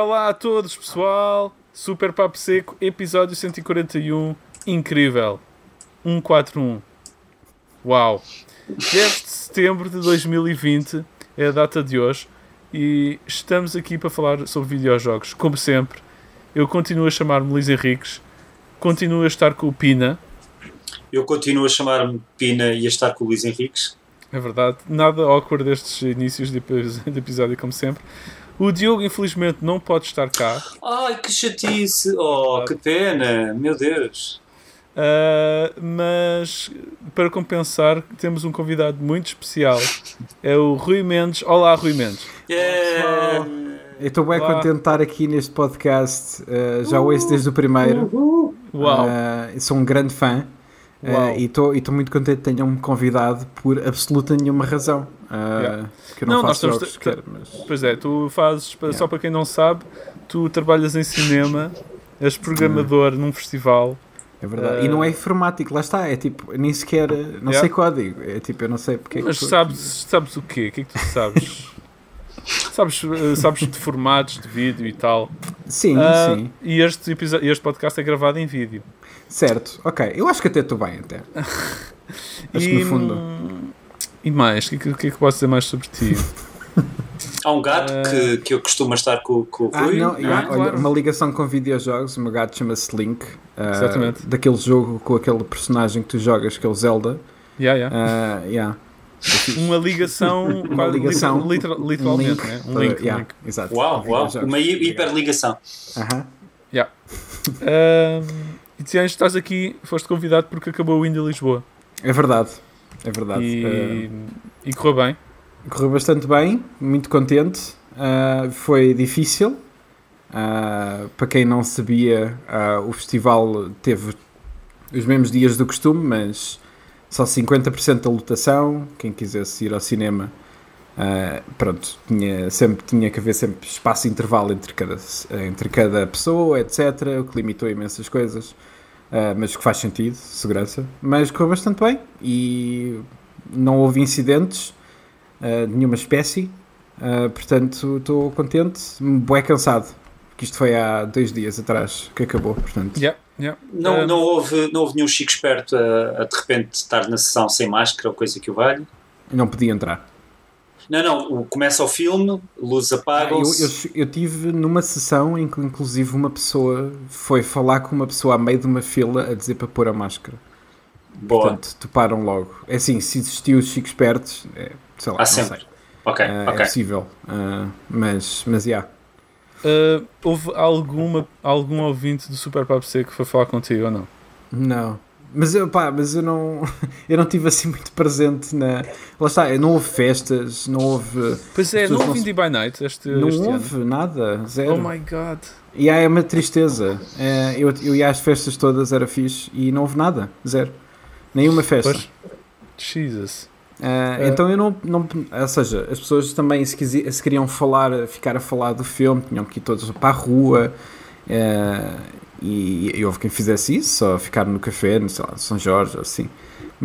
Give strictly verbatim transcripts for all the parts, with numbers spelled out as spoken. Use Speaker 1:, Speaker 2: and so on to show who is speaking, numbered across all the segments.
Speaker 1: olá a todos, pessoal. Super Papo Seco, episódio cento e quarenta e um. Incrível. cento e quarenta e um. Uau. dez de setembro de dois mil e vinte é a data de hoje e estamos aqui para falar sobre videojogos. Como sempre, eu continuo a chamar-me Luís Henriques, continuo a estar com o Pina.
Speaker 2: Eu continuo a chamar-me Pina e a estar com o Luís Henriques.
Speaker 1: É verdade, nada awkward destes inícios de episódio, como sempre. O Diogo, infelizmente, não pode estar cá.
Speaker 2: Ai, que chatice! Oh, que pena! Meu Deus!
Speaker 1: Uh, mas, para compensar, temos um convidado muito especial. É o Rui Mendes. Olá, Rui Mendes.
Speaker 2: Yeah.
Speaker 3: Eu estou bem contente de estar aqui neste podcast. Uh, já o ouço desde o primeiro.
Speaker 2: Uh,
Speaker 1: Uau.
Speaker 3: Uh, sou um grande fã. Uh, e estou muito contente que tenham-me convidado por absoluta nenhuma razão. Uh,
Speaker 1: yeah.
Speaker 3: Que eu não,
Speaker 1: não
Speaker 3: faço
Speaker 1: nós
Speaker 3: jogos
Speaker 1: t-
Speaker 3: sequer,
Speaker 1: t-
Speaker 3: mas...
Speaker 1: Pois é, tu fazes,
Speaker 3: Yeah.
Speaker 1: só para quem não sabe, tu trabalhas em cinema, és programador num festival.
Speaker 3: É verdade.
Speaker 1: Uh,
Speaker 3: E não é informático, lá está. É tipo, nem sequer, não
Speaker 1: Yeah.
Speaker 3: sei código. É tipo, eu não sei porque é que
Speaker 1: Mas
Speaker 3: estou
Speaker 1: sabes, sabes o quê? O que é que tu sabes? sabes, uh, sabes de formatos de vídeo e tal.
Speaker 3: aqui. Sim,
Speaker 1: Uh,
Speaker 3: sim.
Speaker 1: E este, episódio, este podcast é gravado em vídeo.
Speaker 3: Certo, ok. Eu acho que até estou bem, até. Acho que no fundo...
Speaker 1: E mais? O que, que, que é que posso dizer mais sobre ti?
Speaker 2: Há um gato
Speaker 1: Uh,
Speaker 2: que, que eu costumo estar com, com o
Speaker 3: Ah,
Speaker 2: Rui.
Speaker 3: não,
Speaker 2: não
Speaker 3: yeah,
Speaker 2: é?
Speaker 3: olha,
Speaker 1: claro.
Speaker 3: uma ligação com videojogos. O meu gato chama-se Link. Uh,
Speaker 1: Exatamente.
Speaker 3: Daquele jogo com aquele personagem que tu jogas, que é o Zelda.
Speaker 1: Yeah, yeah.
Speaker 3: Uh, yeah.
Speaker 1: Uma ligação,
Speaker 3: Uma
Speaker 1: quase
Speaker 3: ligação.
Speaker 1: literal- literalmente,
Speaker 3: link
Speaker 1: né? Um
Speaker 3: para-
Speaker 1: link, um
Speaker 3: yeah,
Speaker 1: link.
Speaker 3: Exato.
Speaker 2: Uau,
Speaker 3: com
Speaker 2: uau.
Speaker 3: videojogos.
Speaker 2: Uma hi- hiperligação.
Speaker 3: Aham.
Speaker 1: Yeah. Um, e Tiago, estás aqui, foste convidado porque acabou o Indie Lisboa.
Speaker 3: É verdade. É verdade.
Speaker 1: E,
Speaker 3: Uh,
Speaker 1: e correu bem.
Speaker 3: correu bastante bem, muito contente. Uh, foi difícil. Uh, para quem não sabia, uh, o festival teve os mesmos dias do costume, mas só cinquenta por cento da lotação. Quem quisesse ir ao cinema, uh, pronto, tinha, sempre, tinha que haver sempre espaço de intervalo entre cada, entre cada pessoa, etcétera. O que limitou imensas coisas, uh, mas que faz sentido, segurança. Mas correu bastante bem e não houve incidentes uh, de nenhuma espécie. Uh, portanto, estou contente, bué cansado, porque isto foi há dois dias atrás que acabou, portanto.
Speaker 1: Yeah, yeah.
Speaker 2: Não,
Speaker 1: Um,
Speaker 2: não, houve, não houve nenhum chico esperto a, a de repente estar na sessão sem máscara ou coisa que o valha.
Speaker 3: Não podia entrar.
Speaker 2: Não, não. o- Começa o filme, luzes
Speaker 3: Ah, eu,
Speaker 2: apagam-se.
Speaker 3: eu, eu tive numa sessão em que inclusive uma pessoa foi falar com uma pessoa a meio de uma fila a dizer para pôr a máscara.
Speaker 2: Boa.
Speaker 3: Portanto, toparam logo. É assim, se existiu os chicos espertos, é, sei lá,
Speaker 2: Há
Speaker 3: não
Speaker 2: sempre.
Speaker 3: sei.
Speaker 2: Ok,
Speaker 3: Uh,
Speaker 2: ok.
Speaker 3: É possível. Uh, mas, mas, yeah.
Speaker 1: Uh, houve alguma, algum ouvinte do Super Papo Seco que foi falar contigo ou não?
Speaker 3: Não. Mas eu, pá, mas eu não, eu não tive assim muito presente na... Lá está, não houve festas, não houve...
Speaker 1: Pois é,
Speaker 3: As
Speaker 1: não
Speaker 3: pessoas
Speaker 1: houve
Speaker 3: não se-
Speaker 1: Indie by Night este,
Speaker 3: Não
Speaker 1: este
Speaker 3: houve
Speaker 1: ano.
Speaker 3: nada, zero.
Speaker 1: Oh my god.
Speaker 3: E aí é uma tristeza. É, eu, eu ia às festas todas, era fixe, e não houve nada, zero. Nenhuma festa.
Speaker 1: Pois. Jesus.
Speaker 3: Ah,
Speaker 1: É.
Speaker 3: Então eu não, não... Ou seja, as pessoas também, se, quisi- se queriam falar, ficar a falar do filme, tinham que ir todos para a rua, ah, e, e houve quem fizesse isso, só ficar no café, no, sei lá, São Jorge, ou assim.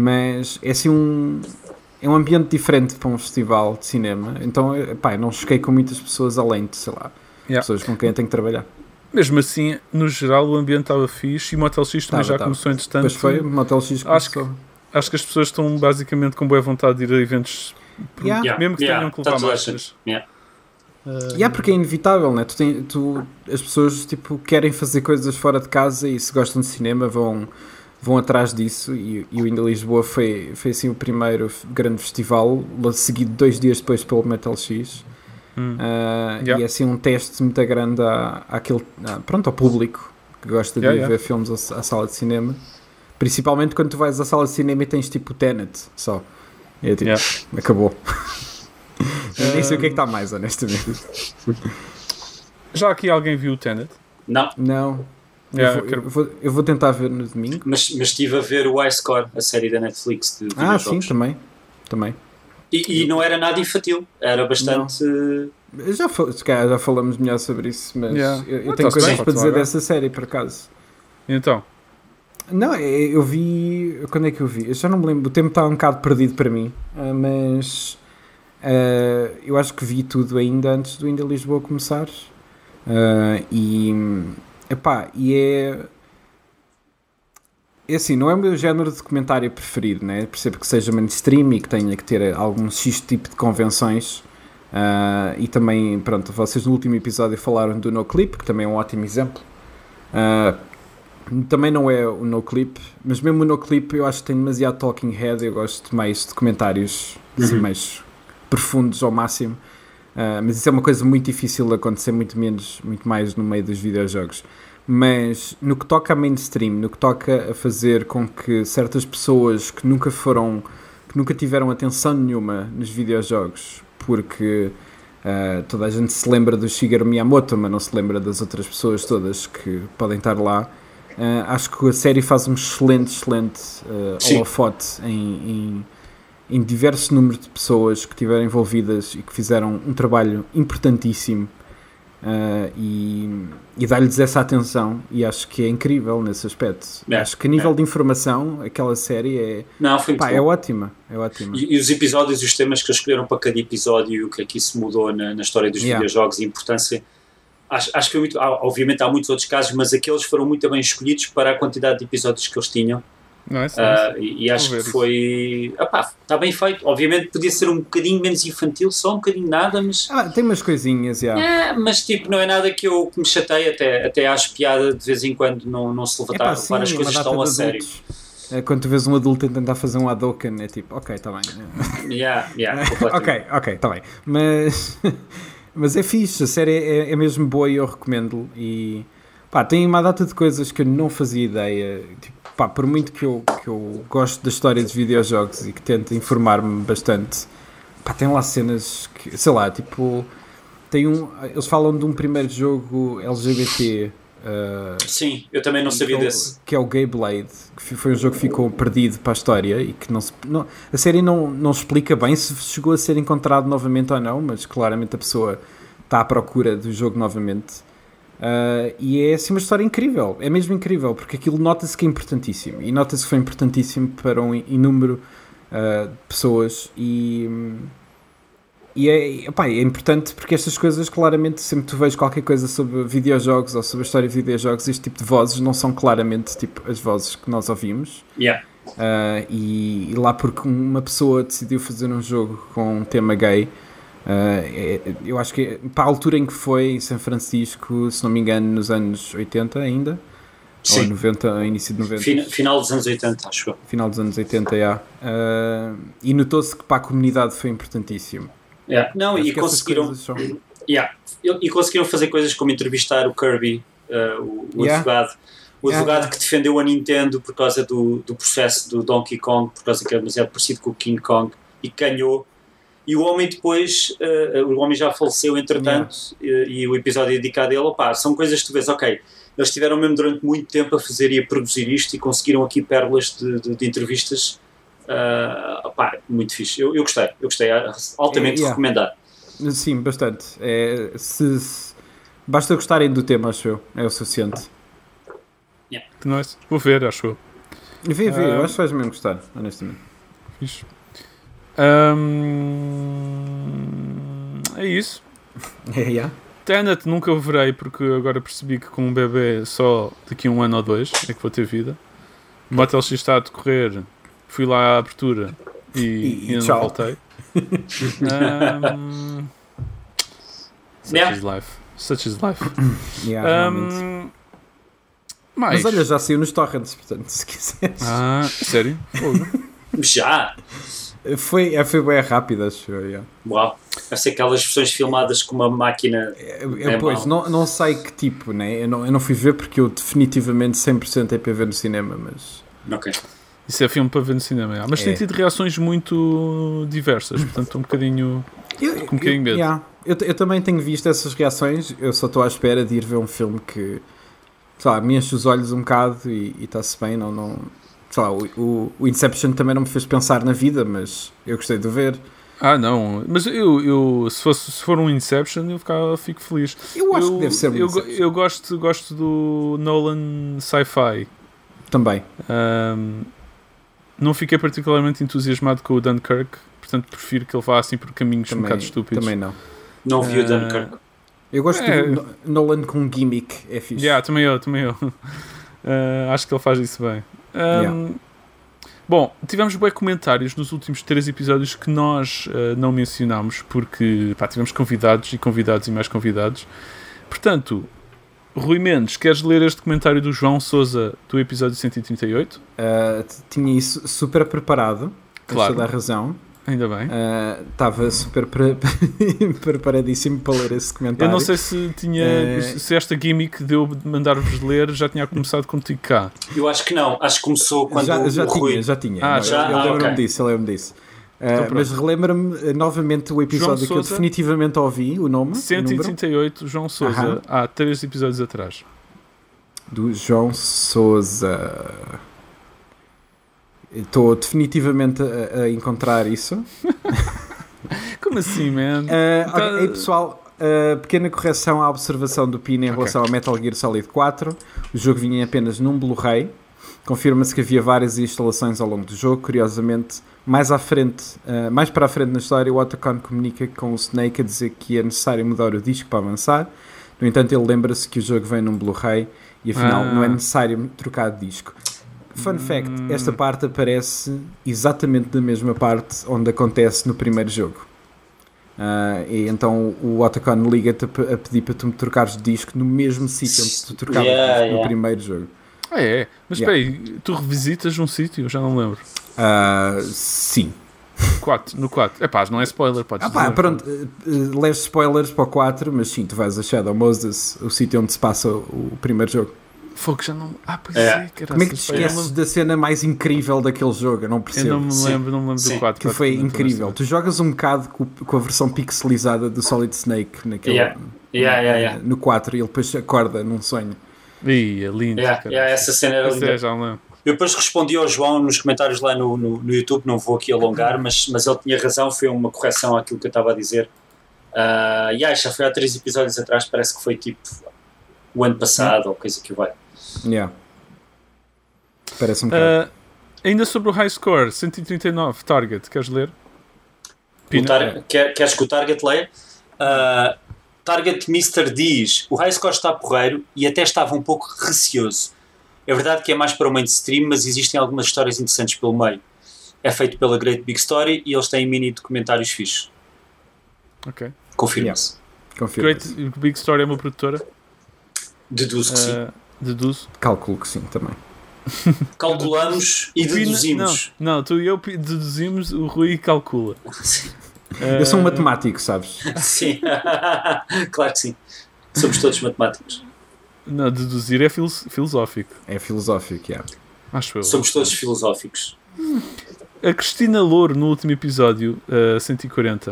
Speaker 3: Mas é assim um... É um ambiente diferente para um festival de cinema. Então, eu, pá, eu não choquei com muitas pessoas além de, sei lá,
Speaker 1: Yeah.
Speaker 3: pessoas com quem eu tenho que trabalhar.
Speaker 1: Mesmo assim, no geral, o ambiente estava fixe e o Motel X também
Speaker 3: Tava,
Speaker 1: já
Speaker 3: tava.
Speaker 1: começou entretanto.
Speaker 3: Depois foi, o Motel X
Speaker 1: Acho
Speaker 3: começou.
Speaker 1: Acho que as pessoas estão basicamente com boa vontade de ir a eventos,
Speaker 3: Yeah.
Speaker 2: Yeah,
Speaker 1: mesmo que
Speaker 2: yeah,
Speaker 1: tenham que
Speaker 2: tá
Speaker 1: levar
Speaker 2: toda a
Speaker 1: máscaras.
Speaker 2: gente. Yeah.
Speaker 1: Uh,
Speaker 3: E é porque é inevitável, né? Tu tem, tu, as pessoas tipo, querem fazer coisas fora de casa e se gostam de cinema vão, vão atrás disso. E, e o Indie Lisboa foi, foi assim, o primeiro grande festival, logo seguido dois dias depois pelo Metal X.
Speaker 1: hum.
Speaker 3: Uh,
Speaker 1: Yeah.
Speaker 3: E é assim um teste muito grande à, àquele, à, pronto, ao público que gosta de
Speaker 1: Yeah,
Speaker 3: ir
Speaker 1: yeah.
Speaker 3: ver filmes à, à sala de cinema. Principalmente quando tu vais à sala de cinema e tens tipo Tenet só. E é tipo,
Speaker 1: Yeah.
Speaker 3: acabou. Eu nem sei o que é que está mais, honestamente.
Speaker 1: Já aqui alguém viu o Tenet?
Speaker 2: Não,
Speaker 3: Não.
Speaker 1: Yeah,
Speaker 3: eu, vou,
Speaker 1: quero-
Speaker 3: eu, vou, eu vou tentar ver no domingo.
Speaker 2: mas, mas estive a ver o iScore, a série da Netflix de
Speaker 3: Ah, sim,
Speaker 2: videojogos.
Speaker 3: também. Também.
Speaker 2: E, e não era nada infantil, era bastante.
Speaker 3: Já, fa- se calhar já falamos melhor sobre isso, mas
Speaker 1: Yeah.
Speaker 3: eu, eu
Speaker 1: Ah,
Speaker 3: tenho
Speaker 1: tá-se
Speaker 3: coisas
Speaker 1: bem,
Speaker 3: para
Speaker 1: pode
Speaker 3: dizer
Speaker 1: falar.
Speaker 3: dessa série, por acaso.
Speaker 1: Então,
Speaker 3: Não, é- eu vi... Quando é que eu vi? Eu já não me lembro. O tempo está um bocado perdido para mim, ah, mas ah, eu acho que vi tudo ainda antes do Ainda Lisboa começar. Uh, e, epá, e é... É assim, não é o meu género de documentário preferido, né? Percebo que seja mainstream e que tenha que ter algum X tipo de convenções. Uh, e também, pronto, vocês no último episódio falaram do NoClip, que também é um ótimo exemplo. Uh, também não é o NoClip, mas mesmo o NoClip eu acho que tem demasiado talking head. Eu gosto mais de documentários assim, uhum. mais profundos ao máximo. Uh, mas isso é uma coisa muito difícil de acontecer, muito menos, muito mais no meio dos videojogos. Mas no que toca a mainstream, no que toca a fazer com que certas pessoas que nunca foram, que nunca tiveram atenção nenhuma nos videojogos, porque uh, toda a gente se lembra do Shigeru Miyamoto, mas não se lembra das outras pessoas todas que podem estar lá, uh, acho que a série faz um excelente, excelente uh, holofote em, em, em diversos números de pessoas que estiveram envolvidas e que fizeram um trabalho importantíssimo. Uh, e, e dá-lhes essa atenção, e acho que é incrível nesse aspecto. É, acho que a nível é. de informação aquela série é,
Speaker 2: Não, foi
Speaker 3: pá, é ótima, é ótima.
Speaker 2: E, e os episódios e os temas que eles escolheram para cada episódio e o que é que isso mudou na, na história dos yeah. videojogos e a importância, acho, acho que foi muito, obviamente há muitos outros casos, mas aqueles foram muito bem escolhidos para a quantidade de episódios que eles tinham.
Speaker 1: Nice,
Speaker 2: uh,
Speaker 1: nice.
Speaker 2: E, e acho que foi opá, está bem feito. Obviamente podia ser um bocadinho menos infantil, só um bocadinho nada, mas
Speaker 3: ah, tem umas coisinhas já.
Speaker 2: É, mas tipo, não é nada que eu que me chateie, até, até acho piada de vez em quando não, não se levantar,
Speaker 3: Epá, sim,
Speaker 2: levar as coisas tão a sério.
Speaker 3: É, quando tu vês um adulto a tentar fazer um Hadouken, é tipo, ok, está bem.
Speaker 2: Yeah, yeah,
Speaker 3: ok, ok, está bem. Mas, mas é fixe, a série é, é mesmo boa e eu recomendo. E pá, tem uma data de coisas que eu não fazia ideia. Tipo, pá, por muito que eu, que eu gosto da história dos videojogos e que tento informar-me bastante, pá, tem lá cenas que, sei lá, tipo, tem um, eles falam de um primeiro jogo L G B T. Uh,
Speaker 2: Sim, eu também não sabia
Speaker 3: que é o,
Speaker 2: desse.
Speaker 3: Que é o Gayblade, que foi um jogo que ficou perdido para a história e que não se, não, a série não, não explica bem se chegou a ser encontrado novamente ou não, mas claramente a pessoa está à procura do jogo novamente. Uh, e é assim uma história incrível, é mesmo incrível, porque aquilo nota-se que é importantíssimo e nota-se que foi importantíssimo para um inúmero uh, de pessoas e, e é, epá, é importante porque estas coisas claramente, sempre tu vês qualquer coisa sobre videojogos ou sobre a história de videojogos, este tipo de vozes não são claramente tipo as vozes que nós ouvimos.
Speaker 2: Yeah.
Speaker 3: Uh, e, e lá porque uma pessoa decidiu fazer um jogo com um tema gay. Uh, é, eu acho que para a altura em que foi em São Francisco, se não me engano, nos anos oitenta ainda,
Speaker 2: Sim.
Speaker 3: ou noventa, início de noventa,
Speaker 2: Fin, final dos anos oitenta, acho eu.
Speaker 3: Final dos anos oitenta, já. Uh, e notou-se que para a comunidade foi importantíssimo.
Speaker 2: Yeah. Não, e conseguiram, são... yeah. e conseguiram fazer coisas como entrevistar o Kirby, uh, o, o yeah. advogado, o yeah. advogado que defendeu a Nintendo por causa do, do processo do Donkey Kong, por causa que era demasiado parecido com o King Kong, e ganhou. E o homem depois, uh, o homem já faleceu entretanto, yeah. e, e o episódio é dedicado a ele. Opá, são coisas que tu vês, ok, eles estiveram mesmo durante muito tempo a fazer e a produzir isto e conseguiram aqui pérolas de, de, de entrevistas, uh, opá, muito fixe. Eu, eu gostei, eu gostei, altamente yeah. recomendar.
Speaker 3: Sim, bastante. É, se, se, basta gostarem do tema, acho eu, é o suficiente.
Speaker 2: Yeah.
Speaker 1: Nice. Vou ver, acho eu.
Speaker 3: Vê, vê, uh, eu acho que vais mesmo gostar, honestamente.
Speaker 1: Fixe. Um, é isso.
Speaker 3: É, yeah.
Speaker 1: Tenet nunca o verei porque agora percebi que com um bebê só daqui a um ano ou dois é que vou ter vida. O Motel X está a decorrer, fui lá à abertura e, e, e ainda não voltei. um, such
Speaker 2: yeah.
Speaker 1: is life. Such is life.
Speaker 3: Yeah, um,
Speaker 1: mas,
Speaker 3: mas olha, já saiu nos torrents, portanto, se quiseres.
Speaker 1: Ah, sério?
Speaker 2: Já?
Speaker 3: Foi, foi bem rápido, acho eu. Yeah.
Speaker 2: Uau, deve ser aquelas versões filmadas com uma máquina.
Speaker 3: Eu, eu, pois, não, não sei que tipo, né? eu, não, eu não fui ver porque eu definitivamente cem por cento é para ver no cinema, mas.
Speaker 2: Ok.
Speaker 1: Isso é filme para ver no cinema, mas é. Tem tido reações muito diversas, portanto estou um bocadinho.
Speaker 3: Eu,
Speaker 1: com um bocadinho medo.
Speaker 3: Yeah. Eu, eu também tenho visto essas reações, eu só estou à espera de ir ver um filme que, sei lá, me enche os olhos um bocado e está-se bem, não. não sei lá, o, o Inception também não me fez pensar na vida, mas eu gostei de ver.
Speaker 1: Ah, não, mas eu, eu se, fosse, se for um Inception, eu ficava, fico feliz.
Speaker 3: Eu acho
Speaker 1: eu,
Speaker 3: que deve ser um
Speaker 1: eu,
Speaker 3: Inception.
Speaker 1: Eu gosto, gosto do Nolan Sci-Fi.
Speaker 3: Também.
Speaker 1: Um, não fiquei particularmente entusiasmado com o Dunkirk, portanto prefiro que ele vá assim por caminhos
Speaker 3: também,
Speaker 1: um bocado estúpidos.
Speaker 3: Também não.
Speaker 2: Não vi
Speaker 1: uh,
Speaker 2: o Dunkirk.
Speaker 3: Eu gosto é. do Nolan com gimmick, é fixe.
Speaker 1: Yeah, também eu, também eu. Uh, acho que ele faz isso bem. Um, yeah. Bom, tivemos bem comentários nos últimos três episódios que nós uh, não mencionámos porque pá, tivemos convidados e convidados e mais convidados. Portanto, Rui Mendes, queres ler este comentário do João Sousa do episódio cento e trinta e oito?
Speaker 3: Uh, tinha isso super preparado,
Speaker 1: claro.
Speaker 3: Toda a razão.
Speaker 1: Ainda bem.
Speaker 3: Estava uh, super pre- preparadíssimo para ler esse comentário.
Speaker 1: Eu não sei se tinha uh, se esta gimmick de eu mandar-vos ler já tinha começado contigo cá.
Speaker 2: Eu acho que não. Acho que começou quando
Speaker 3: já, já
Speaker 2: o
Speaker 3: tinha,
Speaker 2: Rui...
Speaker 3: Já tinha,
Speaker 1: ah,
Speaker 3: já tinha. Eu
Speaker 2: ah,
Speaker 3: lembro-me
Speaker 2: okay.
Speaker 3: disso, eu lembro-me disso. Uh, então, mas relembra-me novamente o episódio João que Sousa, eu definitivamente ouvi, o nome.
Speaker 1: cento e trinta e oito, o João Sousa, uh-huh. há três episódios atrás.
Speaker 3: Do João Sousa... Estou definitivamente a, a encontrar isso.
Speaker 1: Como assim, man?
Speaker 3: Uh, okay, tá... Ei, pessoal, uh, pequena correção à observação do Pina em okay. relação ao Metal Gear Solid quatro. O jogo vinha apenas num Blu-ray. Confirma-se que havia várias instalações ao longo do jogo. Curiosamente, mais à frente, uh, mais para a frente na história, o Otacon comunica com o Snake a dizer que é necessário mudar o disco para avançar. No entanto, ele lembra-se que o jogo vem num Blu-ray e afinal ah. não é necessário trocar de disco. Fun fact, esta parte aparece exatamente na mesma parte onde acontece no primeiro jogo. Uh, e então o Otacon liga-te a, a pedir para tu me trocares de disco no mesmo sítio onde tu trocavas yeah, disco yeah. no primeiro jogo.
Speaker 1: Ah, é? Mas espera yeah. aí, tu revisitas um sítio? Já não me lembro.
Speaker 3: Uh, sim.
Speaker 1: quatro, no quatro. É pá, não é spoiler, podes
Speaker 3: ah, pá, pronto, uh, leves spoilers para o quatro, mas sim, tu vais a Shadow Moses, o sítio onde se passa o, o primeiro jogo.
Speaker 1: Fogo, já não... Ah, pois
Speaker 2: é,
Speaker 1: é cara,
Speaker 3: como é que te esqueces da cena mais incrível daquele jogo? Eu não percebo.
Speaker 1: Eu não me lembro, não me lembro
Speaker 2: sim.
Speaker 1: do quatro.
Speaker 3: Que foi incrível. Tu jogas um bocado com, com a versão pixelizada do Solid Snake naquele,
Speaker 2: yeah. Yeah, yeah, yeah.
Speaker 3: no quatro e ele depois acorda num sonho.
Speaker 1: Ih, é lindo.
Speaker 2: Yeah, yeah, essa cena era linda.
Speaker 1: É, já não lembro.
Speaker 2: Eu depois respondi ao João nos comentários lá no, no, no YouTube, não vou aqui alongar, mas, mas ele tinha razão, foi uma correção àquilo que eu estava a dizer. Uh, yeah, já foi há três episódios atrás, parece que foi tipo o ano passado yeah. ou coisa que vai.
Speaker 3: Yeah. Parece um bocado.
Speaker 1: Uh, ainda sobre o High Score, cento e trinta e nove, Target, queres ler?
Speaker 2: Tar- quer, queres que o Target leia? Uh, Target mister diz, o High Score está porreiro e até estava um pouco receoso. É verdade que é mais para o mainstream, mas existem algumas histórias interessantes pelo meio. É feito pela Great Big Story e eles têm mini documentários fixes.
Speaker 1: Ok.
Speaker 2: Confirma-se.
Speaker 3: Yeah. Confirma-se.
Speaker 1: Great Big Story é uma produtora?
Speaker 2: Deduzo que uh, sim.
Speaker 1: Deduzo?
Speaker 3: Calculo que sim, também.
Speaker 2: Calculamos e deduzimos.
Speaker 1: Não, não, tu e eu deduzimos, o Rui calcula.
Speaker 2: Sim.
Speaker 3: Eu sou um matemático, sabes?
Speaker 2: Sim, claro que sim. Somos todos matemáticos.
Speaker 1: Não, deduzir é filo- filosófico.
Speaker 3: É filosófico, yeah.
Speaker 1: Acho eu.
Speaker 2: Somos todos filosóficos.
Speaker 1: A Cristina Louro, no último episódio, uh, cento e quarenta,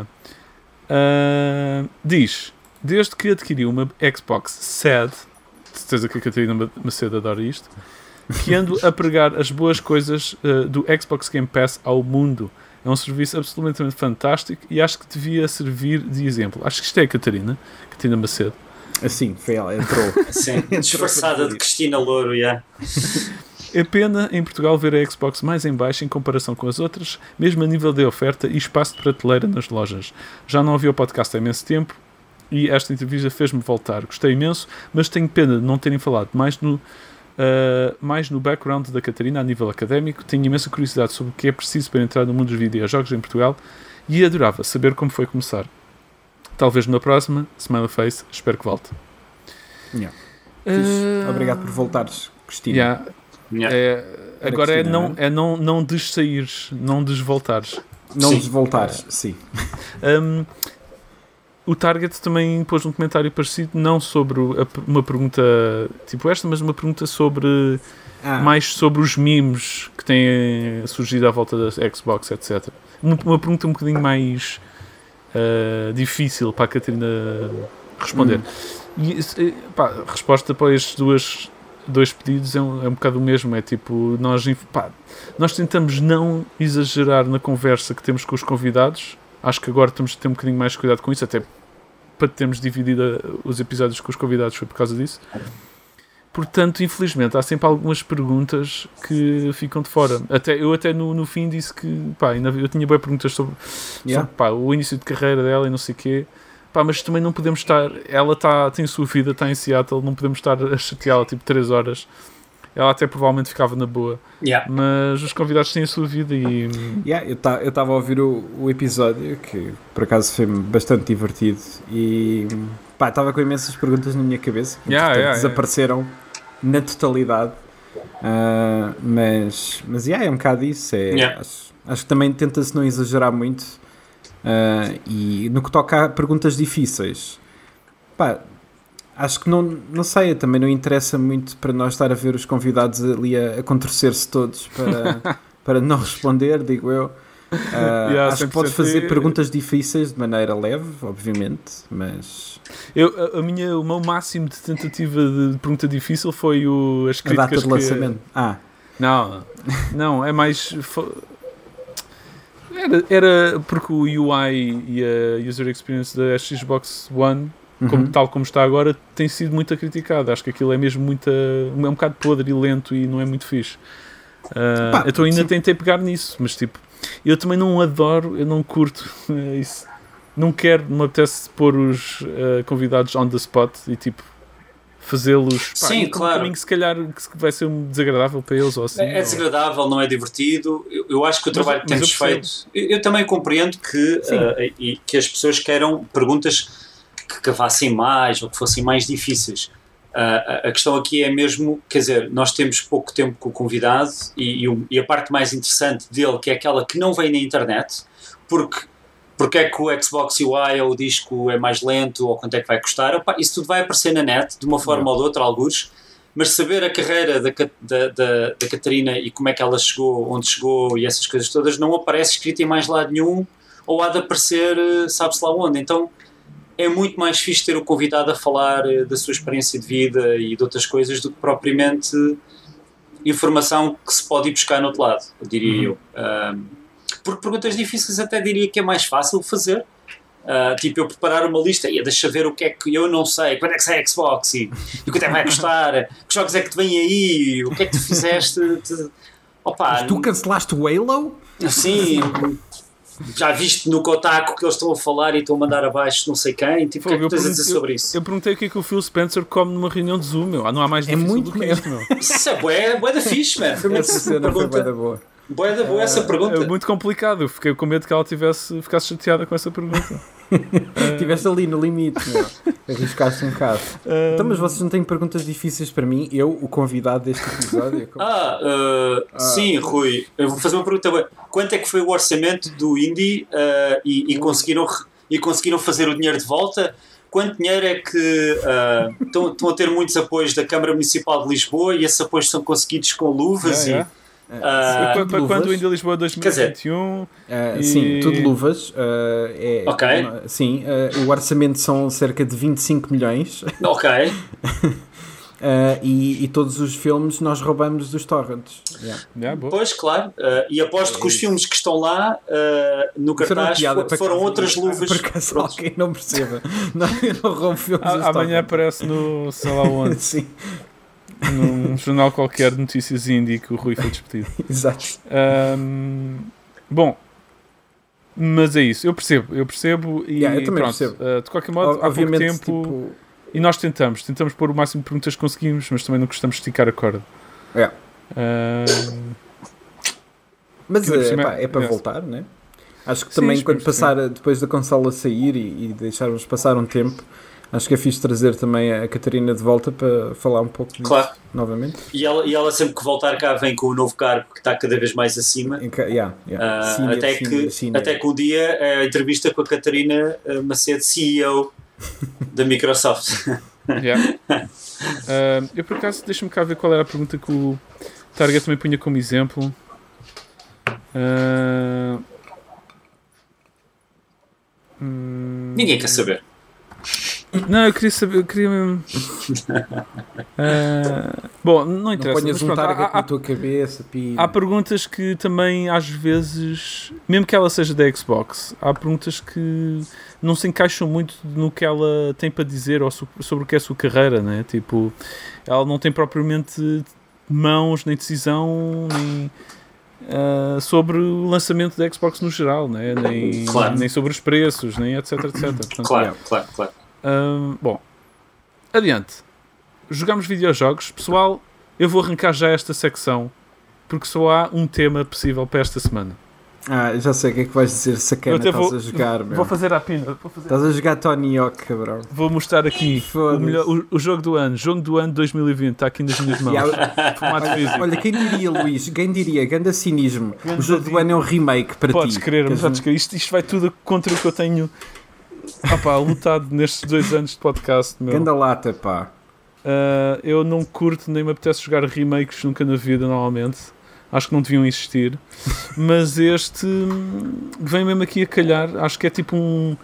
Speaker 1: uh, diz: desde que adquiriu uma Xbox S E D, de certeza que a Catarina Macedo adora isto, que ando a pregar as boas coisas uh, do Xbox Game Pass ao mundo. É um serviço absolutamente fantástico e acho que devia servir de exemplo. Acho que isto é a Catarina, Catarina Macedo.
Speaker 3: Assim, foi ela, entrou.
Speaker 2: Sim, disfarçada de Cristina Louro, já. Yeah.
Speaker 1: É pena em Portugal ver a Xbox mais em baixo em comparação com as outras, mesmo a nível de oferta e espaço de prateleira nas lojas. Já não ouvi o podcast há imenso tempo e esta entrevista fez-me voltar. Gostei imenso, mas tenho pena de não terem falado mais no, uh, mais no background da Catarina a nível académico. Tenho imensa curiosidade sobre o que é preciso para entrar no mundo dos videojogos em Portugal e adorava saber como foi começar. Talvez na próxima, Smiley Face, espero que volte.
Speaker 3: Yeah. Uh... Obrigado por voltares, Cristina.
Speaker 1: Yeah.
Speaker 2: Yeah.
Speaker 1: É, agora Cristina, é, não, é não, não dessaíres, não desvoltares.
Speaker 3: Não sim. desvoltares, sim.
Speaker 1: Um, o Target também pôs um comentário parecido, não sobre a, uma pergunta tipo esta, mas uma pergunta sobre ah. mais sobre os memes que têm surgido à volta da Xbox, etcétera. Uma, uma pergunta um bocadinho mais uh, difícil para a Catarina responder. Hum. E, pá, a resposta para estes duas, dois pedidos é um, é um bocado o mesmo. É tipo, nós, pá, nós tentamos não exagerar na conversa que temos com os convidados. Acho que agora temos de ter um bocadinho mais cuidado com isso, até para termos dividido os episódios com os convidados foi por causa disso. Portanto, infelizmente, há sempre algumas perguntas que ficam de fora. Até, eu até no, no fim disse que pá, ainda, eu tinha boas perguntas sobre, yeah. sobre pá, o início de carreira dela e não sei o quê. pá, mas também não podemos estar, ela tá, tem a sua vida, está em Seattle, não podemos estar a chateá-la tipo três horas. Ela até provavelmente ficava na boa.
Speaker 2: Yeah.
Speaker 1: Mas os convidados têm a sua vida e...
Speaker 3: Yeah, eu tá, estava a ouvir o, o episódio, que por acaso foi bastante divertido, e pá, estava com imensas perguntas na minha cabeça, que
Speaker 1: yeah, yeah,
Speaker 3: desapareceram yeah. na totalidade. Uh, mas, mas yeah, é um bocado isso. É,
Speaker 2: yeah.
Speaker 3: acho, acho que também tenta-se não exagerar muito. Uh, e no que toca a perguntas difíceis, pá, acho que não, não sei, também não interessa muito para nós estar a ver os convidados ali a, a contorcer-se todos para, para não responder, digo eu. Uh, yeah, acho que podes fazer perguntas difíceis de maneira leve, obviamente, mas...
Speaker 1: Eu, a, a minha, o meu máximo de tentativa de pergunta difícil foi o, as críticas
Speaker 3: a data de lançamento.
Speaker 1: Que...
Speaker 3: Ah.
Speaker 1: Não, não, é mais... Era, era porque o U I e a User Experience da Xbox One, como, uhum. tal como está agora, tem sido muito criticado. Acho que aquilo é mesmo muito... É um bocado podre e lento e não é muito fixe. Uh, Pá, então ainda sim. tentei pegar nisso, mas tipo... Eu também não adoro, eu não curto isso. Não quero, não me apetece pôr os uh, convidados on the spot e tipo fazê-los. Pá,
Speaker 2: sim, claro. Um
Speaker 1: caminho, se calhar que vai ser desagradável para eles ou assim.
Speaker 2: É desagradável, ou... não é divertido. Eu, eu acho que o trabalho mas, que temos eu feito. Eu, eu também compreendo que, uh, e, que as pessoas queiram perguntas que cavassem mais ou que fossem mais difíceis. Uh, a, a questão aqui é mesmo, quer dizer, nós temos pouco tempo com o convidado e, e, o, e a parte mais interessante dele, que é aquela que não vem na internet, porque, porque é que o Xbox U I ou o disco é mais lento ou quanto é que vai custar, opa, isso tudo vai aparecer na net, de uma forma não. ou de outra, alguns, mas saber a carreira da, da, da, da Catarina e como é que ela chegou, onde chegou e essas coisas todas, não aparece escrito em mais lado nenhum ou há de aparecer sabe-se lá onde, então... É muito mais fixe ter o convidado a falar da sua experiência de vida e de outras coisas do que propriamente informação que se pode ir buscar no outro lado, diria uhum. eu. Um, porque perguntas difíceis até diria que é mais fácil fazer. Uh, tipo, eu preparar uma lista e deixa ver o que é que eu não sei, quando é que sai a Xbox e, e quanto é que vai custar, que jogos é que te vêm aí, o que é que tu fizeste. Te... Opa,
Speaker 3: Mas tu cancelaste o Halo?
Speaker 2: Sim. Já viste no Kotaku que eles estão a falar e estão a mandar abaixo não sei quem, tipo, o que é que tens a dizer sobre isso?
Speaker 1: Eu, eu perguntei o que é que o Phil Spencer come numa reunião de Zoom, meu. Não há mais difícil
Speaker 3: é muito
Speaker 1: do que isto, meu.
Speaker 2: Isso é bué, bué da fixe, man. Foi
Speaker 3: essa cena foi bué da boa.
Speaker 2: Bué da boa essa pergunta.
Speaker 1: É muito complicado, eu fiquei com medo que ela tivesse, ficasse chateada com essa pergunta.
Speaker 3: Estiveste ali no limite, meu. Arriscaste um bocado. Um... Então, mas vocês não têm perguntas difíceis para mim? Eu, o convidado deste episódio? Como...
Speaker 2: Ah, uh, ah, sim, Rui. Eu vou fazer uma pergunta. Quanto é que foi o orçamento do Indie uh, e, e, conseguiram, e conseguiram fazer o dinheiro de volta? Quanto dinheiro é que uh, estão, estão a ter muitos apoios da Câmara Municipal de Lisboa e esses apoios são conseguidos com luvas?
Speaker 1: É,
Speaker 2: e,
Speaker 1: Uh, uh, para quando o Indie Lisboa dois mil e vinte e um
Speaker 3: uh, e... Sim, tudo luvas. Uh, é,
Speaker 2: ok.
Speaker 3: Uh, sim, uh, o orçamento são cerca de vinte e cinco milhões.
Speaker 2: Ok.
Speaker 3: uh, e, e todos os filmes nós roubamos dos torrents. Yeah.
Speaker 1: Yeah,
Speaker 2: pois, claro. Uh, e aposto é que os filmes que estão lá uh, no cartaz for, foram casa, outras luvas.
Speaker 3: Por acaso alguém não perceba. Não, eu não roubo filmes.
Speaker 1: A, amanhã aparece no sei lá onde.
Speaker 3: Sim.
Speaker 1: Num jornal qualquer de notícias indie que o Rui foi despedido.
Speaker 3: Exato.
Speaker 1: Um, bom, mas é isso, eu percebo, eu percebo e
Speaker 3: yeah, eu também
Speaker 1: pronto.
Speaker 3: Percebo.
Speaker 1: Uh, de qualquer modo, há pouco tempo tipo... e nós tentamos, tentamos pôr o máximo de perguntas que conseguimos, mas também não gostamos de esticar a corda.
Speaker 3: Yeah.
Speaker 1: Um,
Speaker 3: mas é, é, pá, é para é. voltar, né? Acho que também sim, quando passar, sim. depois da consola sair e, e deixarmos passar um tempo, acho que é fixe trazer também a Catarina de volta para falar um pouco disso
Speaker 2: claro.
Speaker 3: novamente.
Speaker 2: E ela, e ela sempre que voltar cá vem com o novo cargo que está cada vez mais acima.
Speaker 3: Yeah, yeah.
Speaker 2: Uh,
Speaker 3: senior,
Speaker 2: até,
Speaker 3: senior,
Speaker 2: que,
Speaker 3: senior.
Speaker 2: até que um dia a entrevista com a Catarina Macedo, C E O da Microsoft.
Speaker 1: Yeah. Uh, eu por acaso, deixa-me cá ver qual era a pergunta que o Target também punha como exemplo. Uh, hum,
Speaker 2: Ninguém quer saber.
Speaker 1: Não, eu queria saber, eu queria mesmo. Uh, bom, não interessa.
Speaker 3: Não ponhas um target na tua cabeça, pira.
Speaker 1: Há perguntas que também, às vezes, mesmo que ela seja da Xbox, há perguntas que não se encaixam muito no que ela tem para dizer ou sobre o que é a sua carreira, né? Tipo, ela não tem propriamente mãos, nem decisão, nem. uh, sobre o lançamento da Xbox no geral, né? nem, claro. nem sobre os preços, nem etc, etcétera. Portanto,
Speaker 2: claro, é. claro, claro.
Speaker 1: Uh, bom, adiante. Jogamos videojogos. Pessoal, eu vou arrancar já esta secção porque só há um tema possível para esta semana.
Speaker 3: Ah, já sei o que é que vais dizer, sacana, estás vou, a jogar, meu.
Speaker 1: Vou fazer a pina. Vou fazer...
Speaker 3: Estás a jogar Tony Hawk, cabrão.
Speaker 1: Vou mostrar aqui o, melhor, o, o jogo do ano. Jogo do ano dois mil e vinte. Está aqui nas minhas mãos. Formato
Speaker 3: olha, olha, quem diria, Luís? Quem diria? Ganda cinismo. Ganda o jogo do ano é um remake para
Speaker 1: podes
Speaker 3: ti.
Speaker 1: Crer, mas podes crer. Isto, isto vai tudo contra o que eu tenho ah, pá, lutado nestes dois anos de podcast. Meu.
Speaker 3: Ganda lata, pá.
Speaker 1: Uh, eu não curto nem me apetece jogar remakes nunca na vida, normalmente. Acho que não deviam existir. Mas este vem mesmo aqui a calhar. Acho que é tipo um...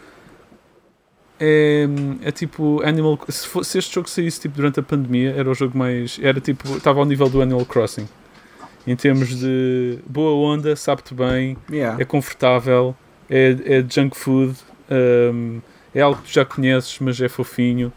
Speaker 1: É, é tipo Animal... Se, fosse, se este jogo saísse tipo, durante a pandemia, era o jogo mais... Era tipo... Estava ao nível do Animal Crossing. Em termos de boa onda, sabe-te bem,
Speaker 3: yeah.
Speaker 1: é confortável, é, é junk food, um, é algo que tu já conheces, mas é fofinho.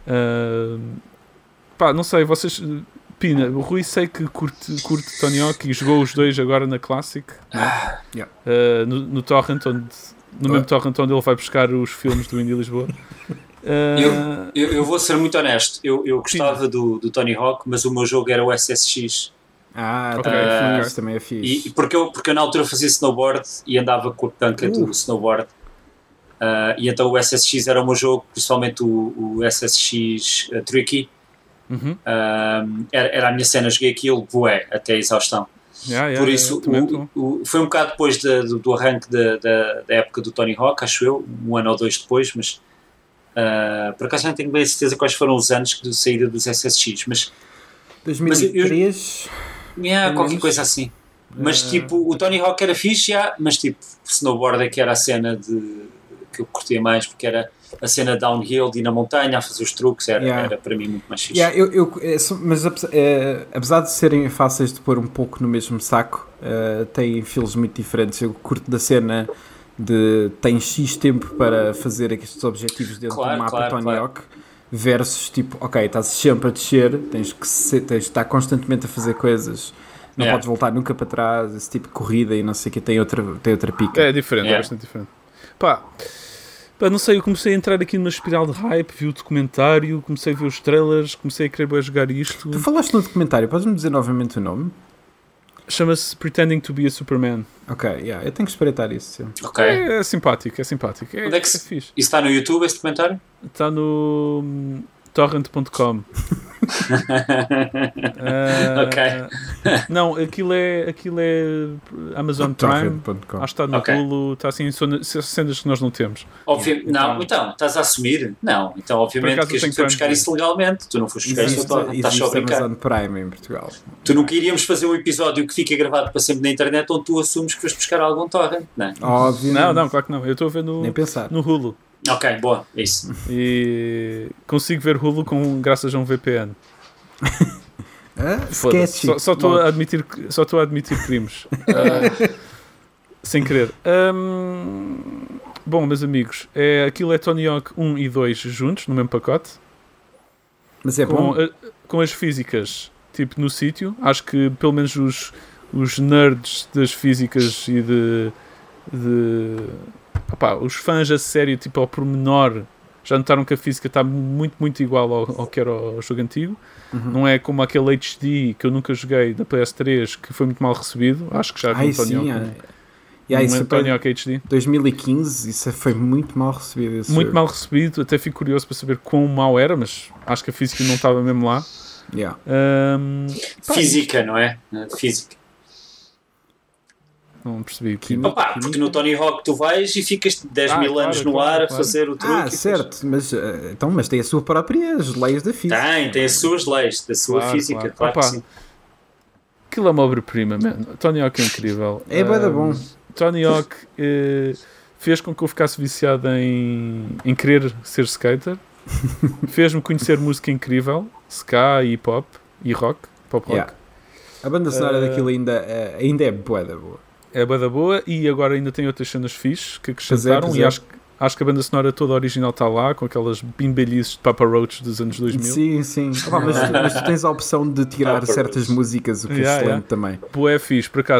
Speaker 1: Uh, pá, não sei, vocês... Pina, o Rui sei que curte, curte Tony Hawk e jogou os dois agora na Classic,
Speaker 3: ah, yeah.
Speaker 1: uh, no, no Torrent, onde, no oh. mesmo Torrent onde ele vai buscar os filmes do Indie Lisboa. Uh,
Speaker 2: eu, eu, eu vou ser muito honesto, eu, eu gostava do, do Tony Hawk, mas o meu jogo era o S S X.
Speaker 3: Ah, okay. uh, isso também é fixe.
Speaker 2: E, porque, eu, porque eu na altura fazia snowboard e andava com a tanca uh. do snowboard. Uh, e então o S S X era o meu jogo, principalmente o, o S S X uh, Tricky.
Speaker 1: Uhum.
Speaker 2: Uh, era, era a minha cena, joguei aquilo, voé, até a exaustão.
Speaker 1: Yeah, yeah,
Speaker 2: Por isso,
Speaker 1: yeah,
Speaker 2: o, o, foi um bocado depois de, do, do arranque da, da, da época do Tony Hawk, acho eu, um ano ou dois depois, mas uh, por acaso não tenho bem a certeza quais foram os anos de saída dos S S X, mas
Speaker 3: dois mil e três
Speaker 2: mas eu, yeah, qualquer menos. Coisa assim. Mas uh... tipo, o Tony Hawk era fixe, yeah, mas tipo, snowboard é que era a cena de, que eu curtia mais, porque era a cena downhill de ir na montanha a fazer os truques, era, yeah. era para mim muito mais fixe.
Speaker 3: Yeah, eu, eu, mas é, apesar de serem fáceis de pôr um pouco no mesmo saco, uh, têm feels muito diferentes. Eu curto da cena de tens X tempo para fazer estes objetivos dentro claro, do mapa claro, Tony claro. Hawk versus tipo, ok, estás sempre a descer, tens que ser, tens de estar constantemente a fazer coisas, não yeah. podes voltar nunca para trás, esse tipo de corrida e não sei o que, tem outra, tem outra pica.
Speaker 1: É diferente, yeah. é bastante diferente. Pá, pá, não sei, eu comecei a entrar aqui numa espiral de hype, vi o documentário, comecei a ver os trailers, comecei a querer jogar isto.
Speaker 3: Tu falaste no documentário, podes-me dizer novamente o nome?
Speaker 1: Chama-se Pretending to be a Superman.
Speaker 3: Ok, yeah, eu tenho que espreitar isso. Sim.
Speaker 2: Okay.
Speaker 1: É, é simpático, é simpático. É,
Speaker 2: Onde é que
Speaker 1: é
Speaker 2: se...
Speaker 1: fixe.
Speaker 2: Isso está no YouTube, esse documentário?
Speaker 1: Está no um, torrent ponto com. uh,
Speaker 2: ok.
Speaker 1: Não, aquilo é, aquilo é Amazon Prime. Acho que está no okay. Hulu, está assim, cenas que nós não temos.
Speaker 2: Obvi- então, não, então, estás a assumir? Não, então obviamente que a gente foi buscar isso legalmente. Tu não foste buscar isso, estás só a brincar.
Speaker 3: Amazon Prime em Portugal.
Speaker 2: Tu nunca iríamos fazer um episódio que fica gravado para sempre na internet onde tu assumes que foste buscar algum torrent, não é?
Speaker 3: Óbvio.
Speaker 1: Não, não, claro que não. Eu estou a ver no,
Speaker 3: Nem pensar.
Speaker 1: no Hulu.
Speaker 2: Ok, boa, é isso.
Speaker 1: E consigo ver Hulu com, graças a um V P N.
Speaker 3: Ah,
Speaker 1: só estou a admitir só estou a admitir crimes uh, sem querer. Um, bom, meus amigos, é, aquilo é Tony Hawk um e dois juntos no mesmo pacote.
Speaker 3: Mas é
Speaker 1: com,
Speaker 3: bom.
Speaker 1: A, com as físicas tipo no sítio. Acho que pelo menos os, os nerds das físicas e de, de opá, os fãs a sério, tipo ao pormenor, já notaram que a física está muito, muito igual ao, ao que era o jogo antigo. Uhum. Não é como aquele H D que eu nunca joguei da P S três, que foi muito mal recebido. Acho que já
Speaker 3: com o Tony Hawk. Yeah,
Speaker 1: um Tony Hawk H D.
Speaker 3: dois mil e quinze, isso foi muito mal recebido.
Speaker 1: Muito
Speaker 3: jogo.
Speaker 1: mal recebido, até fico curioso para saber quão mau era, mas acho que a física não estava mesmo lá.
Speaker 3: Yeah.
Speaker 1: Um,
Speaker 2: física, não é? Física.
Speaker 1: Não percebi.
Speaker 2: Que, Opa, porque no Tony Hawk tu vais e ficas dez mil ah, anos claro, no
Speaker 1: claro,
Speaker 2: ar
Speaker 1: claro.
Speaker 2: a fazer o truque.
Speaker 3: Ah, certo, mas, uh, então, mas tem a sua própria as leis da física.
Speaker 2: Tem, tem as suas leis da sua
Speaker 1: claro,
Speaker 2: física,
Speaker 1: claro,
Speaker 2: claro
Speaker 1: Opa,
Speaker 2: que sim.
Speaker 1: Aquilo é uma obra-prima, mano. Tony Hawk é incrível.
Speaker 3: É bué da bom.
Speaker 1: Tony Hawk uh, fez com que eu ficasse viciado em, em querer ser skater. Fez-me conhecer música incrível, ska e hip-hop e rock, pop rock.
Speaker 3: Yeah. A banda sonora uh, daquilo ainda, uh, ainda é bué da boa.
Speaker 1: É bué da boa e agora ainda tem outras cenas fixes que acrescentaram
Speaker 3: pois é, pois
Speaker 1: e
Speaker 3: é.
Speaker 1: acho, acho que a banda sonora toda original está lá, com aquelas bimbalhices de Papa Roach dos anos dois mil.
Speaker 3: Sim, sim. Opa, mas, tu, mas tu tens a opção de tirar certas músicas, o que yeah, é excelente yeah. também.
Speaker 1: Bué fixe, por acaso,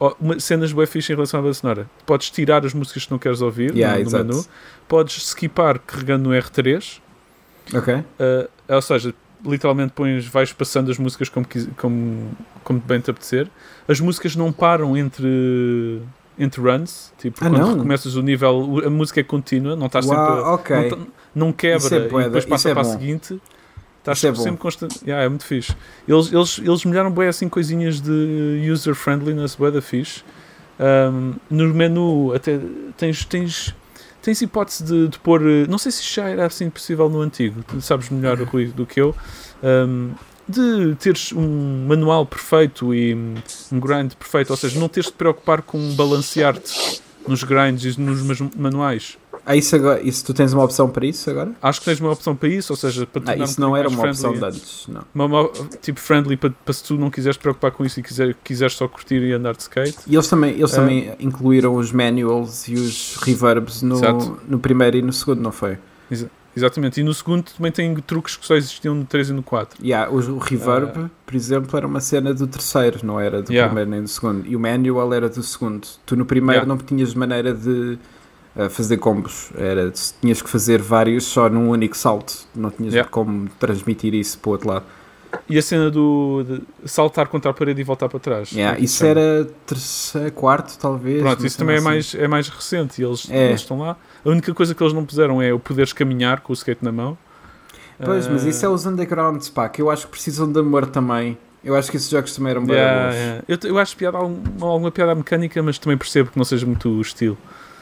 Speaker 1: uma, cenas bué fixe em relação à banda sonora. Podes tirar as músicas que não queres ouvir
Speaker 3: yeah,
Speaker 1: no, no menu. Podes skipar carregando no R três.
Speaker 3: Ok.
Speaker 1: Uh, ou seja, literalmente pões, vais passando as músicas como, como, como bem te apetecer. As músicas não param entre, entre runs. Tipo,
Speaker 3: ah,
Speaker 1: quando
Speaker 3: não?
Speaker 1: recomeças o nível, a música é contínua, não estás
Speaker 3: Uau,
Speaker 1: sempre...
Speaker 3: Okay.
Speaker 1: Não, não quebra
Speaker 3: é
Speaker 1: e depois passa
Speaker 3: é
Speaker 1: para a
Speaker 3: bom.
Speaker 1: seguinte. Estás
Speaker 3: Isso é
Speaker 1: sempre
Speaker 3: bom.
Speaker 1: constante. Yeah, é muito fixe. Eles, eles, eles melhoraram bem assim coisinhas de user friendliness, bué da fixe. Um, no menu até tens, tens, tens hipótese de, de pôr. Não sei se já era assim possível no antigo, tu sabes melhor, Rui, do que eu. Um, de teres um manual perfeito e um grind perfeito, ou seja, não teres de te preocupar com balancear-te nos grinds e nos manuais.
Speaker 3: Ah, isso, agora, isso tu tens uma opção para isso agora?
Speaker 1: Acho que tens uma opção para isso, ou seja, para tornar
Speaker 3: ah, isso
Speaker 1: um
Speaker 3: não era uma
Speaker 1: friendly,
Speaker 3: opção de antes, não.
Speaker 1: Uma, uma, tipo friendly para, para se tu não quiseres te preocupar com isso e quiser, quiseres só curtir e andar de skate.
Speaker 3: E eles também, eles
Speaker 1: uh,
Speaker 3: também incluíram os manuals e os reverbs no, no primeiro e no segundo, não foi?
Speaker 1: Exa- exatamente, e no segundo também tem truques que só existiam no três e no quatro.
Speaker 3: Yeah, o, o reverb, uh, por exemplo, era uma cena do terceiro, não era do
Speaker 1: yeah.
Speaker 3: primeiro nem do segundo. E o manual era do segundo. Tu no primeiro
Speaker 1: yeah.
Speaker 3: não tinhas maneira de a fazer combos, era, tinhas que fazer vários só num único salto, não tinhas
Speaker 1: yeah.
Speaker 3: como transmitir isso para o outro lado.
Speaker 1: E a cena do de saltar contra a parede e voltar para trás.
Speaker 3: Yeah, isso chama. Era terceiro, quarto talvez.
Speaker 1: Pronto, isso também
Speaker 3: assim.
Speaker 1: é, mais, é mais recente e eles,
Speaker 3: é.
Speaker 1: eles estão lá. A única coisa que eles não puseram é o poderes caminhar com o skate na mão.
Speaker 3: Pois, uh... mas isso é os undergrounds, pá, que eu acho que precisam de amor também. Eu acho que esses jogos também eram bem
Speaker 1: yeah,
Speaker 3: bons.
Speaker 1: Yeah. Eu, eu acho piada alguma, alguma piada mecânica, mas também percebo que não seja muito o estilo.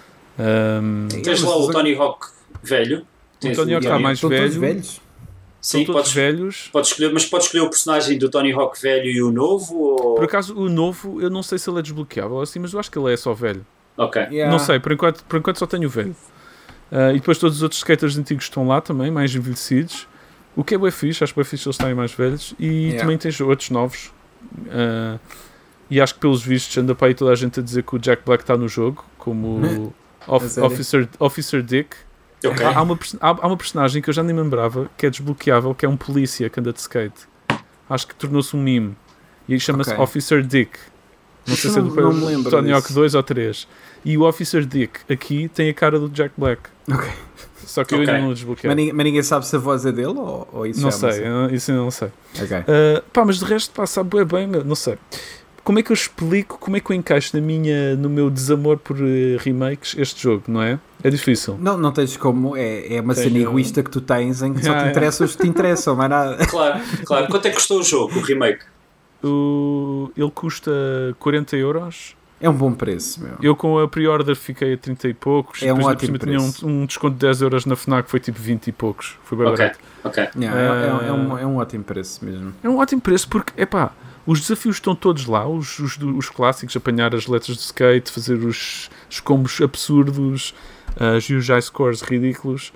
Speaker 1: Um,
Speaker 2: Tens lá o Tony Hawk velho.
Speaker 1: O Tony Hawk está mais
Speaker 3: Estão
Speaker 1: velho.
Speaker 3: Todos velhos?
Speaker 2: Sim,
Speaker 1: todos
Speaker 2: podes,
Speaker 1: velhos.
Speaker 2: Podes escolher, mas podes escolher o personagem do Tony Hawk velho e o novo? Ou...
Speaker 1: Por acaso, o novo, eu não sei se ele é desbloqueável assim, mas eu acho que ele é só velho.
Speaker 2: Ok.
Speaker 3: Yeah.
Speaker 1: Não sei, por enquanto, por enquanto só tenho o velho. Uh, e depois todos os outros skaters antigos estão lá também, mais envelhecidos. O que é bem fixe, acho que é fixe eles estarem mais velhos. E
Speaker 3: Yeah.
Speaker 1: também tens outros novos. Uh, e acho que pelos vistos anda para aí toda a gente a dizer que o Jack Black está no jogo, como Off, Officer, Officer Dick.
Speaker 2: Okay.
Speaker 1: Há, há, uma, há, há uma personagem que eu já nem me lembrava que é desbloqueável, que é um polícia que anda de skate. Acho que tornou-se um meme. E chama-se okay. Officer Dick. Não sei se é do
Speaker 3: não
Speaker 1: Tony Hawk dois ou três. E o Officer Dick aqui tem a cara do Jack Black.
Speaker 3: Ok.
Speaker 1: Só que okay. eu ainda não desbloqueei.
Speaker 3: Mas ninguém, mas ninguém sabe se a voz é dele ou, ou isso
Speaker 1: não
Speaker 3: é
Speaker 1: sei, eu, isso eu não sei.
Speaker 3: Okay.
Speaker 1: Uh, pá, mas de resto, pá, sabe bem, bem, não sei. Como é que eu explico, como é que eu encaixo na minha, no meu desamor por uh, remakes este jogo, não é? É difícil.
Speaker 3: Não, não tens como, é, é uma cena egoísta que tu tens em que só
Speaker 1: ah,
Speaker 3: te interessa
Speaker 1: é.
Speaker 3: os que te interessam, mais nada.
Speaker 2: Claro, claro. Quanto é que custou o jogo, o remake?
Speaker 1: O, ele custa quarenta euros.
Speaker 3: É um bom preço, meu.
Speaker 1: Eu com a pre-order fiquei a trinta e poucos.
Speaker 3: É um ótimo preço.
Speaker 1: Tinha um, um desconto de dez euros na FNAC, foi tipo vinte e poucos. Foi bem
Speaker 2: okay.
Speaker 1: barato.
Speaker 2: Ok,
Speaker 3: yeah, uh, é, é, um, é um ótimo preço mesmo.
Speaker 1: É um ótimo preço porque, epá, os desafios estão todos lá, os, os, os clássicos, apanhar as letras de skate, fazer os, os combos absurdos, uh, os high scores ridículos.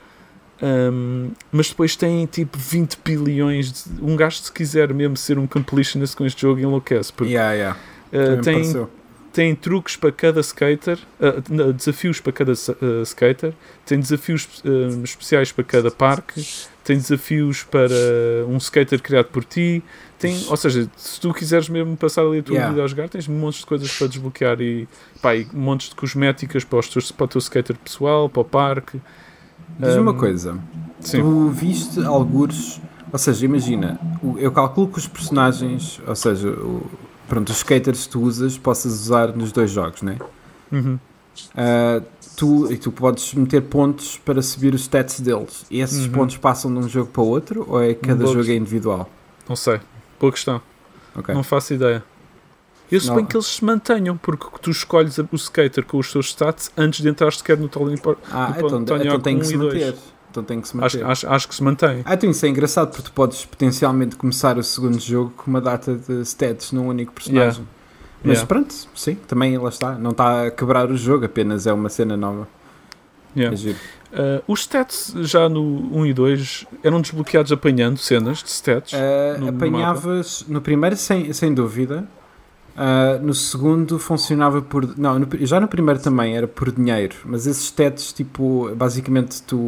Speaker 1: Um, mas depois tem tipo vinte bilhões de, um gajo se quiser mesmo ser um completionist com este jogo enlouquece porque
Speaker 3: yeah, yeah.
Speaker 1: Uh, tem, tem truques para cada skater, uh, desafios para cada uh, skater, tem desafios uh, especiais para cada parque, tem desafios para um skater criado por ti, tem, ou seja, se tu quiseres mesmo passar ali a tua
Speaker 3: yeah.
Speaker 1: vida a jogar, tens montes de coisas para desbloquear e, pá, e montes de cosméticas para, os teus, para o teu skater pessoal, para o parque.
Speaker 3: Diz-me um, uma coisa,
Speaker 1: sim.
Speaker 3: Tu viste algures, ou seja, imagina, eu calculo que os personagens, ou seja, o, pronto, os skaters que tu usas, possas usar nos dois jogos, não é?
Speaker 1: Uhum.
Speaker 3: Uh, tu, e tu podes meter pontos para subir os stats deles, e esses
Speaker 1: uhum.
Speaker 3: pontos passam de um jogo para o outro, ou é cada
Speaker 1: Boa
Speaker 3: jogo
Speaker 1: questão.
Speaker 3: é individual?
Speaker 1: Não sei, boa questão, okay. Não faço ideia. Eu suponho que eles se mantenham, porque tu escolhes o skater com os seus stats antes de entrar sequer no Tony Hawk.
Speaker 3: Ah, então, então tem que se manter. Então tem que se manter.
Speaker 1: Acho, acho, acho que se mantém.
Speaker 3: Ah, então isso é engraçado, porque tu podes potencialmente começar o segundo jogo com uma data de stats num único personagem.
Speaker 1: Yeah.
Speaker 3: Mas
Speaker 1: yeah.
Speaker 3: pronto, sim, também lá está. Não está a quebrar o jogo, apenas é uma cena nova.
Speaker 1: Yeah. É uh, os stats já no um e dois eram desbloqueados apanhando cenas de stats?
Speaker 3: Uh, no, apanhavas no, no primeiro, sem, sem dúvida. Uh, no segundo funcionava por... Não, no, já no primeiro também era por dinheiro, mas esses stats, tipo, basicamente tu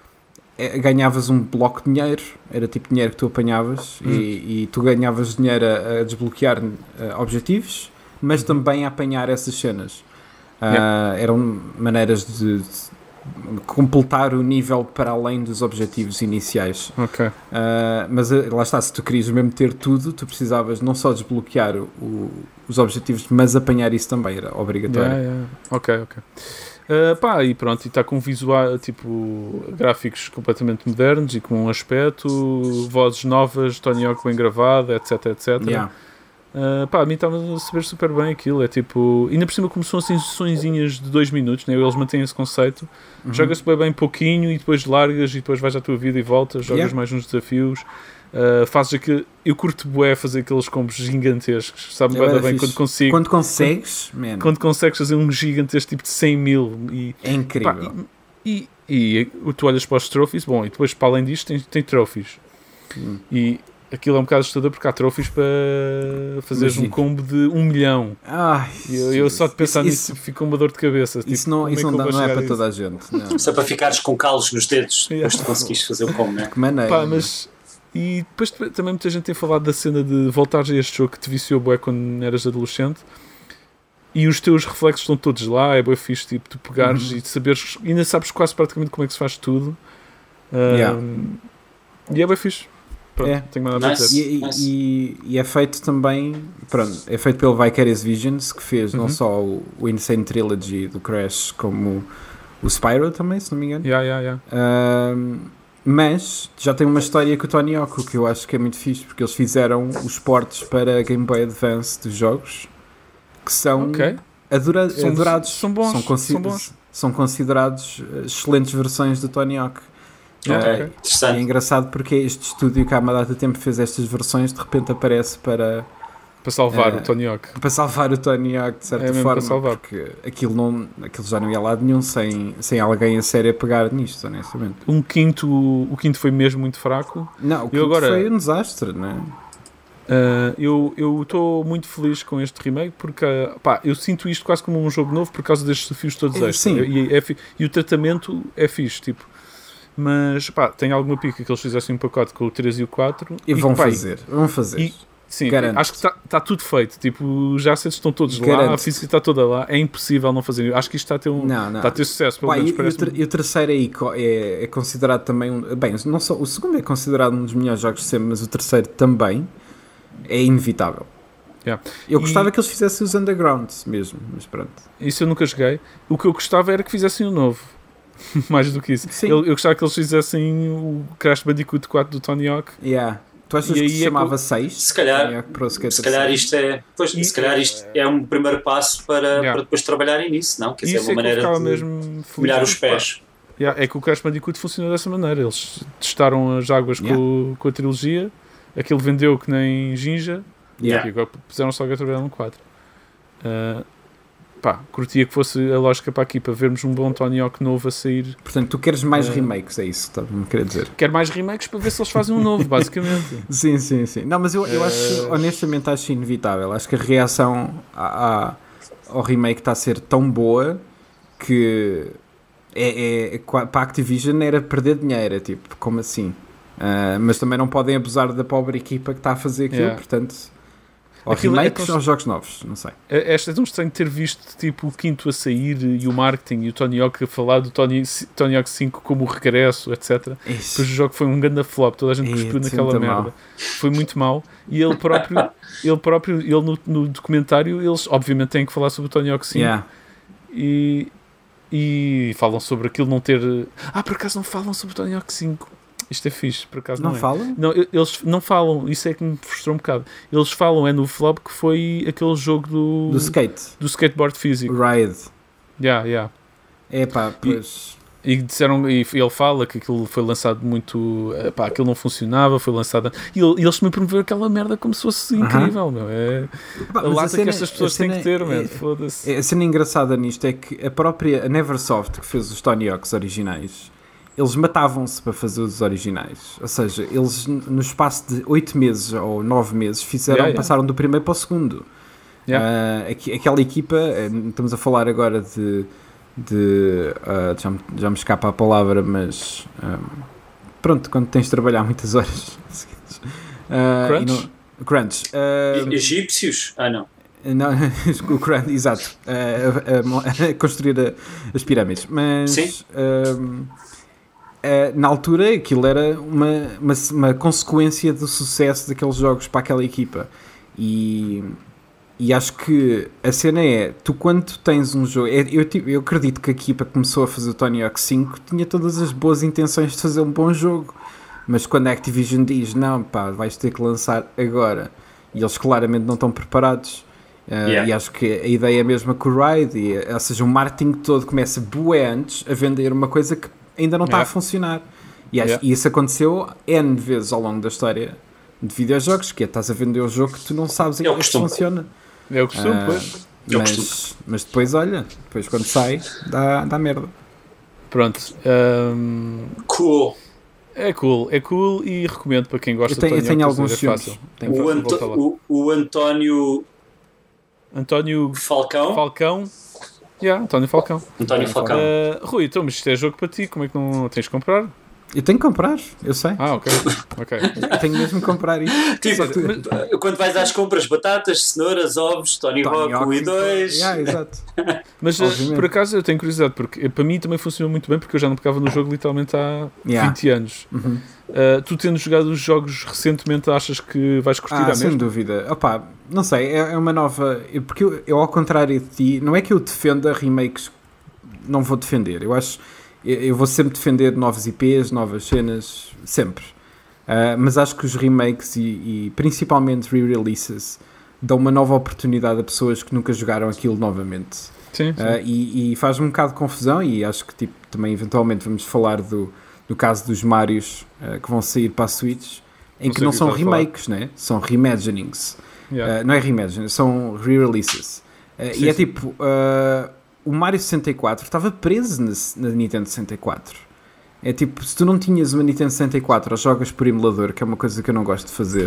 Speaker 3: é, ganhavas um bloco de dinheiro, era tipo dinheiro que tu apanhavas hum. e, e tu ganhavas dinheiro a, a desbloquear uh, objetivos, mas também a apanhar essas cenas. Uh, yeah. Eram maneiras de, de completar o nível para além dos objetivos iniciais.
Speaker 1: Ok.
Speaker 3: Uh, mas lá está, se tu querias mesmo ter tudo, tu precisavas não só desbloquear o, os objetivos, mas apanhar isso também, era obrigatório.
Speaker 1: Yeah, yeah. Ok, ok. Uh, pá, e pronto, e está com visual, tipo, gráficos completamente modernos e com um aspecto, vozes novas, Tony Hawk bem gravado, etc, etcétera.
Speaker 3: Yeah.
Speaker 1: Uh, pá, a mim estava a saber super bem aquilo, é tipo, ainda por cima como são assim sessõezinhas de dois minutos, né? Eles mantêm esse conceito, uhum. Jogas bem, bem pouquinho e depois largas e depois vais à tua vida e voltas, jogas yeah. mais uns desafios, uh, fazes aquilo, eu curto bué fazer aqueles combos gigantescos, sabe é bem, bem quando consigo.
Speaker 3: Quando consegues,
Speaker 1: quando, man. quando consegues fazer um gigantesco tipo de cem mil e,
Speaker 3: é incrível.
Speaker 1: Pá, e, e, e tu olhas para os trophies, bom, e depois para além disto tem, tem trophies hum. e aquilo é um bocado assustador porque há trophies para fazeres um combo de um milhão.
Speaker 3: Ai,
Speaker 1: e eu, eu só de pensar
Speaker 3: isso,
Speaker 1: nisso fica uma dor de cabeça.
Speaker 3: Isso
Speaker 1: tipo,
Speaker 3: não, isso
Speaker 1: é
Speaker 3: não, dá, não é para
Speaker 1: isso?
Speaker 3: toda a gente. Não.
Speaker 2: Só para ficares com calos nos dedos
Speaker 1: yeah.
Speaker 2: depois de conseguires fazer o combo, não é?
Speaker 3: Que maneira.
Speaker 1: Pá, mas, e depois também muita gente tem falado da cena de voltares a este jogo que te viciou bué quando eras adolescente e os teus reflexos estão todos lá, é bué fixe, tipo, tu pegares uhum. e saberes, ainda sabes quase praticamente como é que se faz tudo. Um,
Speaker 3: yeah.
Speaker 1: E é bué fixe. Pronto,
Speaker 3: é.
Speaker 1: tenho nada nice. a dizer.
Speaker 3: E, nice. e, e é feito também, pronto, é feito pelo Vicarious Visions, que fez uhum. não só o, o Insane Trilogy do Crash, como o Spyro também, se não me engano.
Speaker 1: Yeah, yeah,
Speaker 3: yeah. Um, mas já tem uma história com o Tony Hawk, o que eu acho que é muito fixe, porque eles fizeram os ports para Game Boy Advance dos jogos, que são
Speaker 1: okay.
Speaker 3: adora-
Speaker 1: são,
Speaker 3: adorados.
Speaker 1: São bons.
Speaker 3: São, consi-
Speaker 1: são bons.
Speaker 3: São considerados excelentes versões do Tony Hawk.
Speaker 1: Okay.
Speaker 3: Uh, é engraçado porque este estúdio que há uma data de tempo fez estas versões, de repente aparece para
Speaker 1: para salvar
Speaker 3: uh,
Speaker 1: o Tony Hawk,
Speaker 3: para salvar o Tony Hawk de certa
Speaker 1: é
Speaker 3: forma, porque aquilo, não, aquilo já não ia a lado nenhum sem, sem alguém a sério a pegar nisto, honestamente.
Speaker 1: Um quinto, o quinto foi mesmo muito fraco.
Speaker 3: Não, o quinto agora, foi um desastre, não é?
Speaker 1: Uh, eu estou muito feliz com este remake porque pá, eu sinto isto quase como um jogo novo por causa destes desafios todos
Speaker 3: é,
Speaker 1: extra.
Speaker 3: Sim.
Speaker 1: E, é, e o tratamento é fixe, tipo. Mas, pá, tem alguma pica que eles fizessem um pacote com o três e o quatro.
Speaker 3: E, e vão pá, fazer, vão fazer.
Speaker 1: E, sim,
Speaker 3: Garanto.
Speaker 1: Acho que está tá tudo feito. Tipo, os assets estão todos Garanto. lá, a física está toda lá. É impossível não fazer. Acho que isto está a ter, um,
Speaker 3: não, não.
Speaker 1: Está a ter sucesso. Pelo
Speaker 3: pá,
Speaker 1: menos,
Speaker 3: e, e, o ter, e o terceiro aí é, é considerado também um... Bem, não só, o segundo é considerado um dos melhores jogos de sempre, mas o terceiro também é inevitável.
Speaker 1: Yeah.
Speaker 3: Eu
Speaker 1: e...
Speaker 3: gostava que eles fizessem os Undergrounds mesmo, mas pronto.
Speaker 1: Isso eu nunca joguei. O que eu gostava era que fizessem o novo. Mais do que isso. Eu, eu gostava que eles fizessem o Crash Bandicoot quatro do Tony Hawk.
Speaker 3: Yeah. Tu achas que se é chamava seis?
Speaker 2: Se calhar, se calhar isto é, pois, e, se calhar isto é um primeiro passo para, yeah. para depois trabalharem nisso, não? Quer dizer, uma é maneira de molhar os pés.
Speaker 1: Yeah, é que o Crash Bandicoot funciona dessa maneira. Eles testaram as águas yeah. com, com a trilogia, aquilo vendeu que nem ginja, yeah. e agora puseram só a trabalhar no quatro. Uh, Pá, curtia que fosse a lógica para aqui, para vermos um bom Tony Hawk novo a sair.
Speaker 3: Portanto, tu queres mais uh, remakes, é isso que estás-me a querer dizer?
Speaker 1: Quero mais remakes para ver se eles fazem um novo, basicamente.
Speaker 3: Sim, sim, sim. Não, mas eu, eu acho, honestamente, acho inevitável. Acho que a reação a, a, ao remake está a ser tão boa que é, é, para a Activision era perder dinheiro, tipo, como assim? Uh, mas também não podem abusar da pobre equipa que está a fazer aquilo, yeah. portanto... Ou aquilo remakes é, ou jogos novos, não sei.
Speaker 1: É, é, é tão estranho ter visto tipo, o quinto a sair e o marketing e o Tony Hawk a falar do Tony, Tony Hawk cinco como o regresso, etcétera. Isso. Depois o jogo foi um grande flop, toda a gente cuspiu naquela merda. Mal. Foi muito mau. E ele próprio, ele próprio ele no, no documentário, eles obviamente têm que falar sobre o Tony Hawk cinco.
Speaker 3: Yeah.
Speaker 1: E, e falam sobre aquilo não ter... Ah, por acaso não falam sobre o Tony Hawk cinco. Isto é fixe, por acaso não, não é.
Speaker 3: falam?
Speaker 1: Não, eles não falam, isso é que me frustrou um bocado. Eles falam, é no flop que foi aquele jogo do...
Speaker 3: Do skate.
Speaker 1: Do skateboard físico.
Speaker 3: Ride.
Speaker 1: Yeah, yeah.
Speaker 3: É pá, pois...
Speaker 1: E, e disseram, e ele fala que aquilo foi lançado muito... Pá, aquilo não funcionava, foi lançado... E, e eles me promoveram aquela merda como se fosse incrível, uh-huh. meu. É
Speaker 3: pá,
Speaker 1: a lata
Speaker 3: a cena,
Speaker 1: que estas pessoas têm que ter,
Speaker 3: é,
Speaker 1: man. Foda-se.
Speaker 3: A cena engraçada nisto é que a própria a Neversoft, que fez os Tony Hawks originais... Eles matavam-se para fazer os originais. Ou seja, eles no espaço de oito meses ou nove meses fizeram, yeah, yeah. passaram do primeiro para o segundo. Yeah. Uh, aqu- aquela equipa, estamos a falar agora de, de uh, já, me, já me escapa a palavra, mas um, pronto, quando tens de trabalhar muitas horas.
Speaker 1: Uh, Crunch?
Speaker 3: Não, crunch.
Speaker 2: Uh, Egípcios? Ah, não.
Speaker 3: Não, o Quran, exato. A, a, a construir a, as pirâmides. Mas uh, uh, na altura aquilo era uma, uma, uma consequência do sucesso daqueles jogos para aquela equipa. E, e acho que a cena é, tu quando tu tens um jogo... Eu, eu acredito que a equipa que começou a fazer o Tony Hawk cinco tinha todas as boas intenções de fazer um bom jogo. Mas quando a Activision diz, não pá, vais ter que lançar agora, e eles claramente não estão preparados, uh, yeah. e acho que a ideia é a mesma que o Ride, e, ou seja, o marketing todo começa bué antes a vender uma coisa que ainda não está yeah. a funcionar. E, acho, yeah. e isso aconteceu N vezes ao longo da história de videojogos, que é, estás a vender o jogo que tu não sabes em que é funciona.
Speaker 1: É o costume, uh,
Speaker 3: pois. Mas, mas depois, olha, depois quando sai, dá, dá merda.
Speaker 1: Pronto. Um...
Speaker 2: Cool.
Speaker 1: É cool, é cool e recomendo para quem gosta
Speaker 3: eu tenho,
Speaker 1: de
Speaker 3: eu tenho alguns filmes.
Speaker 2: É o, Anto, o, o António
Speaker 1: António
Speaker 2: Falcão.
Speaker 1: Falcão. Yeah, António Falcão.
Speaker 2: António Falcão.
Speaker 1: Uh, Rui, então, mas isto é jogo para ti, como é que não tens de comprar?
Speaker 3: Eu tenho que comprar, eu sei.
Speaker 1: Ah, ok. okay.
Speaker 3: Eu tenho mesmo que comprar isso.
Speaker 2: Tipo, tu... mas, quando vais às compras, batatas, cenouras, ovos, Tony Hawk um e dois.
Speaker 3: Yeah, exato.
Speaker 1: Mas por acaso eu tenho curiosidade, porque para mim também funcionou muito bem, porque eu já não pegava no jogo literalmente há yeah. vinte anos.
Speaker 3: Uhum.
Speaker 1: Uh, tu tendo jogado os jogos recentemente, achas que vais curtir
Speaker 3: ah,
Speaker 1: a mesma?
Speaker 3: Sem dúvida. Opa, não sei, é, é uma nova... Porque eu, eu, ao contrário de ti, não é que eu defenda remakes, não vou defender. Eu acho... Eu vou sempre defender novos I Ps, novas cenas, sempre. Uh, mas acho que os remakes e, e principalmente re-releases dão uma nova oportunidade a pessoas que nunca jogaram aquilo novamente.
Speaker 1: Sim, sim.
Speaker 3: Uh, e, e faz um bocado de confusão, e acho que tipo, também eventualmente vamos falar do, do caso dos Marios uh, que vão sair para a Switch, em não que não são remakes, né? São reimaginings. Yeah. Uh, não é reimagining, são re-releases. Uh, e sim, é sim. tipo... Uh, o Mario sessenta e quatro estava preso na, na Nintendo sessenta e quatro. É tipo, se tu não tinhas uma Nintendo sessenta e quatro ou jogas por emulador, que é uma coisa que eu não gosto de fazer,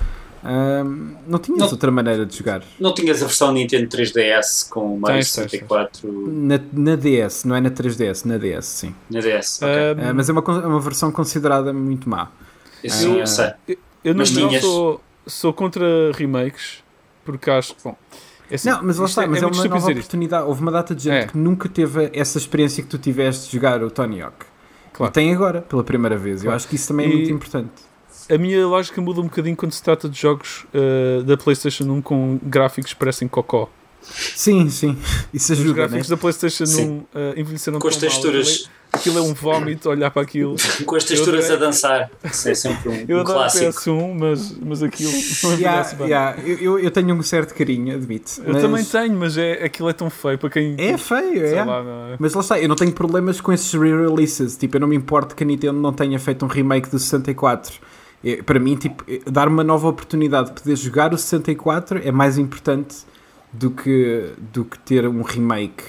Speaker 3: hum, não tinhas não, outra maneira de jogar.
Speaker 2: Não tinhas a versão Nintendo três D S com o Mario sessenta e quatro?
Speaker 3: Na, na D S, não é na três D S, na D S, sim.
Speaker 2: Na D S, ok.
Speaker 3: Um, uh, mas é uma, uma versão considerada muito má.
Speaker 2: Isso uh, eu sei.
Speaker 1: Eu, eu não sou, sou contra remakes, porque acho que, bom... Assim,
Speaker 3: não, mas lá está, é, mas é, é uma nova oportunidade. Houve uma data de gente é. que nunca teve essa experiência que tu tiveste de jogar o Tony Hawk. Claro. E tem agora, pela primeira vez. Claro. Eu acho que isso também é e muito importante.
Speaker 1: A minha lógica muda um bocadinho quando se trata de jogos uh, da PlayStation um com gráficos que parecem cocó.
Speaker 3: Sim, sim. Isso ajuda,
Speaker 1: os gráficos
Speaker 3: né?
Speaker 1: da PlayStation um uh, envelheceram
Speaker 2: com as texturas.
Speaker 1: Mal. Aquilo é um vómito, olhar para aquilo.
Speaker 2: Com as texturas a dançar. Isso é sempre um,
Speaker 1: eu
Speaker 2: um clássico.
Speaker 1: Eu adoro P S um, mas, mas aquilo não
Speaker 3: yeah, bem. Yeah. Eu, eu tenho um certo carinho, admito.
Speaker 1: Eu
Speaker 3: mas...
Speaker 1: também tenho, mas é, aquilo é tão feio para quem...
Speaker 3: É feio, é. Lá, é. Mas lá está, eu não tenho problemas com esses re-releases. Tipo, eu não me importo que a Nintendo não tenha feito um remake do sessenta e quatro. É, para mim, tipo, dar uma nova oportunidade de poder jogar o sessenta e quatro é mais importante do que, do que ter um remake.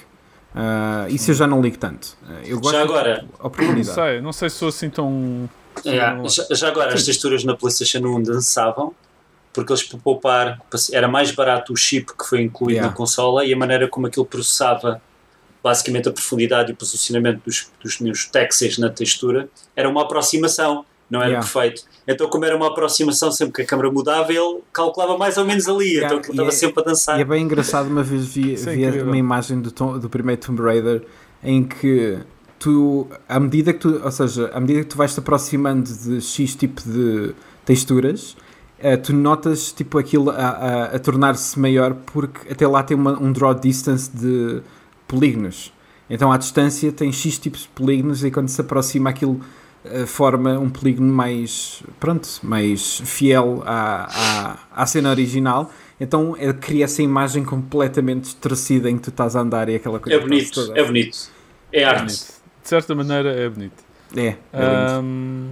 Speaker 3: Uh, isso eu já não ligo tanto. Uh, eu gosto
Speaker 2: já agora,
Speaker 3: oportunidade.
Speaker 1: Não sei, não sei se sou assim tão...
Speaker 2: É, já, já agora, Sim. as texturas na PlayStation um dançavam, porque eles para poupar, era mais barato o chip que foi incluído yeah. na consola e a maneira como aquilo processava basicamente a profundidade e o posicionamento dos, dos, dos texels na textura, era uma aproximação, não era yeah. perfeito. Então, como era uma aproximação, sempre que a câmera mudava, ele calculava mais ou menos ali. Yeah, então, aquilo estava é, sempre a dançar.
Speaker 3: E é bem engraçado, uma vez vi, vi uma imagem do, tom, do primeiro Tomb Raider em que tu, à medida que tu, ou seja, à medida que tu vais te aproximando de X tipo de texturas, uh, tu notas tipo aquilo a, a, a tornar-se maior, porque até lá tem uma, um draw distance de polígonos. Então, à distância tem X tipos de polígonos e quando se aproxima aquilo forma um polígono mais, pronto, mais fiel à, à, à cena original. Então é, cria essa imagem completamente distorcida em que tu estás a andar e aquela coisa.
Speaker 2: É bonito, toda. é bonito. É arte. É bonito.
Speaker 1: De certa maneira é bonito.
Speaker 3: É, é
Speaker 1: um,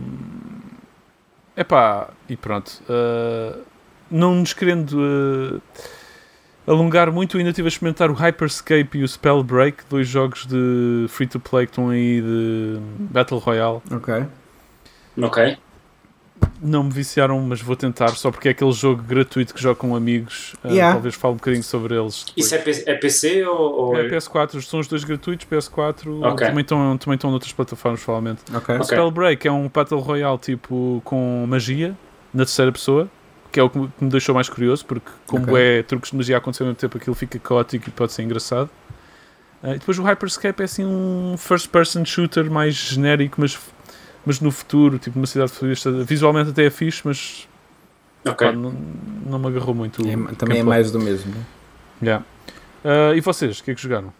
Speaker 1: epá, e pronto. Uh, não nos querendo uh, alongar muito, ainda estive a experimentar o Hyperscape e o Spellbreak, dois jogos de free-to-play que estão aí de Battle Royale.
Speaker 3: Ok.
Speaker 2: Ok.
Speaker 1: Não me viciaram, mas vou tentar, só porque é aquele jogo gratuito que jogo com amigos.
Speaker 3: Yeah.
Speaker 1: Uh, talvez fale um bocadinho sobre eles depois.
Speaker 2: Isso é, P- é P C ou, ou...
Speaker 1: É P S quatro, são os dois gratuitos, P S quatro,
Speaker 2: okay.
Speaker 1: também estão também estão noutras plataformas, provavelmente.
Speaker 3: Okay.
Speaker 1: O Spellbreak é um Battle Royale tipo com magia, na terceira pessoa, que é o que me deixou mais curioso, porque como okay. é truques de magia a acontecer ao mesmo tempo, aquilo fica caótico e pode ser engraçado. Uh, e depois o Hyperscape é assim um first person shooter mais genérico, mas, mas no futuro, tipo uma cidade futurista, visualmente até é fixe, mas okay. pá, não, não me agarrou muito.
Speaker 3: É, também é mais do mesmo, né?
Speaker 1: Yeah. Uh, e vocês, o que é que jogaram?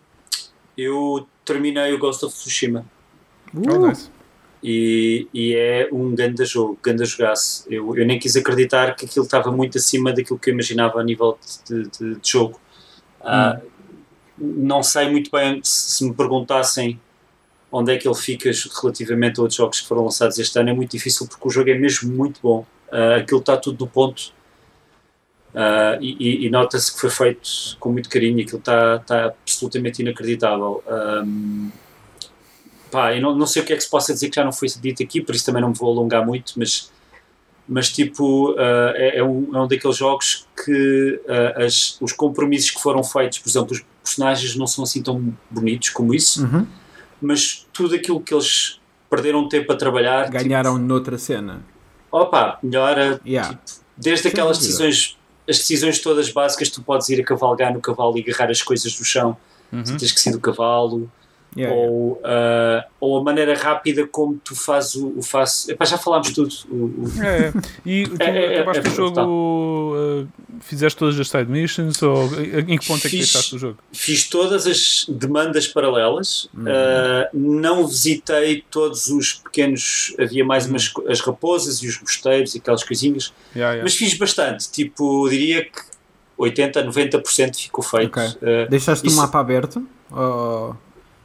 Speaker 2: Eu terminei o Ghost of Tsushima.
Speaker 1: Uh. Oh, nice.
Speaker 2: E, e é um grande jogo, grande jogaço. Eu, eu nem quis acreditar que aquilo estava muito acima daquilo que eu imaginava a nível de, de, de jogo. Hum. Uh, não sei muito bem se, se me perguntassem onde é que ele fica relativamente a outros jogos que foram lançados este ano. É muito difícil porque o jogo é mesmo muito bom. Uh, aquilo está tudo do ponto. Uh, e, e, e nota-se que foi feito com muito carinho. Aquilo está, está absolutamente inacreditável. Um, Pá, eu não, não sei o que é que se possa dizer que já não foi dito aqui, por isso também não me vou alongar muito, mas, mas tipo, uh, é, é, um, é um daqueles jogos que uh, as, os compromissos que foram feitos, por exemplo, os personagens não são assim tão bonitos como isso,
Speaker 3: uhum.
Speaker 2: mas tudo aquilo que eles perderam tempo a trabalhar...
Speaker 3: Ganharam
Speaker 2: tipo,
Speaker 3: noutra cena.
Speaker 2: Opa, melhora,
Speaker 3: yeah.
Speaker 2: tipo, desde aquelas decisões, as decisões todas básicas, tu podes ir a cavalgar no cavalo e agarrar as coisas do chão,
Speaker 1: uhum.
Speaker 2: tu tens que sair do cavalo...
Speaker 3: Yeah,
Speaker 2: ou,
Speaker 3: yeah.
Speaker 2: Uh, ou a maneira rápida como tu fazes o, o faz... Epá, já falámos tudo. O, o...
Speaker 1: É, é. E tu é, acabaste é, é, o jogo, uh, fizeste todas as side missions, ou em que ponto fiz, é que deixaste o jogo?
Speaker 2: Fiz todas as demandas paralelas,
Speaker 3: uhum.
Speaker 2: uh, não visitei todos os pequenos, havia mais uhum. umas, as raposas e os mosteiros e aquelas coisinhas,
Speaker 1: yeah, yeah.
Speaker 2: mas fiz bastante, tipo, diria que oitenta, noventa por cento ficou feito.
Speaker 3: Okay.
Speaker 2: Uh,
Speaker 3: Deixaste isso... o mapa aberto? Ou...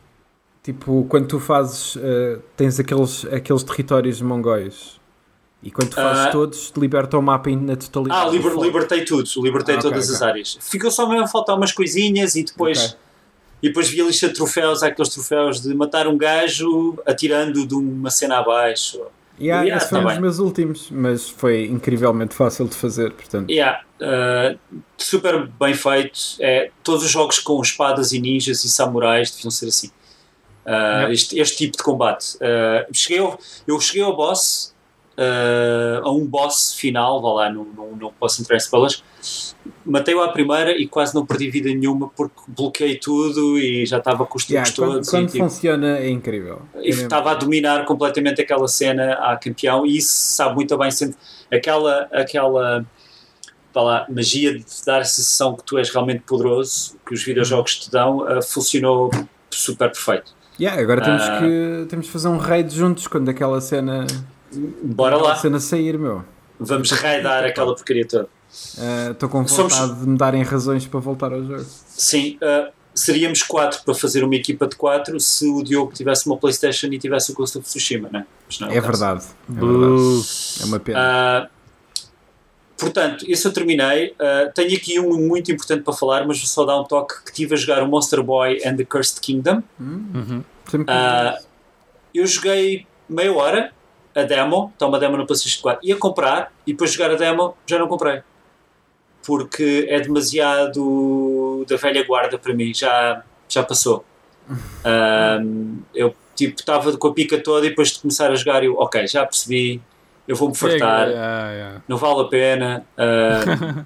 Speaker 3: Tipo, quando tu fazes, uh, tens aqueles, aqueles territórios mongóis e quando tu fazes uh, todos, liberta o mapa na totalidade.
Speaker 2: Ah, liber, libertei tudo, libertei
Speaker 3: ah,
Speaker 2: todas
Speaker 3: okay,
Speaker 2: as
Speaker 3: okay.
Speaker 2: áreas. Ficou só mesmo a faltar umas coisinhas e depois,
Speaker 3: okay.
Speaker 2: e depois vi a lista de troféus, aqueles troféus de matar um gajo atirando de uma cena abaixo.
Speaker 3: Yeah, e, ah, esse foi um dos meus últimos, mas foi incrivelmente fácil de fazer, portanto.
Speaker 2: Yeah, uh, super bem feito. É, todos os jogos com espadas e ninjas e samurais deviam ser assim. Uh, yep. este, este tipo de combate. Uh, cheguei ao, eu cheguei ao boss, uh, a um boss final, vá lá, não, não, não posso entrar em spoilers. Matei-o à primeira e quase não perdi vida nenhuma porque bloqueei tudo e já estava com os truques
Speaker 3: yeah, quando,
Speaker 2: todos.
Speaker 3: Quando
Speaker 2: e, tipo,
Speaker 3: funciona é incrível.
Speaker 2: E estava a dominar completamente aquela cena à campeão e isso sabe muito bem, sendo aquela, aquela vá lá, magia de dar a sensação que tu és realmente poderoso, que os videojogos te dão, uh, funcionou super perfeito.
Speaker 3: Yeah, agora temos, uh, que, temos que fazer um raid juntos quando aquela cena
Speaker 2: bora
Speaker 3: aquela
Speaker 2: lá
Speaker 3: cena sair, meu.
Speaker 2: Vamos raidar aquela porcaria toda.
Speaker 3: Estou uh, com vontade Somos... de me darem razões para voltar ao jogo.
Speaker 2: Sim, uh, seríamos quatro para fazer uma equipa de quatro se o Diogo tivesse uma PlayStation e tivesse o Ghost of Tsushima, não é? Mas não é,
Speaker 3: é, verdade, é verdade. É uma pena.
Speaker 2: Uh, portanto, isso eu terminei. Uh, tenho aqui um muito importante para falar, mas vou só dar um toque que estive a jogar o Monster Boy and the Cursed Kingdom.
Speaker 3: Uhum.
Speaker 2: Uh, eu joguei meia hora a demo, está uma demo no PlayStation quatro, ia comprar e depois de jogar a demo já não comprei porque é demasiado da velha guarda para mim, já, já passou. Uh, eu tipo estava com a pica toda e depois de começar a jogar eu, ok, já percebi, eu vou-me fartar,
Speaker 1: yeah, yeah.
Speaker 2: não vale a pena. Uh,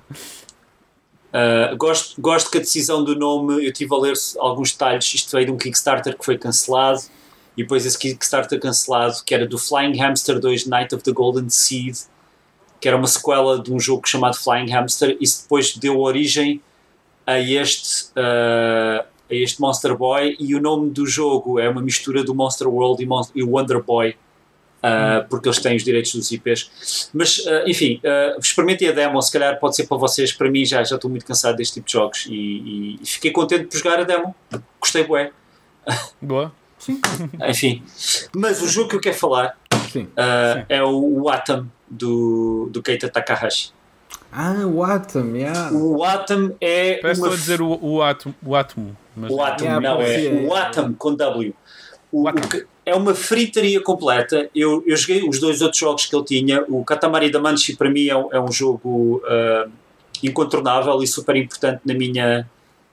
Speaker 2: Uh, gosto, gosto que a decisão do nome, eu estive a ler alguns detalhes, isto veio de um Kickstarter que foi cancelado e depois esse Kickstarter cancelado que era do Flying Hamster dois Night of the Golden Seed, que era uma sequela de um jogo chamado Flying Hamster, e isso depois deu origem a este, uh, a este Monster Boy, e o nome do jogo é uma mistura do Monster World e, Mon- e Wonder Boy. Uh, porque eles têm os direitos dos I Ps, mas uh, enfim, uh, experimentem a demo, se calhar pode ser para vocês, para mim já, já estou muito cansado deste tipo de jogos e, e, e fiquei contente por jogar a demo, gostei bué.
Speaker 1: Boa.
Speaker 3: Sim.
Speaker 2: Enfim, mas o jogo que eu quero falar
Speaker 3: Sim.
Speaker 2: Uh,
Speaker 3: Sim.
Speaker 2: é o, o Atom do, do Keita Takahashi.
Speaker 3: Ah, o Atom, yeah.
Speaker 2: O Atom é
Speaker 1: parece
Speaker 2: uma...
Speaker 1: que estou a dizer o, o Atom, o Atom, mas...
Speaker 2: o Atom,
Speaker 3: yeah,
Speaker 2: não, é,
Speaker 3: é
Speaker 2: o Atom com W. O,
Speaker 1: o Atom.
Speaker 2: o, é uma fritaria completa. Eu, eu joguei os dois outros jogos que ele tinha. O Katamari Damacy para mim é um, é um jogo uh, incontornável e super importante na minha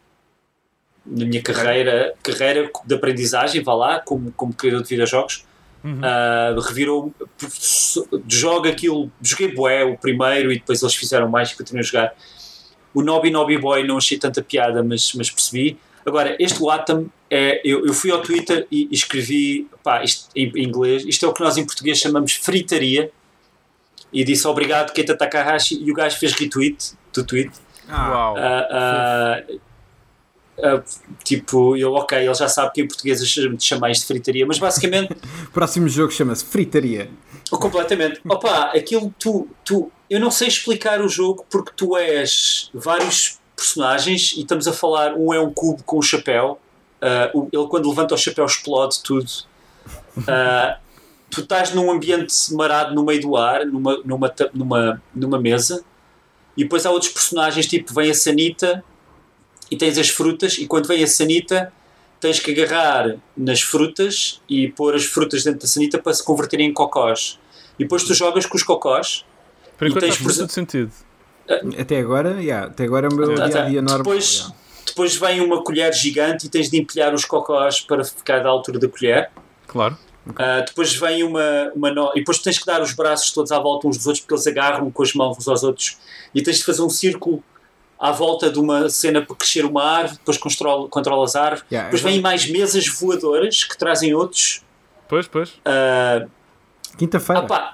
Speaker 2: na minha carreira, carreira de aprendizagem, vá lá, como, como criador de videojogos.
Speaker 1: Uhum.
Speaker 2: Uh, revirou jogo aquilo, joguei bué o primeiro e depois eles fizeram mais e continuei a jogar. O Nobby Nobby Boy não achei tanta piada, mas, mas percebi. Agora, este Wattam, é, eu, eu fui ao Twitter e, e escrevi, pá, isto, em, em inglês, isto é o que nós em português chamamos fritaria, e disse obrigado Keita Takahashi, e o gajo fez retweet do tweet.
Speaker 1: Ah, uau.
Speaker 2: Uh, uh, Uh, tipo, eu, ok, ele já sabe que em português chama isto de fritaria, mas basicamente
Speaker 3: o próximo jogo chama-se Fritaria.
Speaker 2: Oh, completamente. Opa, aquilo tu, tu eu não sei explicar o jogo porque tu és vários personagens e estamos a falar, um é um cubo com um chapéu, uh, ele quando levanta o chapéu explode tudo. Uh, tu estás num ambiente marado no meio do ar, numa, numa, numa, numa mesa, e depois há outros personagens, tipo vem a Sanita e tens as frutas, e quando vem a sanita tens que agarrar nas frutas e pôr as frutas dentro da sanita para se converterem em cocós, e depois tu jogas com os cocós.
Speaker 1: Por enquanto faz por... todo sentido.
Speaker 3: Até agora, yeah, até agora é o meu dia a dia normal.
Speaker 2: Depois, yeah. depois vem uma colher gigante e tens de empilhar os cocós para ficar da altura da colher.
Speaker 1: Claro.
Speaker 2: Okay. Uh, depois vem uma, uma no... e depois tens que dar os braços todos à volta uns dos outros, porque eles agarram com as mãos uns aos outros, e tens de fazer um círculo à volta de uma cena para crescer uma árvore, depois controla, controla as árvores, yeah, depois vêm mais mesas voadoras que trazem outros.
Speaker 1: Pois, pois.
Speaker 2: Uh,
Speaker 3: Quinta-feira.
Speaker 2: Ah,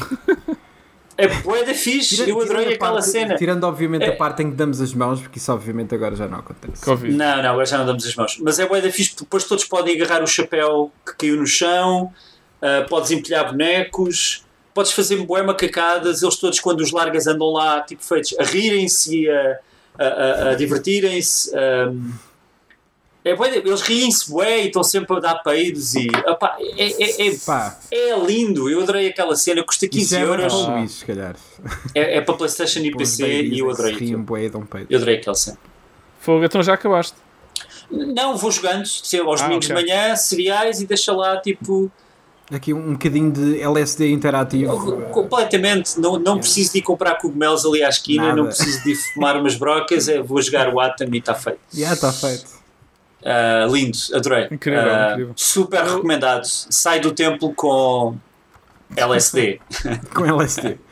Speaker 2: é bué da fixe, Tira, eu adorei aquela
Speaker 3: parte,
Speaker 2: cena.
Speaker 3: Tirando obviamente é, a parte em que damos as mãos, porque isso obviamente agora já não acontece.
Speaker 1: Covid.
Speaker 2: Não, não, agora já não damos as mãos. Mas é bué da fixe, porque depois todos podem agarrar o chapéu que caiu no chão, uh, podes empilhar bonecos, podes fazer bué macacadas, eles todos quando os largas andam lá, tipo feitos, a rirem-se e a... A, a, a divertirem-se. Um, é bué, eles riem-se bué e estão sempre a dar peidos e opa, é, é, é, é lindo. Eu adorei aquela cena, custa quinze euros.
Speaker 3: É, para Luís, se calhar.
Speaker 2: É, é para PlayStation e P C e eu adorei aquilo.
Speaker 3: Bué, dão peido.
Speaker 2: Eu adorei aquela cena.
Speaker 1: Fogo, então já acabaste?
Speaker 2: Não, vou jogando aos
Speaker 1: ah,
Speaker 2: domingos
Speaker 1: okay.
Speaker 2: de manhã, cereais e deixa lá tipo.
Speaker 3: Aqui um bocadinho de L S D interativo.
Speaker 2: Completamente. Não, não preciso de ir comprar cogumelos ali à esquina, Nada. Não preciso de ir fumar umas brocas, é, vou jogar o Wattam e está feito.
Speaker 3: Já yeah, está feito.
Speaker 2: Uh, lindo, adorei.
Speaker 1: Incrível,
Speaker 2: uh,
Speaker 1: incrível.
Speaker 2: Super Eu... recomendado. Sai do templo com L S D.
Speaker 3: Com L S D.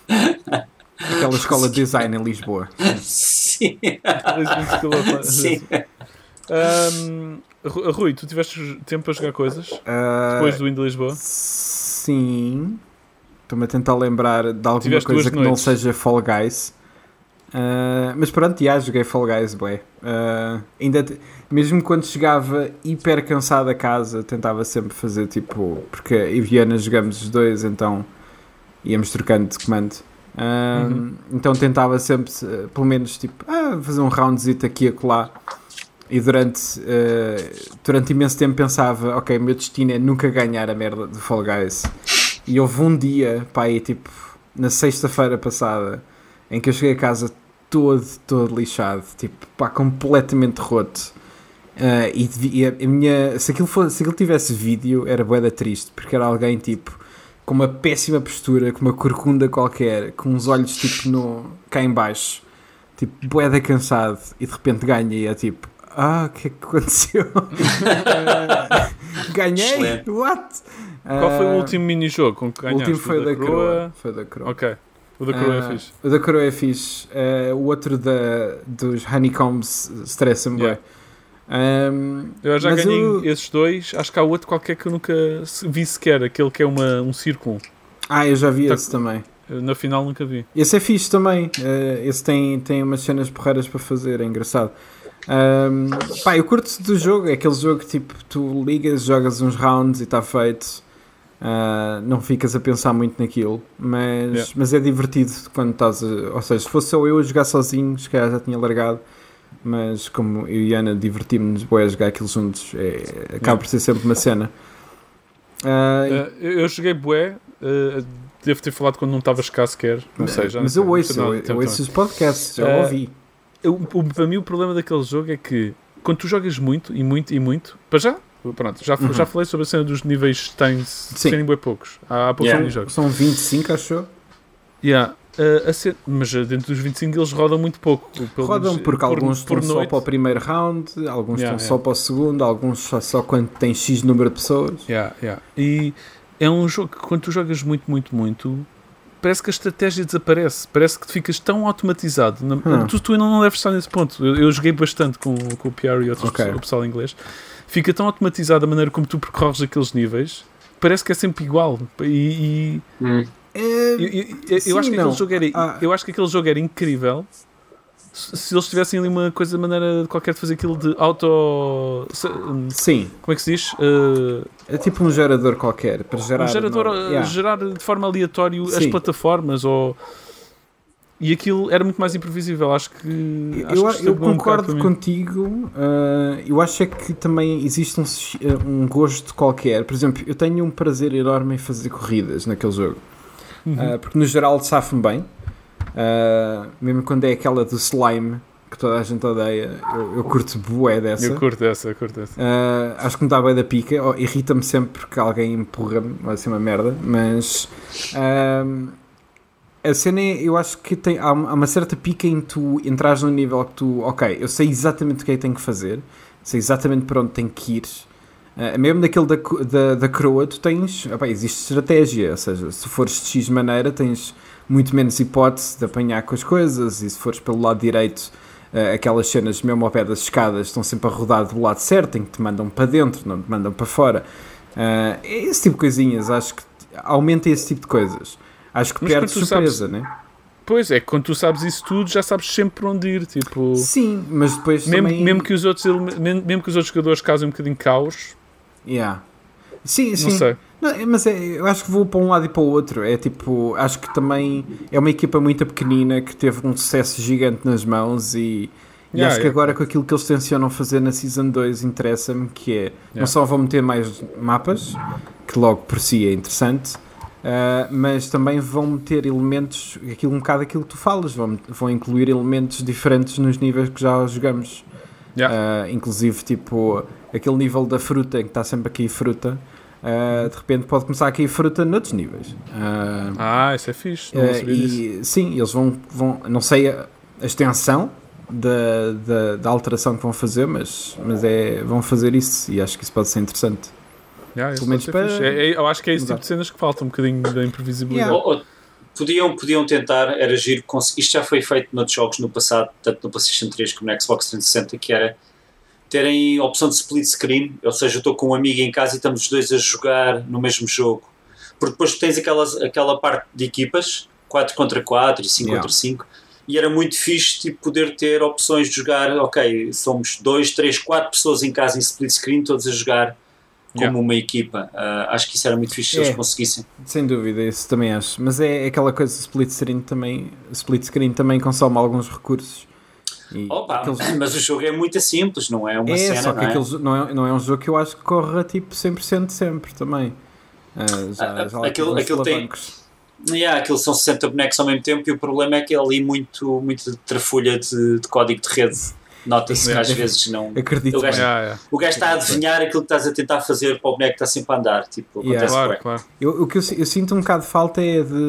Speaker 3: Aquela escola de design em Lisboa.
Speaker 2: Sim.
Speaker 1: Sim. Um, Rui, tu tiveste tempo para jogar coisas uh, depois do Indo Lisboa?
Speaker 3: Sim. Estou-me a tentar lembrar de alguma
Speaker 1: tiveste
Speaker 3: coisa que
Speaker 1: noites.
Speaker 3: não seja Fall Guys. Uh, mas pronto, já joguei Fall Guys, bué. Uh, ainda te, mesmo quando chegava hiper cansado a casa, tentava sempre fazer tipo. Porque eu e Ana jogamos os dois, então íamos trocando de comando. Uh, uhum. Então tentava sempre, uh, pelo menos, tipo, ah, fazer um roundzito aqui e acolá. E durante, uh, durante imenso tempo pensava, ok, o meu destino é nunca ganhar a merda do Fall Guys. E houve um dia, pá, aí, tipo, na sexta-feira passada, em que eu cheguei a casa todo, todo lixado, tipo, pá, completamente roto. Uh, e, e a, a minha, se aquilo, fosse, se aquilo tivesse vídeo, era bué da triste, porque era alguém, tipo, com uma péssima postura, com uma corcunda qualquer, com uns olhos, tipo, no, cá em baixo, tipo, bué da cansado, e de repente ganha e é tipo, ah, o que é que aconteceu? Ganhei? Excelente. What?
Speaker 1: Qual foi o último mini-jogo com que ganhaste?
Speaker 3: O último foi o da, da Croa. Foi da Croa.
Speaker 1: Ok. O da Croa uh, é fixe.
Speaker 3: O da Croa é fixe. Uh, o outro da, dos Honeycombs stressa-me yeah. bem. Um,
Speaker 1: eu já ganhei eu... esses dois. Acho que há outro qualquer que eu nunca vi sequer. Aquele que é uma, um círculo.
Speaker 3: Ah, eu já vi tá, esse também.
Speaker 1: Na final nunca vi.
Speaker 3: Esse é fixe também. Uh, esse tem, tem umas cenas porreiras para fazer. É engraçado. Um, pá, eu curto do jogo, é aquele jogo que tipo, tu ligas, jogas uns rounds e está feito, uh, não ficas a pensar muito naquilo, mas, yeah. mas é divertido quando estás a, ou seja, se fosse só eu a jogar sozinho, se calhar já tinha largado, mas como eu e Ana divertimos-nos bem a jogar aquilo juntos, é, acaba yeah. por ser sempre uma cena.
Speaker 1: Uh, uh, eu joguei bué, uh, devo ter falado quando não estavas cá sequer, não sei, já
Speaker 3: mas
Speaker 1: não
Speaker 3: eu ouço, eu, eu ouço os podcasts, já uh, ouvi.
Speaker 1: Eu, para mim o problema daquele jogo é que quando tu jogas muito e muito e muito, para já, pronto, já, uhum. já falei sobre a cena dos níveis que tens serem bem poucos, há, há poucos
Speaker 3: yeah.
Speaker 1: jogos.
Speaker 3: São vinte e cinco, acho.
Speaker 1: Yeah. Uh, a ser, mas dentro dos vinte e cinco eles rodam muito pouco.
Speaker 3: Rodam porque por, alguns por estão noite. Só para o primeiro round, alguns yeah, estão yeah. só para o segundo, alguns só, só quando tem X número de pessoas.
Speaker 1: Yeah, yeah. E é um jogo que quando tu jogas muito, muito, muito, parece que a estratégia desaparece. Parece que ficas tão automatizado. Na, hum. tu, tu ainda não deves estar nesse ponto. Eu, eu joguei bastante com, com o Pierre e outros okay. pessoas, o pessoal em inglês. Fica tão automatizado a maneira como tu percorres aqueles níveis. Parece que é sempre igual. E... e hum. eu, eu, eu,
Speaker 3: Sim,
Speaker 1: eu, acho que
Speaker 3: não.
Speaker 1: aquele jogo era, ah. eu acho que aquele jogo era incrível se eles tivessem ali uma coisa, maneira qualquer de fazer aquilo de auto...
Speaker 3: Sim.
Speaker 1: Como é que se diz? Uh,
Speaker 3: é tipo um gerador qualquer, para gerar...
Speaker 1: Um gerador,
Speaker 3: no... yeah.
Speaker 1: gerar de forma aleatória as plataformas, ou... E aquilo era muito mais imprevisível, acho que... Acho
Speaker 3: eu
Speaker 1: que
Speaker 3: eu concordo um contigo, uh, eu acho é que também existe um, um gosto qualquer. Por exemplo, eu tenho um prazer enorme em fazer corridas naquele jogo, uhum. uh, porque no geral safo-me bem. Uh, mesmo quando é aquela do slime que toda a gente odeia, eu, eu curto bué dessa.
Speaker 1: Eu curto essa, eu curto essa.
Speaker 3: Uh, acho que me dá bué da pica, oh, irrita-me sempre porque alguém empurra-me, vai ser uma merda, mas uh, a cena é, eu acho que tem, há, há uma certa pica em tu entrares num nível que tu, ok, eu sei exatamente o que é que tenho que fazer, sei exatamente para onde tenho que ir. Uh, mesmo daquele da, da, da coroa, tu tens, opa, existe estratégia, ou seja, se fores de X maneira, tens muito menos hipótese de apanhar com as coisas, e se fores pelo lado direito, uh, aquelas cenas mesmo ao pé das escadas estão sempre a rodar do lado certo, em que te mandam para dentro, não te mandam para fora. Uh, esse tipo de coisinhas, acho que aumenta esse tipo de coisas. Acho que perde surpresa,
Speaker 1: sabes,
Speaker 3: né?
Speaker 1: Pois é, quando tu sabes isso tudo, já sabes sempre para onde ir, tipo...
Speaker 3: Sim, mas depois
Speaker 1: mesmo,
Speaker 3: também...
Speaker 1: mesmo, que os outros, mesmo, mesmo que os outros jogadores causem um bocadinho de caos...
Speaker 3: Yeah. Sim, sim.
Speaker 1: Não sei.
Speaker 3: Não, mas é, eu acho que vou para um lado e para o outro. É tipo, acho que também é uma equipa muito pequenina que teve um sucesso gigante nas mãos e, e
Speaker 1: yeah,
Speaker 3: acho que
Speaker 1: yeah.
Speaker 3: agora com aquilo que eles tencionam fazer na Season dois interessa-me, que é, yeah. não só vão meter mais mapas, que logo por si é interessante, uh, mas também vão meter elementos, aquilo, um bocado aquilo que tu falas, vão, vão incluir elementos diferentes nos níveis que já jogamos. Yeah. Uh, inclusive, tipo, aquele nível da fruta, em que está sempre a cair fruta, uh, de repente pode começar a cair fruta noutros níveis. Uh,
Speaker 1: ah, isso é fixe. Não
Speaker 3: uh, e, sim, eles vão, vão, não sei a, a extensão da, da, da alteração que vão fazer, mas, mas é, vão fazer isso e acho que isso pode ser interessante.
Speaker 1: Yeah, Pelo menos para... é, é, eu acho que é esse tipo de cenas que falta um bocadinho da imprevisibilidade.
Speaker 2: Yeah. Oh, oh, podiam, podiam tentar, era giro, isto já foi feito noutros jogos no passado, tanto no PlayStation três como no Xbox trezentos e sessenta, que era terem a opção de split screen, ou seja, eu estou com um amigo em casa e estamos os dois a jogar no mesmo jogo, porque depois tens aquelas, aquela parte de equipas, quatro contra quatro e cinco yeah. contra cinco, e era muito fixe tipo, poder ter opções de jogar, ok, somos dois, três, quatro pessoas em casa em split screen, todos a jogar como yeah. uma equipa. Uh, acho que isso era muito fixe se é, eles conseguissem.
Speaker 3: Sem dúvida, isso também acho. Mas é aquela coisa, split screen também, split screen também consome alguns recursos.
Speaker 2: E Opa, aqueles... Mas o jogo é muito simples, não é uma
Speaker 3: é,
Speaker 2: cena,
Speaker 3: só que
Speaker 2: não, é?
Speaker 3: Aqueles, não, é, não é um jogo que eu acho que corra tipo cem por cento sempre também. Uh, já, já
Speaker 2: aquilo aquilo tem... Yeah, aquilo são sessenta bonecos ao mesmo tempo e o problema é que é ali muito, muito trafulha de, de código de rede. Nota-se que às vezes não...
Speaker 3: Acredito.
Speaker 2: O gajo,
Speaker 1: yeah, yeah.
Speaker 2: o gajo está a adivinhar aquilo que estás a tentar fazer para o boneco que está sempre a andar. Tipo,
Speaker 3: yeah.
Speaker 2: acontece
Speaker 1: claro, claro.
Speaker 3: Eu, o que eu, eu sinto um bocado de falta é de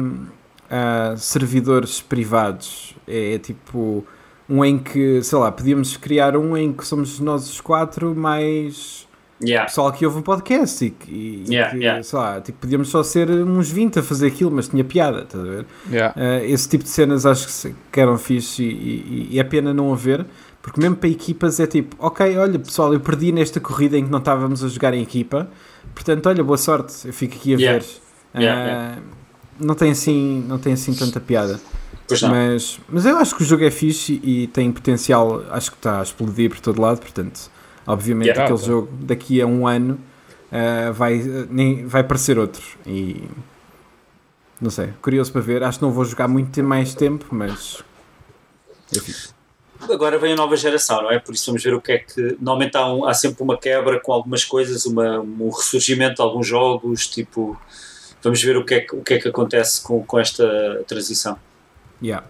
Speaker 3: uh, servidores privados. É, é tipo um em que, sei lá, podíamos criar um em que somos nós os quatro mais
Speaker 2: yeah.
Speaker 3: pessoal que ouve um podcast e, e
Speaker 2: yeah,
Speaker 3: que,
Speaker 2: yeah.
Speaker 3: sei lá, tipo, podíamos só ser uns vinte a fazer aquilo, mas tinha piada, estás a ver?
Speaker 1: Yeah.
Speaker 3: Uh, esse tipo de cenas acho que eram fixe e, e, e é pena não haver. Porque mesmo para equipas é tipo, ok, olha pessoal, eu perdi nesta corrida em que não estávamos a jogar em equipa, portanto, olha, boa sorte, eu fico aqui a
Speaker 2: yeah.
Speaker 3: ver.
Speaker 2: Yeah,
Speaker 3: uh,
Speaker 2: yeah.
Speaker 3: Não, tem assim, não tem assim tanta piada.
Speaker 2: Pois não.
Speaker 3: Mas, mas eu acho que o jogo é fixe e tem potencial, acho que está a explodir por todo lado, portanto, obviamente
Speaker 2: yeah.
Speaker 3: aquele jogo daqui a um ano uh, vai, nem, vai parecer outro. E não sei, curioso para ver, acho que não vou jogar muito mais tempo, mas é fixe.
Speaker 2: Agora vem a nova geração, não é? Por isso vamos ver o que é que... Normalmente há, um, há sempre uma quebra com algumas coisas, uma, um ressurgimento de alguns jogos, tipo... Vamos ver o que é que, o que, é que acontece com, com esta transição.
Speaker 3: Yeah.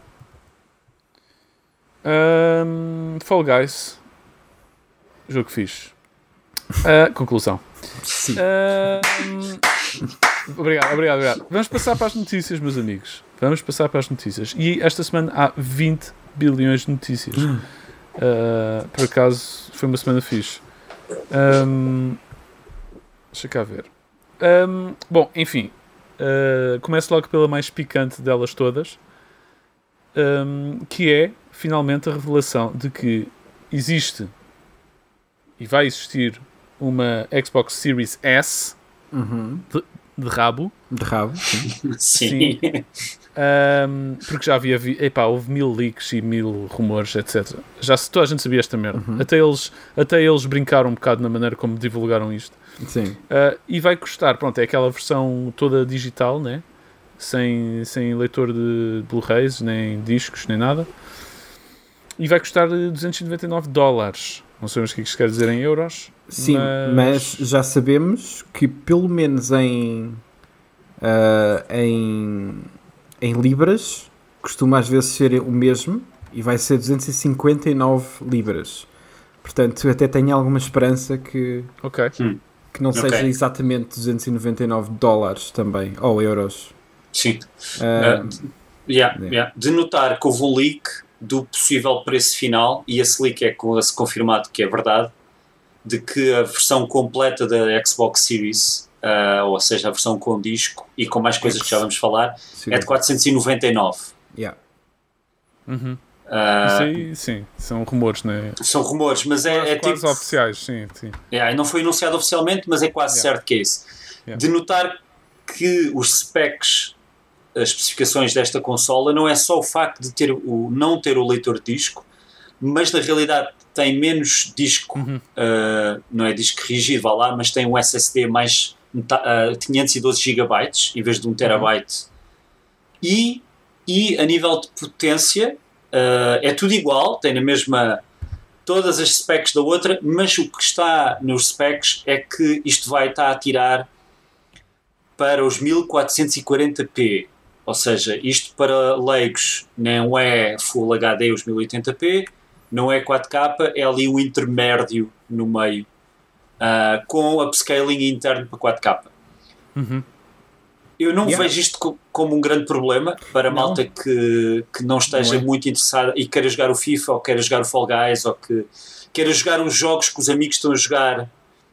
Speaker 1: Um, Fall Guys. Jogo fixe. Uh, conclusão.
Speaker 3: Sim.
Speaker 1: Um, obrigado, obrigado, obrigado. Vamos passar para as notícias, meus amigos. Vamos passar para as notícias. E esta semana há vinte bilhões de notícias. Uh, por acaso foi uma semana fixe. Um, deixa cá ver. Um, bom, enfim, uh, começo logo pela mais picante delas todas, um, que é, finalmente, a revelação de que existe e vai existir uma Xbox Series S
Speaker 3: uhum.
Speaker 1: de, de rabo.
Speaker 3: De rabo, sim.
Speaker 2: sim.
Speaker 1: sim. Um, porque já havia... Epá, houve mil leaks e mil rumores, etcétera. Já toda a gente sabia esta merda. Uhum. Até, eles, até eles brincaram um bocado na maneira como divulgaram isto.
Speaker 3: Sim.
Speaker 1: Uh, e vai custar... Pronto, é aquela versão toda digital, né? Sem, sem leitor de Blu-rays, nem discos, nem nada. E vai custar duzentos e noventa e nove dólares. Não sabemos o que isto quer dizer em euros.
Speaker 3: Sim, mas, mas já sabemos que pelo menos em, uh, em, em libras costuma às vezes ser o mesmo e vai ser duzentos e cinquenta e nove libras. Portanto, até tenho alguma esperança que,
Speaker 1: okay.
Speaker 3: que não seja okay. exatamente duzentos e noventa e nove dólares também, ou euros.
Speaker 2: Sim. Uh, uh, yeah, yeah. De notar que houve um leak do possível preço final, e esse leak é quase confirmado que é verdade, de que a versão completa da Xbox Series, uh, ou seja, a versão com disco e com mais coisas X. que já vamos falar, sim. é de quatrocentos e noventa e nove.
Speaker 3: Yeah.
Speaker 1: Uhum. Uh, Isso aí, sim, são rumores, né?
Speaker 2: São rumores, mas é, é
Speaker 1: quase
Speaker 2: tipo...
Speaker 1: oficiais, sim. sim.
Speaker 2: Yeah, não foi anunciado oficialmente, mas é quase yeah. certo que é isso. Yeah. De notar que os specs, as especificações desta consola, não é só o facto de ter o, não ter o leitor de disco, mas na realidade tem menos disco, uhum. uh, não é disco rígido, vá lá, mas tem um S S D mais uh, quinhentos e doze gigabytes em vez de um terabyte. Uhum. E, e a nível de potência uh, é tudo igual, tem na mesma todas as specs da outra, mas o que está nos specs é que isto vai estar a tirar para os mil quatrocentos e quarenta p. Ou seja, isto para leigos não é Full H D os mil e oitenta p, não é quatro K, é ali um intermédio no meio, uh, com upscaling interno para quatro K.
Speaker 1: Uhum.
Speaker 2: Eu não
Speaker 3: yeah.
Speaker 2: vejo isto co- como um grande problema para a malta que, que não esteja
Speaker 3: não é.
Speaker 2: muito interessada e queira jogar o FIFA, ou queira jogar o Fall Guys, ou que queira jogar os jogos que os amigos estão a jogar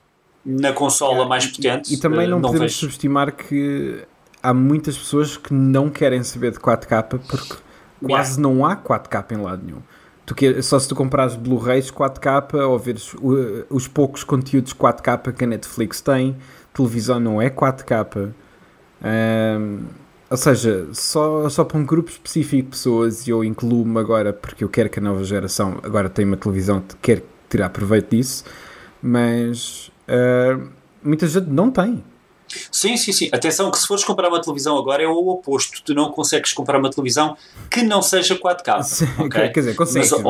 Speaker 2: na consola yeah. mais potente.
Speaker 3: E, e também não,
Speaker 2: uh, não
Speaker 3: podemos
Speaker 2: vejo.
Speaker 3: subestimar que há muitas pessoas que não querem saber de quatro K porque quase yeah. não há quatro K em lado nenhum. Tu que, só se tu comprares Blu-rays quatro K ou veres uh, os poucos conteúdos quatro K que a Netflix tem, televisão não é quatro K. Um, ou seja, só, só para um grupo específico de pessoas, e eu incluo-me agora porque eu quero que a nova geração agora tenha uma televisão que quer tirar proveito disso, mas uh, muita gente não tem.
Speaker 2: Sim, sim, sim. Atenção que se fores comprar uma televisão agora é o oposto. Tu não consegues comprar uma televisão que não seja quatro K. Okay?
Speaker 3: Quer dizer, consegues. Mas,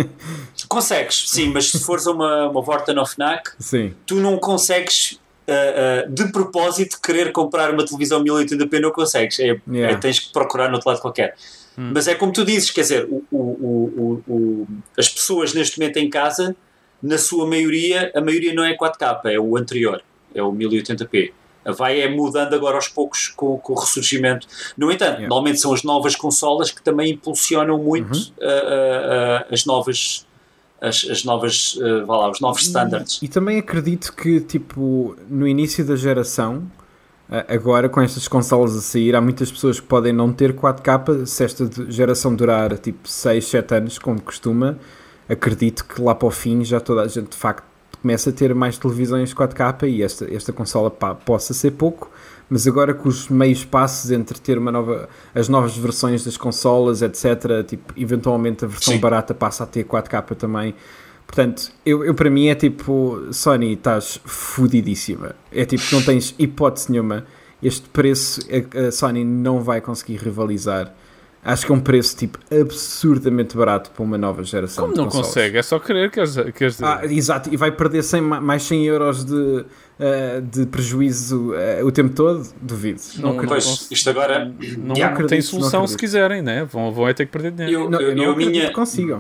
Speaker 2: oh, consegues, sim, mas se fores a uma, uma Vorten ou Fnac,
Speaker 3: sim.
Speaker 2: tu não consegues uh, uh, de propósito querer comprar uma televisão mil e oitenta p, não consegues. É,
Speaker 3: yeah.
Speaker 2: é, tens que procurar no outro lado qualquer. Hum. Mas é como tu dizes, quer dizer, o, o, o, o, as pessoas neste momento em casa, na sua maioria, a maioria não é quatro K, é o anterior, é o mil e oitenta p. Vai é mudando agora aos poucos com, com o ressurgimento. No entanto, yeah. normalmente são as novas consolas que também impulsionam muito uhum. uh, uh, uh, as novas as, as novas uh, vá lá, os novos standards.
Speaker 3: E, e também acredito que tipo, no início da geração, agora com estas consolas a sair, há muitas pessoas que podem não ter quatro K. Se esta geração durar tipo seis, sete anos, como costuma, acredito que lá para o fim já toda a gente de facto começa a ter mais televisões quatro K e esta, esta consola pá, possa ser pouco, mas agora com os meios passos entre ter uma nova, as novas versões das consolas, etcétera, tipo, eventualmente a versão Sim. barata passa a ter quatro K também. Portanto, eu, eu para mim é tipo, Sony, estás fodidíssima. É tipo, não tens hipótese nenhuma. Este preço a, a Sony não vai conseguir rivalizar. Acho que é um preço tipo absurdamente barato para uma nova geração.
Speaker 1: Como
Speaker 3: de
Speaker 1: não
Speaker 3: consoles.
Speaker 1: Consegue? É só querer, queres, queres dizer?
Speaker 3: Ah, exato, e vai perder cem, mais cem euros de, uh, de prejuízo uh, o tempo todo? Duvido.
Speaker 2: Não, não pois, isto agora
Speaker 1: não, não acredito, tem solução não se quiserem, né? Vão, vão é ter que perder dinheiro.
Speaker 2: Eu,
Speaker 3: não,
Speaker 2: eu,
Speaker 3: eu não
Speaker 2: eu
Speaker 3: acredito
Speaker 2: minha...
Speaker 3: que consigam.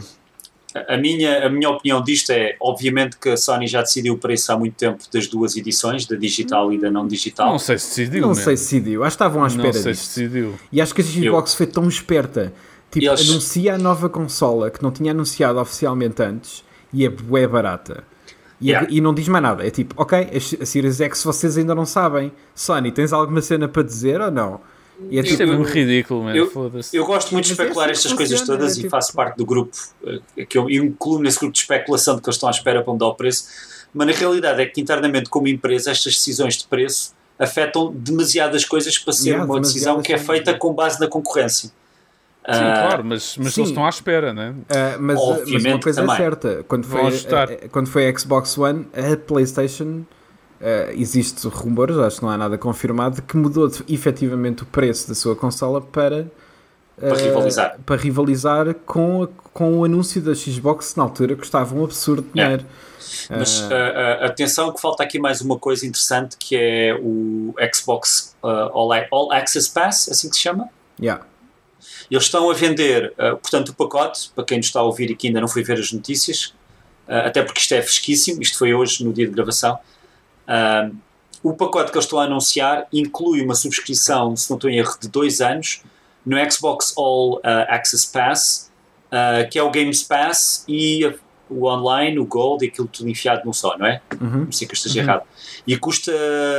Speaker 2: A minha, a minha opinião disto é, obviamente que a Sony já decidiu o preço há muito tempo das duas edições, da digital e da não digital.
Speaker 1: Não sei se decidiu.
Speaker 3: Não
Speaker 1: mesmo.
Speaker 3: sei se decidiu. Acho que estavam à espera disso.
Speaker 1: Não sei se decidiu.
Speaker 3: E acho que a Xbox Eu... foi tão esperta. Tipo,
Speaker 2: Eles...
Speaker 3: anuncia a nova consola que não tinha anunciado oficialmente antes e é bué barata. E, yeah. e não diz mais nada. É tipo, ok, a Series X vocês ainda não sabem. Sony, tens alguma cena para dizer ou não?
Speaker 1: E é, tipo, é mesmo ridículo, mano.
Speaker 2: Eu, eu gosto muito de especular é estas coisas todas é, tipo... e faço parte do grupo que eu incluo nesse grupo de especulação de que eles estão à espera para mudar o preço. Mas na realidade é que internamente, como empresa, estas decisões de preço afetam demasiadas coisas para ser yeah, uma decisão que é feita com base na concorrência.
Speaker 1: Sim, uh, claro, mas, mas eles estão à espera, né?
Speaker 3: Uh, mas, mas uma coisa também. É certa, quando foi, a, quando foi a Xbox One, a PlayStation, uh, existe rumores, acho que não há nada confirmado, que mudou de, efetivamente o preço da sua consola para,
Speaker 2: para, uh, rivalizar.
Speaker 3: para rivalizar com, a, com o anúncio da Xbox, na altura custava um absurdo de dinheiro.
Speaker 2: Yeah. Mas uh, uh, atenção que falta aqui mais uma coisa interessante, que é o Xbox uh, All, All Access Pass, assim que se chama?
Speaker 3: Yeah.
Speaker 2: Eles estão a vender, uh, portanto, o pacote, para quem nos está a ouvir e que ainda não foi ver as notícias, uh, até porque isto é fresquíssimo, isto foi hoje, no dia de gravação. Uh, o pacote que eles estão a anunciar inclui uma subscrição, se não estou em erro, de dois anos no Xbox All uh, Access Pass, uh, que é o Games Pass e a, o online, o Gold e aquilo tudo enfiado num só, não é?
Speaker 3: Uhum.
Speaker 2: Não sei que eu esteja uhum. errado. E custa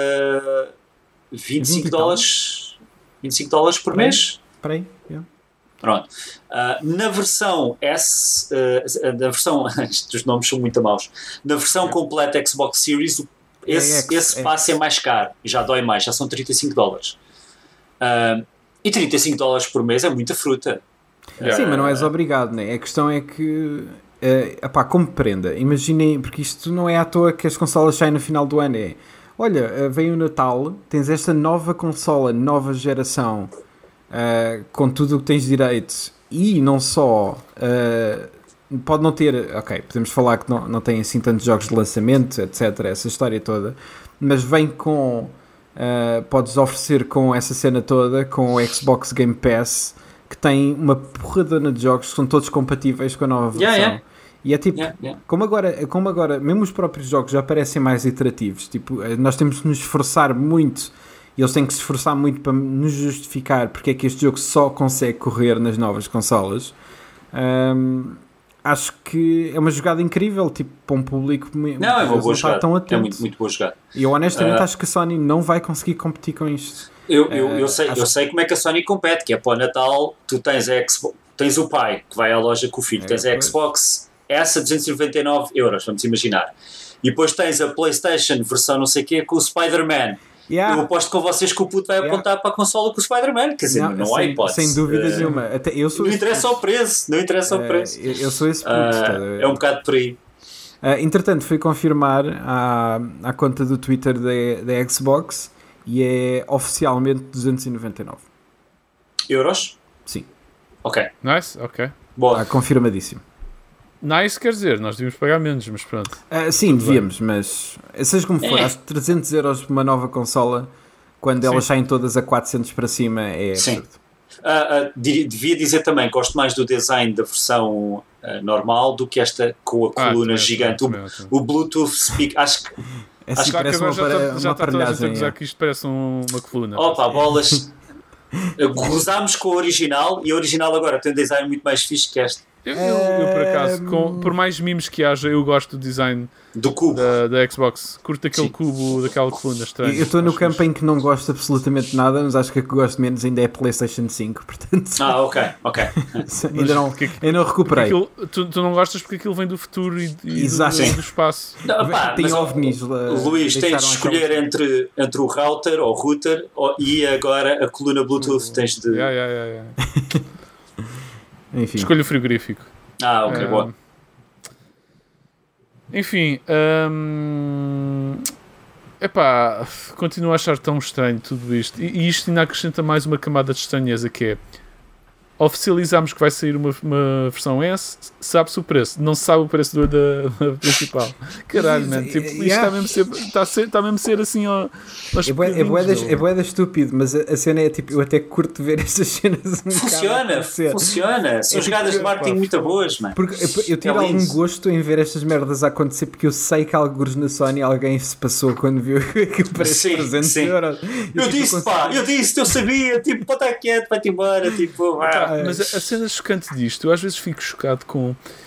Speaker 2: vinte e cinco dólares, vinte e cinco dólares por
Speaker 3: Peraí.
Speaker 2: mês.
Speaker 3: Peraí, yeah.
Speaker 2: Pronto. Uh, na versão S, uh, na versão, estes nomes são muito maus, na versão completa Xbox Series, esse, é X, esse é passe é mais caro, já dói mais, já são trinta e cinco dólares. Uh, e trinta e cinco dólares por mês é muita fruta.
Speaker 3: Sim, uh, mas não és obrigado, né? A questão é que, uh, epá, como prenda, imaginem, porque isto não é à toa que as consolas saem no final do ano, é, olha, uh, vem o Natal, tens esta nova consola, nova geração, Uh, com tudo o que tens direito e não só uh, pode não ter, ok, podemos falar que não, não tem assim tantos jogos de lançamento, etc, essa história toda, mas vem com uh, podes oferecer com essa cena toda, com o Xbox Game Pass, que tem uma porradona de jogos que são todos compatíveis com a nova versão.
Speaker 2: Yeah, yeah.
Speaker 3: E é tipo,
Speaker 2: yeah, yeah.
Speaker 3: Como, agora, como agora mesmo os próprios jogos já parecem mais iterativos, tipo, nós temos de nos esforçar muito e eles têm que se esforçar muito para nos justificar porque é que este jogo só consegue correr nas novas consolas. Um, acho que é uma jogada incrível, tipo, para um público
Speaker 2: não, é uma boa jogada.
Speaker 3: Tão atento.
Speaker 2: É muito, muito boa jogada.
Speaker 3: E eu honestamente
Speaker 2: uh,
Speaker 3: acho que a Sony não vai conseguir competir com isto.
Speaker 2: Eu, eu, uh, eu, sei, eu sei como é que a Sony compete, que é para o Natal, tu tens, a Xbox, tens o pai que vai à loja com o filho, é, tens a Xbox S a duzentos e noventa e nove euros, vamos imaginar. E depois tens a PlayStation versão não sei o quê com o Spider-Man.
Speaker 3: Yeah.
Speaker 2: Eu aposto com vocês que o puto vai
Speaker 3: yeah.
Speaker 2: apontar para a consola com o Spider-Man, quer dizer, não, não há
Speaker 3: sem,
Speaker 2: hipótese.
Speaker 3: Sem dúvida
Speaker 2: uh,
Speaker 3: nenhuma. Até eu sou
Speaker 2: não interessa o preço, não interessa uh, o preço.
Speaker 3: Eu, eu sou esse puto.
Speaker 2: Uh, é um bocado por aí.
Speaker 3: Uh, entretanto, fui confirmar à, à conta do Twitter da, da Xbox e é oficialmente duzentos e noventa e nove
Speaker 2: euros?
Speaker 3: Sim.
Speaker 2: Ok.
Speaker 1: Nice, ok.
Speaker 2: Boa.
Speaker 3: Está confirmadíssimo.
Speaker 1: Nice quer dizer, nós devíamos pagar menos, mas pronto.
Speaker 3: Uh, sim, devíamos, mas seja como for,
Speaker 2: é.
Speaker 3: acho que trezentos euros por uma nova consola, quando sim. elas saem todas a quatrocentos para cima, é
Speaker 2: sim.
Speaker 3: absurdo.
Speaker 2: Uh, uh, devia dizer também, gosto mais do design da versão uh, normal do que esta com a coluna ah, gigante. Também, o, também. o Bluetooth speak, acho que.
Speaker 3: É assim,
Speaker 2: acho
Speaker 3: que parece uma,
Speaker 1: já está,
Speaker 3: uma
Speaker 1: já está toda a gente a
Speaker 3: dizer
Speaker 1: que isto parece um, uma coluna.
Speaker 2: Opa, bolas. Gozámos com a original e a original agora tem um design muito mais fixe que esta.
Speaker 1: Eu, eu, eu por acaso, com, por mais memes que haja, eu gosto do design
Speaker 2: do cubo
Speaker 1: da, da Xbox. Curto aquele Sim. cubo, daquela coluna estranha.
Speaker 3: Eu estou no campo que... em que não gosto absolutamente nada, mas acho que a que gosto menos ainda é a PlayStation cinco, portanto...
Speaker 2: Ah, ok, ok.
Speaker 3: ainda, não,
Speaker 1: porque,
Speaker 3: ainda não recuperei.
Speaker 1: Aquilo, tu, tu não gostas porque aquilo vem do futuro e, e do, do espaço.
Speaker 2: Não, pá,
Speaker 3: tem
Speaker 2: mas,
Speaker 3: ovnis
Speaker 2: lá. Luís, tens de escolher aquela... entre, entre o router ou router ou, e agora a coluna Bluetooth. Uh, tens de...
Speaker 1: Yeah, yeah, yeah, yeah.
Speaker 3: Enfim.
Speaker 1: Escolha o frigorífico.
Speaker 2: Ah, ok, uh, boa.
Speaker 1: Enfim, um, epá, continuo a achar tão estranho tudo isto. E, e isto ainda acrescenta mais uma camada de estranheza, que é oficializamos que vai sair uma, uma versão S, sabe-se o preço, não se sabe o preço do, da, da principal. Caralho, mano, tipo, isto está mesmo a ser, está a ser, está mesmo a ser assim, ó.
Speaker 3: É bué, é bué, é bué estúpido, mas a, a cena é tipo, eu até curto ver estas cenas. Um
Speaker 2: funciona, funciona. São é jogadas tipo, de marketing muito boas, mano.
Speaker 3: Porque eu, eu tiro é algum gosto em ver estas merdas a acontecer, porque eu sei que alguns na Sony alguém se passou quando viu aquilo parece trezentos euros.
Speaker 2: Eu, eu disse, tipo, pá, eu disse, eu sabia, tipo, pô, está quieto, vai-te embora, tipo, vá.
Speaker 1: Mas a, a cena chocante disto, eu às vezes fico chocado com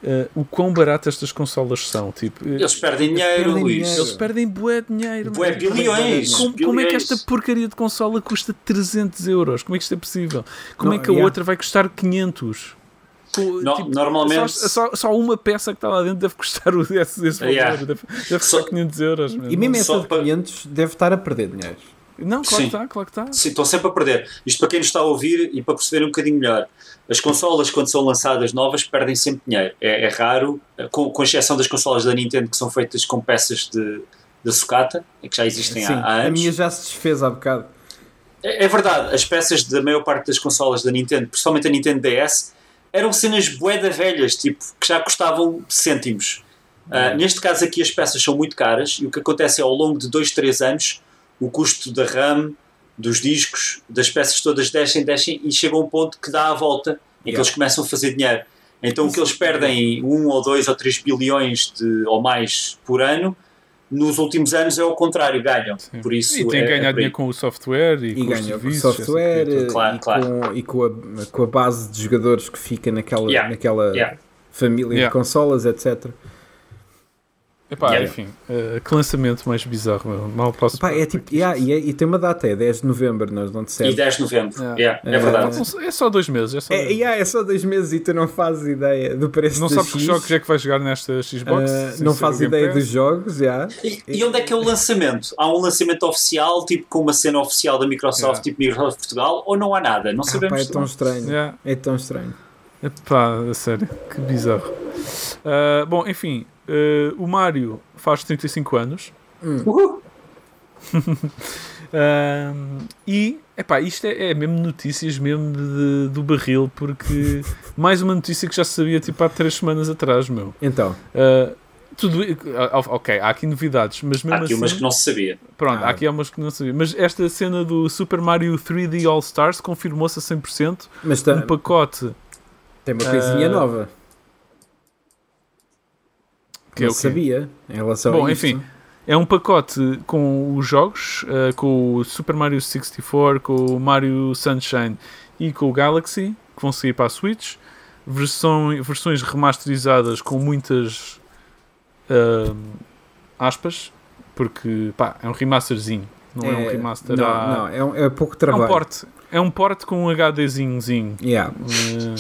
Speaker 1: Uh, o quão barato estas consolas são. Tipo,
Speaker 2: eles perdem dinheiro,
Speaker 1: perdem
Speaker 2: Luís.
Speaker 1: Eles perdem bué dinheiro.
Speaker 2: Bué bilhões.
Speaker 1: Como,
Speaker 2: bilhões.
Speaker 1: Como é que esta porcaria de consola custa trezentos euros? Como é que isto é possível? Como não, é que a yeah. outra vai custar quinhentos?
Speaker 2: No, tipo, normalmente
Speaker 1: só, só, só uma peça que está lá dentro deve custar esse, esse valor. Yeah. Deve, deve custar quinhentos euros.
Speaker 3: E mesmo essa de quinhentos deve estar a perder dinheiro.
Speaker 1: Não, claro Sim. que está, claro que está.
Speaker 2: Sim, estão sempre a perder. Isto para quem nos está a ouvir e para perceber um bocadinho melhor. As consolas, quando são lançadas novas, perdem sempre dinheiro. É, é raro, com, com exceção das consolas da Nintendo que são feitas com peças de, de sucata, que já existem
Speaker 3: Sim,
Speaker 2: há, há anos.
Speaker 3: A minha já se desfez há bocado.
Speaker 2: É, é verdade, as peças da maior parte das consolas da Nintendo, principalmente a Nintendo D S, eram cenas bué da velhas, tipo, que já custavam cêntimos. Uh, neste caso aqui as peças são muito caras e o que acontece é ao longo de dois, três anos o custo da RAM, dos discos, das peças todas descem, descem e chega a um ponto que dá a volta em yeah. que eles começam a fazer dinheiro. Então o que eles perdem um ou dois ou três bilhões de, ou mais por ano, nos últimos anos é ao contrário, ganham. Por isso,
Speaker 1: e tem
Speaker 2: é,
Speaker 1: que ganhar
Speaker 2: é
Speaker 1: dinheiro com o software e,
Speaker 3: e
Speaker 1: com
Speaker 3: ganha
Speaker 1: os
Speaker 3: com o
Speaker 1: serviços,
Speaker 3: software
Speaker 2: claro,
Speaker 3: e,
Speaker 2: claro.
Speaker 3: Com, e com, a, com a base de jogadores que fica naquela,
Speaker 2: yeah.
Speaker 3: naquela
Speaker 2: yeah.
Speaker 3: família yeah. de consolas, etcétera.
Speaker 1: Epá, yeah. enfim, uh, que lançamento mais bizarro, meu. Mal posso.
Speaker 3: Epá, é tipo, yeah, e, é, e tem uma data, é dez de novembro, nós não dissemos.
Speaker 2: E dez de novembro, yeah. Yeah, é, é verdade.
Speaker 1: É, é só dois meses. É só,
Speaker 3: é, yeah, é só dois meses e tu não fazes ideia do preço.
Speaker 1: Não sabes que jogos é que vais jogar nesta Xbox?
Speaker 3: Uh, não fazes ideia dos jogos, já. Yeah.
Speaker 2: E, e onde é que é o lançamento? Há um lançamento oficial, tipo com uma cena oficial da Microsoft, yeah. tipo Microsoft Portugal, ou não há nada? Não sabemos.
Speaker 3: Ah, pá, é tão estranho. Yeah. É tão estranho.
Speaker 1: Epá, a sério, que bizarro. Uh, bom, enfim, uh, o Mario faz trinta e cinco anos.
Speaker 2: Hum. Uhul.
Speaker 1: uh, e, epá, isto é, é mesmo notícias mesmo de, do barril, porque mais uma notícia que já sabia tipo há três semanas atrás, meu.
Speaker 3: Então.
Speaker 1: Uh, tudo, ok, há aqui novidades, mas mesmo
Speaker 2: há aqui
Speaker 1: assim,
Speaker 2: umas que não se sabia.
Speaker 1: Pronto, ah. há aqui umas que não se sabia. Mas esta cena do Super Mario três D All Stars confirmou-se a cem por cento.
Speaker 3: Mas tá...
Speaker 1: um pacote...
Speaker 3: Tem uma coisinha uh... nova. Que eu
Speaker 1: okay.
Speaker 3: sabia em relação
Speaker 1: Bom,
Speaker 3: a isso.
Speaker 1: Enfim, é um pacote com os jogos, uh, com o Super Mario sessenta e quatro, com o Mario Sunshine e com o Galaxy, que vão sair para a Switch. Versão, versões remasterizadas com muitas uh, aspas, porque pá, é um remasterzinho, não é, é um remaster.
Speaker 3: Não,
Speaker 1: a...
Speaker 3: não é, um, é pouco trabalho.
Speaker 1: É um porte. É um port com um HDzinho.
Speaker 3: Yeah.
Speaker 1: Uh,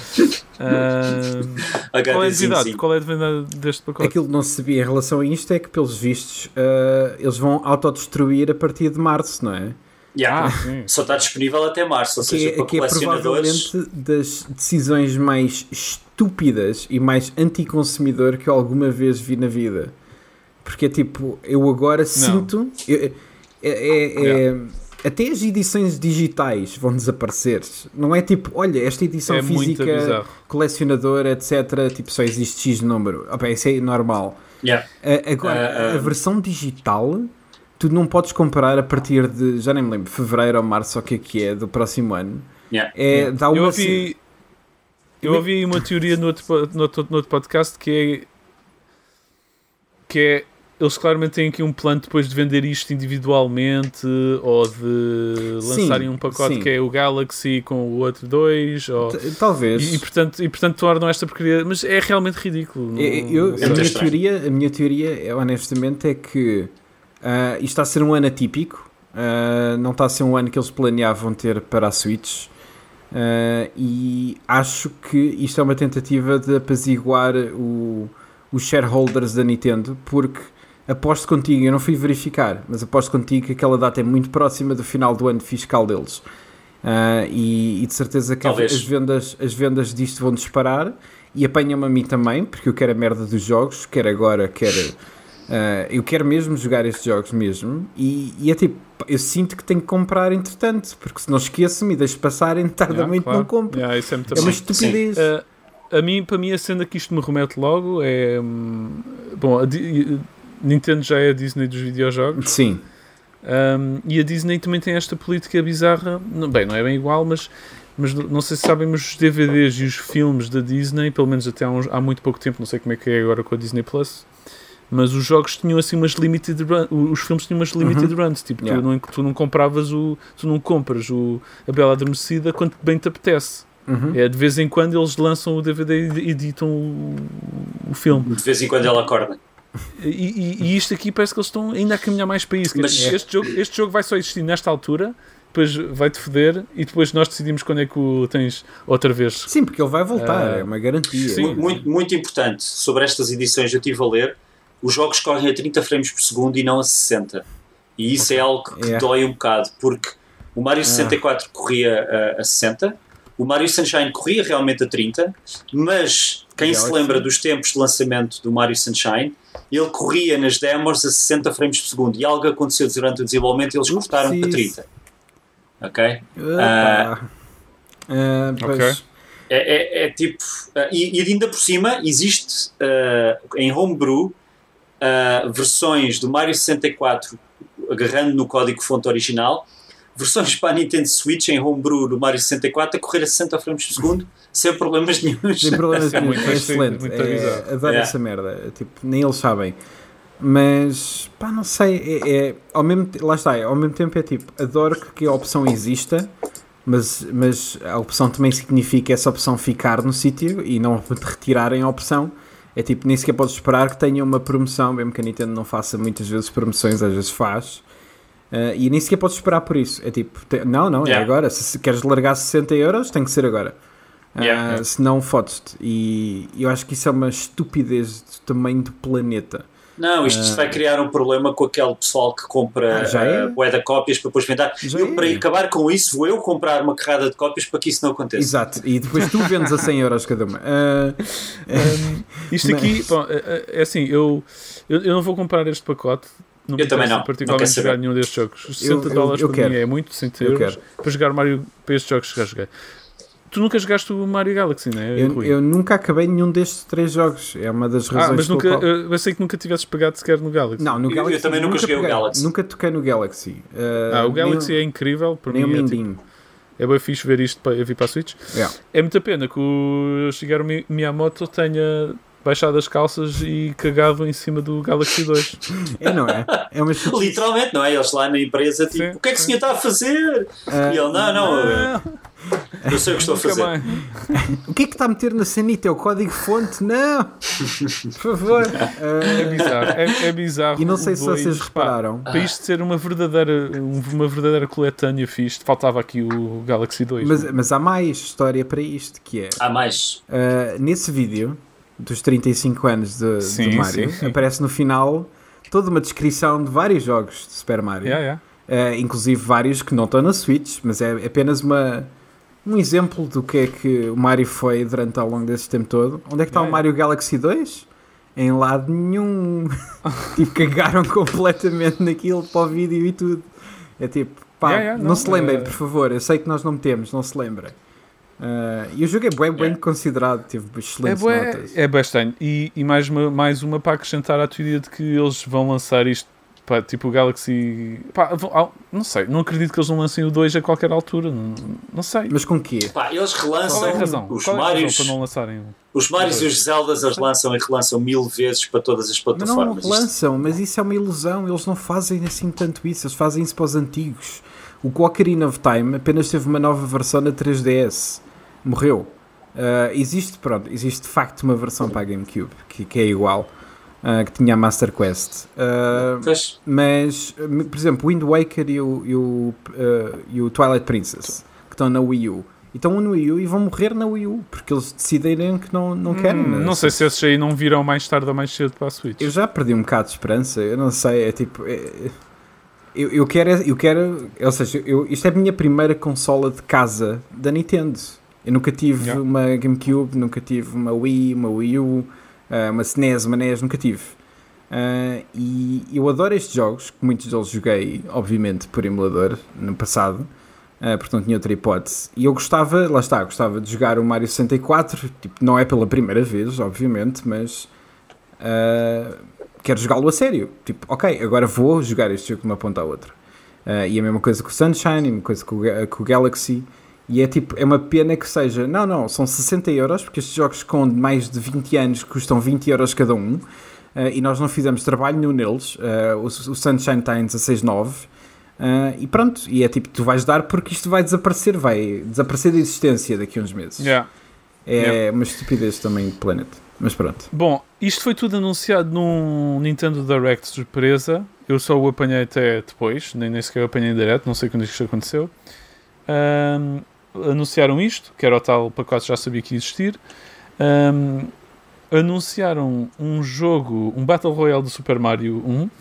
Speaker 1: uh, qual é a novidade? Qual é a novidade deste pacote?
Speaker 3: Aquilo que não se sabia em relação a isto é que, pelos vistos, uh, eles vão autodestruir a partir de março, não é?
Speaker 2: Yeah. Ah, só está disponível até março, ou
Speaker 3: que
Speaker 2: seja,
Speaker 3: é,
Speaker 2: para
Speaker 3: que
Speaker 2: colecionadores...
Speaker 3: é provavelmente das decisões mais estúpidas e mais anticonsumidor que eu alguma vez vi na vida. Porque é tipo, eu agora não. sinto... Eu, é... é, é yeah. Até as edições digitais vão desaparecer. Não é tipo, olha, esta edição
Speaker 1: é
Speaker 3: física, colecionadora, etcétera. Tipo, só existe X número. Oh, bem, isso é normal.
Speaker 2: Yeah.
Speaker 3: Uh, agora, uh, uh, a versão digital, tu não podes comprar a partir de, já nem me lembro, fevereiro ou março, ou o que é que é, do próximo ano.
Speaker 2: Yeah.
Speaker 3: É, yeah. Dá uma
Speaker 1: eu ouvi, eu ouvi uma teoria no outro, no, outro, no outro podcast que é, que é eles claramente têm aqui um plano depois de vender isto individualmente ou de lançarem sim, um pacote sim. que é o Galaxy com o outro dois ou...
Speaker 3: talvez
Speaker 1: e, e, portanto, e portanto tornam esta porcaria, mas é realmente ridículo. Não,
Speaker 3: eu,
Speaker 2: é
Speaker 3: a, minha teoria, a minha teoria honestamente é que uh, isto está a ser um ano atípico, uh, não está a ser um ano que eles planeavam ter para a Switch, uh, e acho que isto é uma tentativa de apaziguar o, os shareholders da Nintendo, porque aposto contigo, eu não fui verificar, mas aposto contigo que aquela data é muito próxima do final do ano fiscal deles. Uh, e, e de certeza que as vendas, as vendas disto vão disparar e apanham-me a mim também, porque eu quero a merda dos jogos, quero agora, quero... Uh, eu quero mesmo jogar estes jogos mesmo. E, e é tipo, eu sinto que tenho que comprar entretanto, porque se não esqueço-me e deixo passar, tardamente yeah, claro. não compro.
Speaker 1: Yeah, isso é, muito
Speaker 3: é uma estupidez.
Speaker 1: Uh, a mim, para mim, a cena que isto me remete logo é... Hum, bom, a Nintendo já é a Disney dos videojogos.
Speaker 3: Sim.
Speaker 1: Um, e a Disney também tem esta política bizarra. Não, bem, não é bem igual, mas, mas não sei se sabem, mas os D V Ds e os filmes da Disney, pelo menos até há, uns, há muito pouco tempo, não sei como é que é agora com a Disney Plus, mas os jogos tinham assim umas limited runs, os filmes tinham umas limited uhum. runs, tipo, yeah. tu, não, tu não compravas o, tu não compras o, a Bela Adormecida quanto bem te apetece. Uhum. É de vez em quando eles lançam o D V D e editam o, o filme.
Speaker 2: De vez em quando ela acorda.
Speaker 1: E, e, e isto aqui parece que eles estão ainda a caminhar mais para isso. Mas este, jogo, este jogo vai só existir nesta altura, depois vai-te foder e depois nós decidimos quando é que o tens outra vez.
Speaker 3: Sim, porque ele vai voltar, uh, é uma garantia.
Speaker 2: Sim. Muito, muito importante sobre estas edições, eu estive a ler, os jogos correm a trinta frames por segundo e não a sessenta. E isso okay. é algo que yeah. dói um bocado, porque o Mario sessenta e quatro uh. corria a, a sessenta, o Mario Sunshine corria realmente a trinta, mas quem se lembra dos tempos de lançamento do Mario Sunshine, ele corria nas demos a sessenta frames por segundo e algo aconteceu durante o desenvolvimento e eles Ups, cortaram para trinta. Ok? Uh,
Speaker 3: uh,
Speaker 1: ok.
Speaker 2: É, é, é tipo... Uh, e, e ainda por cima existe uh, em Homebrew uh, versões do Mario sessenta e quatro agarrando no código-fonte original, versões para a Nintendo Switch em Homebrew do Mario sessenta e quatro a correr a sessenta frames por segundo sem problemas nenhuns.
Speaker 3: Sem problemas nenhum, é excelente.
Speaker 1: Muito
Speaker 3: é, adoro yeah. essa merda. Tipo, nem eles sabem. Mas, pá, não sei. É, é, ao mesmo, lá está, ao mesmo tempo é tipo, adoro que a opção exista, mas, mas a opção também significa essa opção ficar no sítio e não retirarem a opção. É tipo, nem sequer podes esperar que tenha uma promoção, mesmo que a Nintendo não faça muitas vezes promoções, às vezes faz. Uh, e nem sequer podes esperar por isso. É tipo, te, não, não, yeah. é agora. Se queres largar sessenta euros, tem que ser agora. Uh, yeah. Se não, fodes-te. E eu acho que isso é uma estupidez do tamanho do planeta.
Speaker 2: Não, isto, isto vai criar um problema com aquele pessoal que compra
Speaker 3: ah, é?
Speaker 2: uh, bué de cópias para depois vender. Eu, é. Para acabar com isso, vou eu comprar uma carrada de cópias para que isso não aconteça.
Speaker 3: Exato, e depois tu vendes a cem euros cada uma. Uh,
Speaker 1: um, isto aqui, mas... bom, é assim, eu, eu, eu não vou comprar este pacote. Não
Speaker 2: eu também não.
Speaker 1: Particularmente não jogar nenhum destes jogos. sessenta dólares para mim é muito, sessenta euros. Para jogar Mario, para estes jogos que já joguei. Tu nunca jogaste o Mario Galaxy, não é?
Speaker 3: Eu, eu nunca acabei nenhum destes três jogos. É uma das razões.
Speaker 1: Ah, mas nunca,
Speaker 3: qual...
Speaker 1: eu sei que nunca tivesses pegado sequer no Galaxy.
Speaker 3: Não, no Galaxy.
Speaker 2: Eu, eu também nunca joguei
Speaker 3: peguei,
Speaker 2: o Galaxy.
Speaker 3: Nunca toquei no Galaxy. Uh,
Speaker 1: ah, o Galaxy nem, é incrível. Para mim é, tipo, é bem fixe ver isto para, vir para a Switch.
Speaker 3: Yeah.
Speaker 1: É muita pena que o Shigeru Miyamoto tenha baixado as calças e cagado em cima do Galaxy dois.
Speaker 3: É, não é? É uma
Speaker 2: literalmente, não é? Eles lá na empresa, tipo, sim, o que é que o senhor está a fazer? Uh, e ele, não, não, não. Eu sei o que estou a fazer. Mais.
Speaker 3: O que é que está a meter na sanita? É o código-fonte? Não! Por favor. Uh...
Speaker 1: É bizarro. É, é bizarro.
Speaker 3: E não sei se dois, vocês repararam.
Speaker 1: Pá, para isto ser uma verdadeira, uma verdadeira coletânea fixe, faltava aqui o Galaxy dois.
Speaker 3: Mas, mas há mais história para isto, que é...
Speaker 2: Há mais.
Speaker 3: Uh, nesse vídeo dos trinta e cinco anos de,
Speaker 1: sim,
Speaker 3: de Mario,
Speaker 1: sim, sim.
Speaker 3: aparece no final toda uma descrição de vários jogos de Super Mario.
Speaker 1: Yeah, yeah.
Speaker 3: Uh, inclusive vários que não estão na Switch, mas é apenas uma... um exemplo do que é que o Mario foi durante ao longo desse tempo todo. Onde é que está yeah, o Mario Galaxy dois? Em lado nenhum. Tipo, cagaram completamente naquilo para o vídeo e tudo. É tipo, pá,
Speaker 1: yeah, yeah,
Speaker 3: não,
Speaker 1: não
Speaker 3: se lembrem,
Speaker 1: uh...
Speaker 3: por favor. Eu sei que nós não metemos, não se lembrem. Uh, e o jogo é bem, bem yeah. considerado, teve excelentes
Speaker 1: é
Speaker 3: notas.
Speaker 1: É bastante. E, e mais, uma, mais uma para acrescentar à teoria de que eles vão lançar isto. Pá, tipo o Galaxy... Pá, não sei, não acredito que eles não lancem o dois a qualquer altura, não, não sei.
Speaker 3: Mas com quê?
Speaker 2: Pá, eles relançam
Speaker 1: Qual é a razão?
Speaker 2: os
Speaker 1: Qual é a
Speaker 2: Marios...
Speaker 1: razão para não lançarem
Speaker 2: os Marios e os Zeldas eles lançam e relançam mil vezes para todas as plataformas.
Speaker 3: Mas não lançam, mas isso é uma ilusão, eles não fazem assim tanto isso, eles fazem isso para os antigos. O Ocarina of Time apenas teve uma nova versão na três D S. Morreu. Uh, existe, pronto, existe de facto uma versão para a GameCube que, que é igual. Uh, que tinha a Master Quest. Uh, mas, por exemplo, o Wind Waker e o, e, o, uh, e o Twilight Princess, que estão na Wii U, e estão no Wii U e vão morrer na Wii U, porque eles decidirem que não, não querem.
Speaker 1: Hum, não sei se esses aí não virão mais tarde ou mais cedo para a Switch.
Speaker 3: Eu já perdi um bocado de esperança, eu não sei, é tipo... É, eu, eu quero, eu quero, ou seja, eu, isto é a minha primeira consola de casa da Nintendo. Eu nunca tive yeah. uma GameCube, nunca tive uma Wii, uma Wii U... Uh, uma S N E S, uma N E S, nunca tive. Uh, e eu adoro estes jogos, que muitos deles joguei, obviamente, por emulador, no passado, uh, porque não tinha outra hipótese. E eu gostava, lá está, gostava de jogar o Mario sessenta e quatro, tipo, não é pela primeira vez, obviamente, mas uh, quero jogá-lo a sério. Tipo, ok, agora vou jogar este jogo de uma ponta à outra. Uh, e a mesma coisa com o Sunshine, a mesma coisa com o, com o Galaxy. E é tipo, é uma pena que seja, não, não, são sessenta euros, porque estes jogos com mais de vinte anos custam vinte euros cada um, uh, e nós não fizemos trabalho nenhum neles. Uh, o, o Sunshine está em dezasseis vírgula nove, Uh, e pronto, e é tipo, tu vais dar porque isto vai desaparecer, vai desaparecer da existência daqui a uns meses.
Speaker 1: Yeah.
Speaker 3: É yeah. uma estupidez também do Planet, mas pronto.
Speaker 1: Bom, isto foi tudo anunciado num Nintendo Direct surpresa, eu só o apanhei até depois, nem, nem sequer o apanhei em direto, não sei quando isto aconteceu. Um, anunciaram isto, que era o tal pacote que já sabia que ia existir. Um, anunciaram um jogo, um Battle Royale do Super Mario um.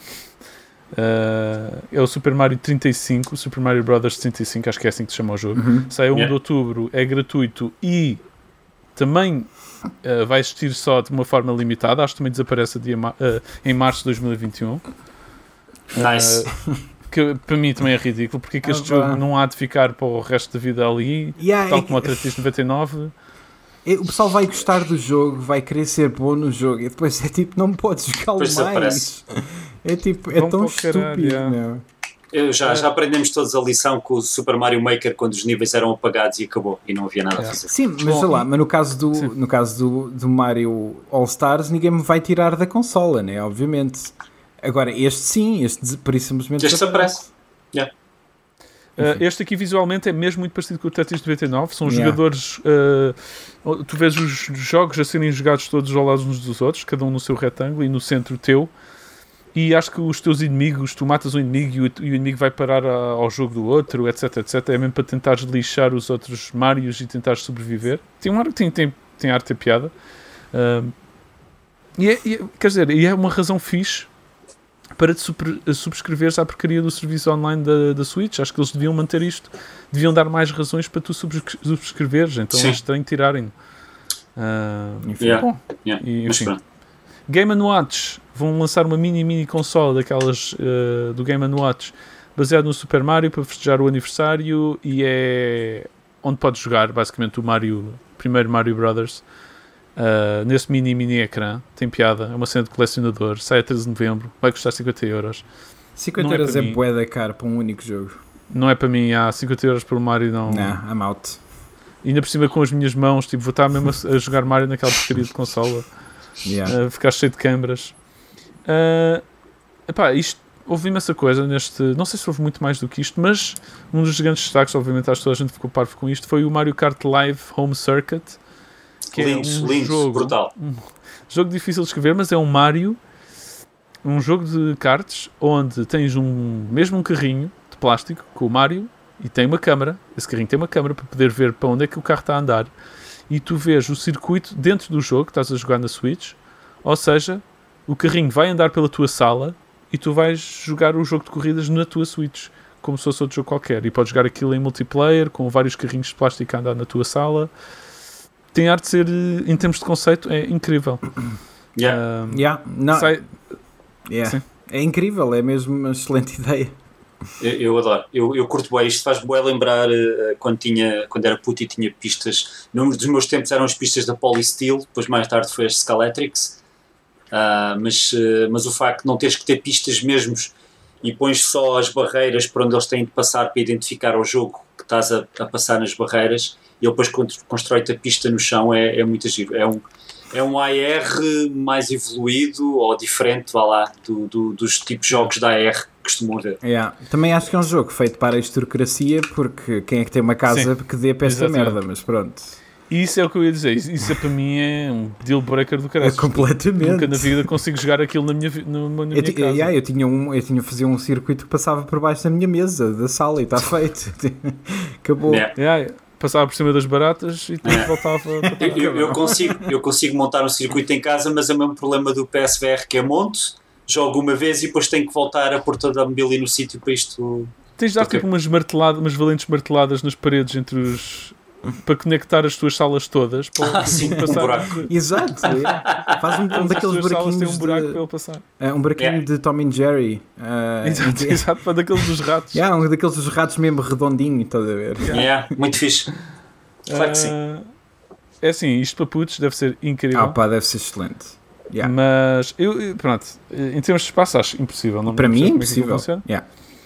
Speaker 1: Uh, é o Super Mario trinta e cinco, Super Mario Brothers trinta e cinco, acho que é assim que se chama o jogo.
Speaker 3: Uhum.
Speaker 1: Sai a um
Speaker 2: Yeah.
Speaker 1: de outubro, é gratuito e também uh, vai existir só de uma forma limitada. Acho que também desaparece dia, uh, em março de dois mil e vinte e um.
Speaker 2: Nice.
Speaker 1: Uh, que para mim também é ridículo, porque é que este ah, jogo não há de ficar para o resto da vida ali,
Speaker 3: yeah,
Speaker 1: tal
Speaker 3: é
Speaker 1: como
Speaker 3: que...
Speaker 1: o três noventa e nove.
Speaker 3: O pessoal vai gostar do jogo, vai querer ser bom no jogo e depois é tipo, não podes jogá-lo mais.
Speaker 2: Aparece.
Speaker 3: É tipo, é
Speaker 1: Vão
Speaker 3: tão
Speaker 1: caralho,
Speaker 3: estúpido.
Speaker 1: yeah.
Speaker 2: Eu já,
Speaker 1: é.
Speaker 2: já aprendemos todos a lição com o Super Mario Maker quando os níveis eram apagados e acabou e não havia nada
Speaker 1: Yeah.
Speaker 2: a fazer.
Speaker 3: Sim, mas sei lá, mas no caso do, no caso do, do Mario All Stars ninguém me vai tirar da consola, né? Obviamente. Agora, este sim, este por isso simplesmente
Speaker 2: Este aparece. Yeah.
Speaker 1: Uh, este aqui visualmente é mesmo muito parecido com o Tetris noventa e nove. São
Speaker 3: Yeah.
Speaker 1: jogadores. Uh, tu vês os jogos a serem jogados todos ao lado uns dos outros, cada um no seu retângulo e no centro teu. E acho que os teus inimigos, tu matas um inimigo e o, e o inimigo vai parar a, ao jogo do outro, etc, etc. É mesmo para tentares lixar os outros Marios e tentares sobreviver. Tem, uma, tem, tem, tem arte e piada. Uh, e, é, e é, quer dizer, e é uma razão fixe para te super, subscreveres à porcaria do serviço online da, da Switch. Acho que eles deviam manter isto. Deviam dar mais razões para tu subscreveres. Então é estranho tirarem. Uh, enfim,
Speaker 2: yeah.
Speaker 1: bom.
Speaker 2: Yeah.
Speaker 1: E, enfim. Game and Watch vão lançar uma mini mini console daquelas uh, do Game and Watch baseado no Super Mario para festejar o aniversário e é onde podes jogar basicamente o Mario, primeiro Mario Brothers uh, nesse mini mini ecrã. Tem piada, é uma cena de colecionador, sai a treze de novembro, vai custar cinquenta euros.
Speaker 3: cinquenta euros é bué da caro para um único jogo.
Speaker 1: Não é para mim, há cinquenta euros para o Mario não.
Speaker 3: Não, I'm out.
Speaker 1: E ainda por cima com as minhas mãos, tipo, vou estar mesmo a, a jogar Mario naquela porcaria de consola.
Speaker 3: Yeah.
Speaker 1: Uh, ficar cheio de câmaras. Uh, epá, isto, houve imensa coisa neste. Não sei se houve muito mais do que isto, mas um dos grandes destaques, obviamente, acho que toda a gente ficou parvo com isto, foi o Mario Kart Live Home Circuit. Que
Speaker 2: lindo,
Speaker 1: é um
Speaker 2: lindo,
Speaker 1: jogo,
Speaker 2: brutal.
Speaker 1: Um jogo difícil de escrever, mas é um Mario, um jogo de karts onde tens um mesmo um carrinho de plástico com o Mario e tem uma câmara. Esse carrinho tem uma câmara para poder ver para onde é que o carro está a andar. E tu vês o circuito dentro do jogo que estás a jogar na Switch, ou seja, o carrinho vai andar pela tua sala e tu vais jogar o jogo de corridas na tua Switch, como se fosse outro jogo qualquer. E podes jogar aquilo em multiplayer, com vários carrinhos de plástico a andar na tua sala. Tem arte de ser, em termos de conceito, é incrível.
Speaker 2: Yeah.
Speaker 3: Um, yeah. No.
Speaker 1: Sai...
Speaker 3: Yeah. É incrível, é mesmo uma excelente ideia.
Speaker 2: Eu, eu adoro, eu, eu curto bem, isto faz bem lembrar uh, quando, tinha, quando era puto e tinha pistas, num dos meus tempos eram as pistas da Polysteel, depois mais tarde foi as Scalatrix, uh, mas, uh, mas o facto de não teres que ter pistas mesmos e pões só as barreiras por onde eles têm de passar para identificar o jogo que estás a, a passar nas barreiras e ele depois constrói-te a pista no chão, é, é muito giro, é um, é um A R mais evoluído ou diferente, vá lá, do, do, dos tipos de jogos da A R costumam ver.
Speaker 3: Yeah. Também acho que é um jogo feito para a aristocracia, porque quem é que tem uma casa Sim. que dê para esta Exatamente. merda, mas pronto.
Speaker 1: E isso é o que eu ia dizer, isso é, para mim é um deal breaker do caralho.
Speaker 3: É completamente.
Speaker 1: Nunca na vida consigo jogar aquilo na minha, na, na minha
Speaker 3: eu
Speaker 1: casa.
Speaker 3: Yeah, eu tinha um, eu tinha fazia um circuito que passava por baixo da minha mesa, da sala, e está feito. Acabou.
Speaker 2: Yeah.
Speaker 1: Yeah, passava por cima das baratas e depois yeah. voltava para
Speaker 2: eu, eu, eu, consigo, eu consigo montar um circuito em casa, mas é o mesmo problema do P S V R, que é monto, jogo uma vez e depois tenho que voltar a pôr toda a mobília no sítio para isto.
Speaker 1: Tens de dar
Speaker 2: okay.
Speaker 1: tipo umas marteladas, umas valentes marteladas nas paredes entre os. Para conectar as tuas salas todas para
Speaker 2: ah, sim,
Speaker 1: passar.
Speaker 2: Um buraco.
Speaker 3: Exato, é. Faz um, um daqueles buraquinhos
Speaker 1: um buraco
Speaker 3: de,
Speaker 1: para ele passar.
Speaker 3: Uh, um buraquinho yeah. de Tom and Jerry. Uh,
Speaker 1: exato,
Speaker 3: é,
Speaker 1: exato, para daqueles dos ratos.
Speaker 3: Yeah, um daqueles dos ratos mesmo redondinho, estás a ver?
Speaker 2: Yeah. Yeah, muito fixe. Claro que sim. Uh,
Speaker 1: é assim, isto para putos deve ser incrível.
Speaker 3: Ah pá, deve ser excelente. Yeah.
Speaker 1: Mas, eu, pronto, em termos de espaço acho impossível. Não
Speaker 3: para mim é impossível. É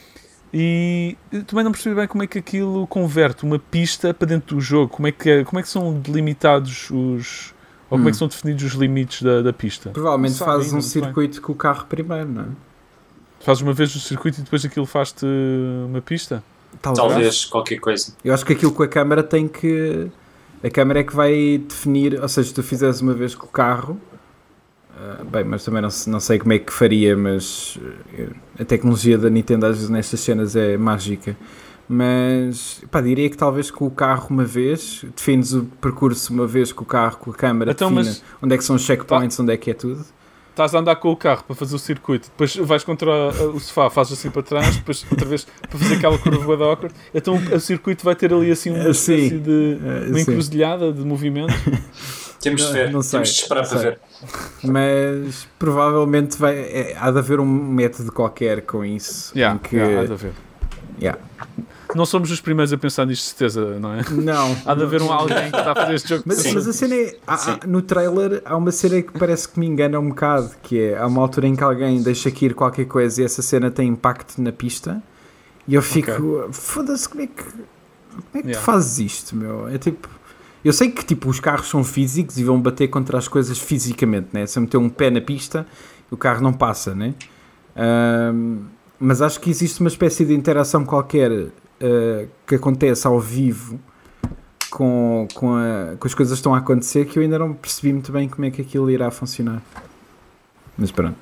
Speaker 1: e também não percebi bem como é que aquilo converte uma pista para dentro do jogo. Como é que, como é que são delimitados os... Ou como hum. é que são definidos os limites da, da pista?
Speaker 3: Provavelmente fazes um circuito bem. com o carro primeiro, não é?
Speaker 1: Fazes uma vez o circuito e depois aquilo faz-te uma pista?
Speaker 2: Talvez. Talvez, qualquer coisa.
Speaker 3: Eu acho que aquilo com a câmara tem que... A câmara é que vai definir... Ou seja, se tu fizeres uma vez com o carro... Uh, bem, mas também não, não sei como é que faria, mas uh, a tecnologia da Nintendo às vezes nestas cenas é mágica. Mas, pá, diria que talvez com o carro uma vez, defines o percurso uma vez com o carro, com a câmara, então, define onde é que são os checkpoints, tá, onde é que é tudo.
Speaker 1: Estás a andar com o carro para fazer o circuito, depois vais contra o sofá, fazes assim para trás, depois outra vez para fazer aquela curva da awkward, então o circuito vai ter ali assim uma espécie sim, de uma encruzilhada de movimento.
Speaker 2: Temos de ver, não, não sei, temos de esperar para ver.
Speaker 3: Mas provavelmente vai, é, há de haver um método qualquer com isso.
Speaker 1: Yeah,
Speaker 3: em que,
Speaker 1: yeah, há de haver.
Speaker 3: Yeah.
Speaker 1: Não somos os primeiros a pensar nisto, de certeza, não é?
Speaker 3: Não.
Speaker 1: Há de haver um alguém que está a fazer este jogo.
Speaker 3: Mas, mas a cena é, há, há, no trailer há uma cena que parece que me engana um bocado, que é, há uma altura em que alguém deixa aqui ir qualquer coisa e essa cena tem impacto na pista e eu fico, okay. foda-se, como é que, como é que yeah. tu fazes isto, meu? É tipo... Eu sei que tipo, os carros são físicos e vão bater contra as coisas fisicamente, né? Se eu meter um pé na pista, o carro não passa, né? Um, mas acho que existe uma espécie de interação qualquer uh, que acontece ao vivo com, com, a, com as coisas que estão a acontecer que eu ainda não percebi muito bem como é que aquilo irá funcionar. Mas pronto.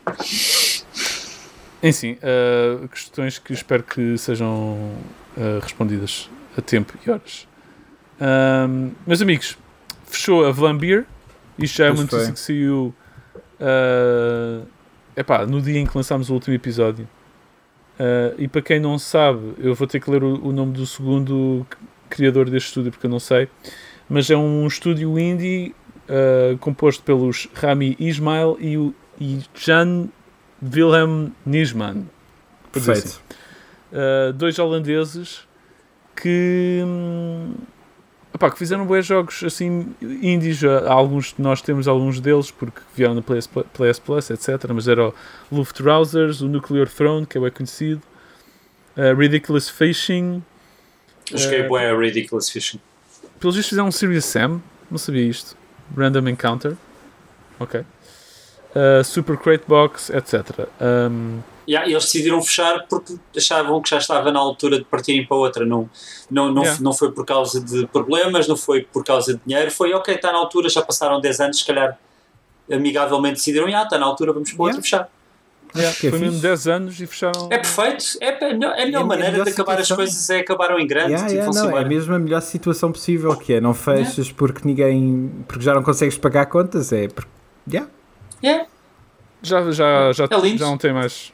Speaker 1: Enfim, uh, questões que espero que sejam uh, respondidas a tempo e horas. Um, meus amigos, fechou a Vlambeer. Isto já é uma notícia que saiu uh, epá, no dia em que lançámos o último episódio. Uh, e para quem não sabe, eu vou ter que ler o, o nome do segundo criador deste estúdio porque eu não sei, mas é um estúdio indie uh, composto pelos Rami Ismail e, o, e Jan Willem Nisman.
Speaker 3: Perfeito.
Speaker 1: Assim. Uh, dois holandeses que. Hum, Epá, que fizeram bons jogos assim indies. Alguns de nós temos alguns deles porque vieram na P S Plus, etcétera. Mas era o Luftrausers, o Nuclear Throne, que é bem conhecido, uh, Ridiculous Fishing.
Speaker 2: Eu joguei uh, bem a Ridiculous Fishing.
Speaker 1: Pelos vistos fizeram um Serious Sam, não sabia isto. Random Encounter, ok. Uh, Super Crate Box, etcétera. Um,
Speaker 2: Yeah, e eles decidiram fechar porque achavam que já estava na altura de partirem para outra. Não, não, não, yeah. não foi por causa de problemas, não foi por causa de dinheiro. Foi, ok, está na altura, já passaram dez anos, se calhar amigavelmente decidiram, yeah, está na altura, vamos para outra
Speaker 1: yeah.
Speaker 2: fechar.
Speaker 1: Yeah, foi fixe. Mesmo dez anos e fecharam...
Speaker 2: É perfeito. É a melhor, é a melhor é maneira a melhor de acabar situação. As coisas é acabaram em grande.
Speaker 3: Yeah, yeah, não, é mesmo a melhor situação possível, que é não fechas yeah. porque ninguém... porque já não consegues pagar contas. É porque... Yeah.
Speaker 2: Yeah.
Speaker 1: Já, já, já, é já não tem mais...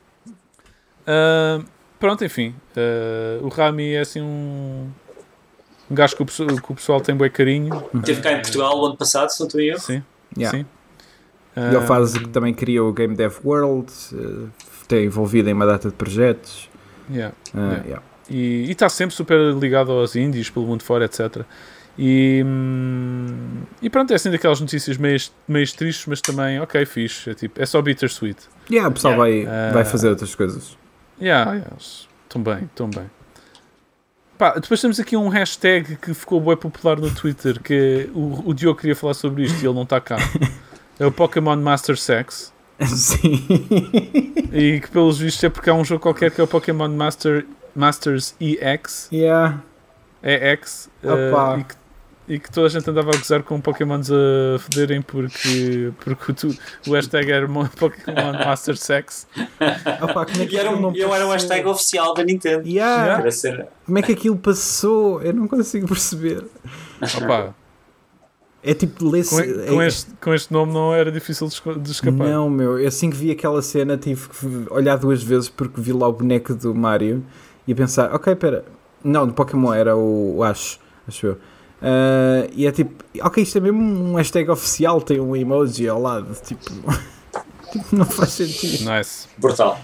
Speaker 1: Uh, pronto, enfim, uh, o Rami é assim um, um gajo que o, que o pessoal tem bem carinho.
Speaker 2: Teve cá em Portugal o ano passado, se não estou eu.
Speaker 1: Sim,
Speaker 3: yeah.
Speaker 1: sim.
Speaker 3: Uh, ele faz que também criou o Game Dev World, uh, tem envolvido em uma data de projetos.
Speaker 1: Yeah,
Speaker 3: uh,
Speaker 1: yeah.
Speaker 3: Yeah.
Speaker 1: E está sempre super ligado aos indies pelo mundo fora, etcétera. E, hum, e pronto, é assim daquelas notícias meio, meio tristes, mas também, ok, fixe. É, tipo, é só bittersweet.
Speaker 3: Yeah, o pessoal yeah. vai, uh, vai fazer outras coisas.
Speaker 1: Yeah, yeah, estão bem, estão bem. Pá, depois temos aqui um hashtag que ficou bem popular no Twitter, que é, o, o Diogo queria falar sobre isto e ele não está cá. É o Pokémon Master Sex.
Speaker 3: Sim.
Speaker 1: E que pelos vistos é porque há um jogo qualquer que é o Pokémon Master, Masters E X.
Speaker 3: Yeah.
Speaker 1: É X. Uh, e, que, e que toda a gente andava a gozar com Pokémons a foderem porque, porque tu, o hashtag era Pokémon Master Sex.
Speaker 3: Opa, como é que
Speaker 2: e era um, eu era um hashtag oficial da Nintendo.
Speaker 3: Yeah. Era ser... Como é que aquilo passou? Eu não consigo perceber.
Speaker 1: Opa.
Speaker 3: É tipo ler
Speaker 1: com, com, este, com este nome não era difícil de escapar.
Speaker 3: Não, meu, eu assim que vi aquela cena tive que olhar duas vezes porque vi lá o boneco do Mario e a pensar, ok, pera, não, do Pokémon era o, o Ash, acho eu. Uh, e é tipo, ok, isto é mesmo um hashtag oficial, tem um emoji ao lado, tipo, tipo não faz sentido.
Speaker 1: Nice.
Speaker 2: Brutal.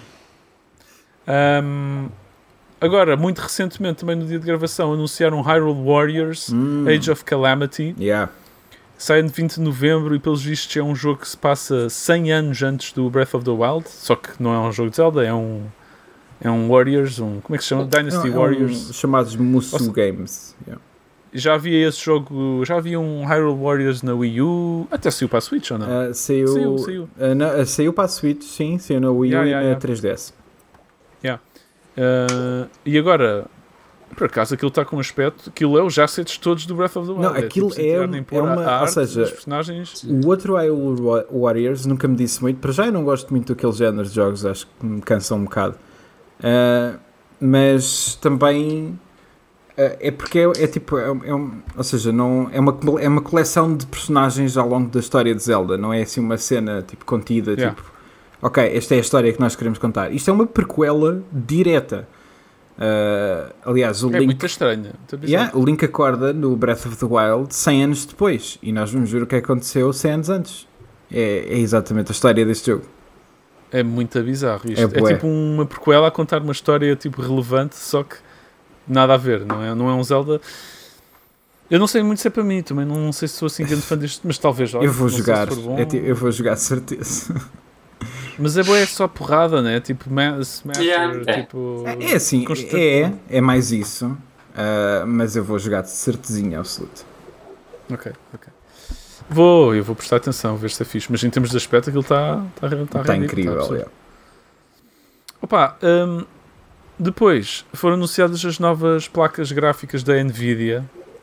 Speaker 1: Um, agora, muito recentemente, também no dia de gravação, anunciaram Hyrule Warriors
Speaker 3: hum.
Speaker 1: Age of Calamity.
Speaker 3: Yeah.
Speaker 1: Sai de vinte de novembro e pelos vistos é um jogo que se passa cem anos antes do Breath of the Wild, só que não é um jogo de Zelda, é um é um Warriors, um, como é que se chama? Dynasty
Speaker 3: não,
Speaker 1: Warriors.
Speaker 3: É um, chamados Musou Games. Yeah.
Speaker 1: já havia esse jogo, já havia um Hyrule Warriors na Wii U, até saiu para a Switch ou não?
Speaker 3: Uh, saiu, saiu, saiu. Uh, não, saiu para a Switch, sim, saiu na Wii U yeah, yeah, e na yeah. três D S.
Speaker 1: Yeah. Uh, e agora, por acaso, aquilo está com um aspecto, aquilo é os assets todos do Breath of the Wild.
Speaker 3: Não, aquilo é, tipo, é, é uma,
Speaker 1: arte,
Speaker 3: ou seja,
Speaker 1: personagens.
Speaker 3: O outro Hyrule Warriors nunca me disse muito, para já eu não gosto muito daquele género de jogos, acho que me cansam um bocado. Uh, mas também uh, é porque é, é tipo, é, é um, ou seja, não, é, uma, é uma coleção de personagens ao longo da história de Zelda, não é assim uma cena tipo contida, yeah. tipo... Ok, esta é a história que nós queremos contar. Isto é uma prequela direta. Uh, aliás, o
Speaker 1: é
Speaker 3: Link...
Speaker 1: muito estranho.
Speaker 3: Yeah, o Link acorda no Breath of the Wild cem anos depois. E nós vamos ver o que aconteceu cem anos antes. É, é exatamente a história deste jogo.
Speaker 1: É muito bizarro isto. É, é tipo uma prequela a contar uma história tipo relevante, só que nada a ver. Não é, não é um Zelda... Eu não sei muito se é para mim. Também não sei se sou assim grande fã disto, mas talvez... Olha,
Speaker 3: eu vou jogar. Se é, eu vou jogar de certeza.
Speaker 1: Mas é boa, é só porrada, né? Tipo, Smasher,
Speaker 2: yeah.
Speaker 1: tipo...
Speaker 3: É, é assim, é, é mais isso, uh, mas eu vou jogar de certezinha absoluta.
Speaker 1: Ok, ok. Vou, eu vou prestar atenção, ver se é fixe, mas em termos de aspecto aquilo está tá, tá,
Speaker 3: tá incrível, tá, é.
Speaker 1: Opa, um, depois foram anunciadas as novas placas gráficas da Nvidia.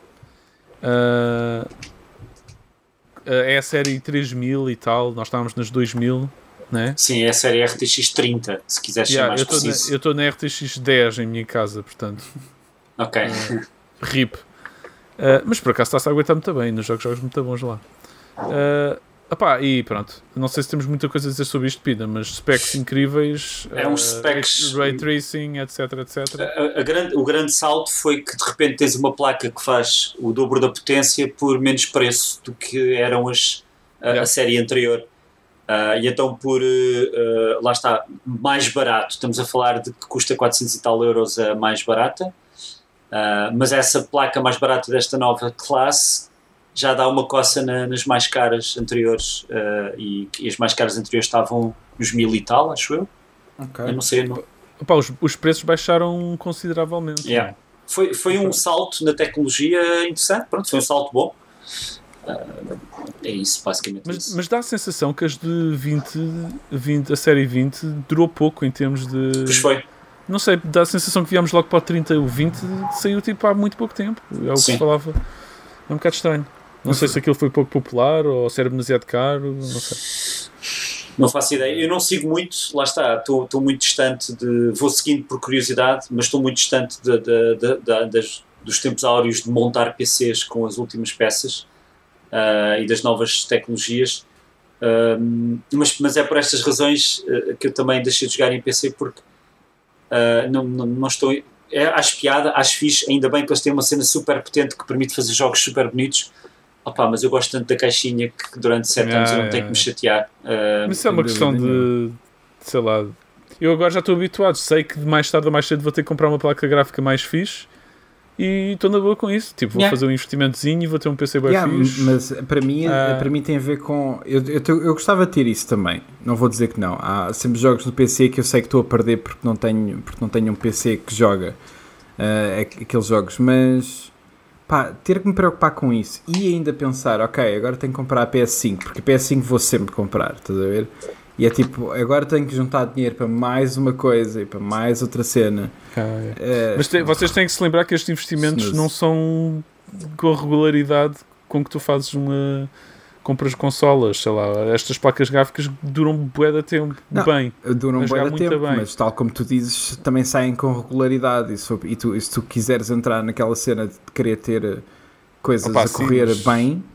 Speaker 1: Uh, é a série três mil e tal, nós estávamos nas dois mil. Né?
Speaker 2: Sim, é a série R T X trinta, se quiseres
Speaker 1: yeah,
Speaker 2: ser mais
Speaker 1: eu
Speaker 2: preciso.
Speaker 1: Na, eu estou na R T X dez em minha casa, portanto.
Speaker 2: Ok.
Speaker 1: Uh, R I P. Uh, mas por acaso está-se a aguentar muito bem, nos jogos, jogos muito bons lá. Uh, opá, e pronto. Não sei se temos muita coisa a dizer sobre isto, Pida, mas specs incríveis.
Speaker 2: É uns uh, specs.
Speaker 1: Ray tracing, etc, etcétera.
Speaker 2: A, a grande, o grande salto foi que de repente tens uma placa que faz o dobro da potência por menos preço do que eram as, a, yeah. a série anterior. Uh, e então por, uh, lá está, mais barato, estamos a falar de que custa quatrocentos e tal euros a mais barata, uh, mas essa placa mais barata desta nova classe já dá uma coça na, nas mais caras anteriores, uh, e, e as mais caras anteriores estavam nos mil e tal, acho eu.
Speaker 3: Okay.
Speaker 2: Eu não sei. Não...
Speaker 1: Opa, os, os preços baixaram consideravelmente.
Speaker 2: Yeah. Foi, foi um salto na tecnologia interessante, pronto, foi um salto bom. Uh, é isso, basicamente.
Speaker 1: Mas,
Speaker 2: isso.
Speaker 1: mas dá a sensação que as de vinte, vinte, a série vinte durou pouco em termos de.
Speaker 2: Pois foi.
Speaker 1: Não sei, dá a sensação que viemos logo para o trinta, o vinte saiu tipo há muito pouco tempo. É o que se falava. É um bocado estranho. Não sei se aquilo foi pouco popular ou se era demasiado caro, não sei.
Speaker 2: Não faço ideia. Eu não sigo muito, lá está, estou muito distante de. Vou seguindo por curiosidade, mas estou muito distante de, de, de, de, das, dos tempos áureos de montar P Cs com as últimas peças. Uh, e das novas tecnologias, uh, mas, mas é por estas razões uh, que eu também deixei de jogar em P C, porque uh, não, não, não estou, é, acho piada, acho fixe, ainda bem que eles têm uma cena super potente que permite fazer jogos super bonitos. Opa, mas eu gosto tanto da caixinha que durante sete
Speaker 1: yeah,
Speaker 2: anos eu não
Speaker 1: yeah,
Speaker 2: tenho yeah. que me chatear. Uh,
Speaker 1: mas isso é uma questão de, de, sei lá, eu agora já estou habituado, sei que mais tarde ou mais cedo vou ter que comprar uma placa gráfica mais fixe. E estou na boa com isso. Tipo, vou yeah. fazer um investimentozinho e vou ter um P C bem
Speaker 3: yeah,
Speaker 1: fixe.
Speaker 3: Mas para mim, uh... para mim tem a ver com... Eu, eu, eu gostava de ter isso também. Não vou dizer que não. Há sempre jogos no P C que eu sei que estou a perder porque não tenho, porque não tenho um P C que joga uh, aqueles jogos. Mas, pá, ter que me preocupar com isso e ainda pensar, ok, agora tenho que comprar a P S cinco, porque a P S cinco vou sempre comprar, estás a ver? E é tipo, agora tenho que juntar dinheiro para mais uma coisa e para mais outra cena.
Speaker 1: Ah, é. uh, Mas te, vocês têm que se lembrar que estes investimentos snooze. Não são com a regularidade com que tu fazes uma... compras consolas, sei lá, estas placas gráficas duram bué de tempo,
Speaker 3: não,
Speaker 1: bem.
Speaker 3: Duram bué de tempo, bem. Mas tal como tu dizes, também saem com regularidade. E, se, e, tu, e se tu quiseres entrar naquela cena de querer ter coisas Opa, a correr sim, mas... bem...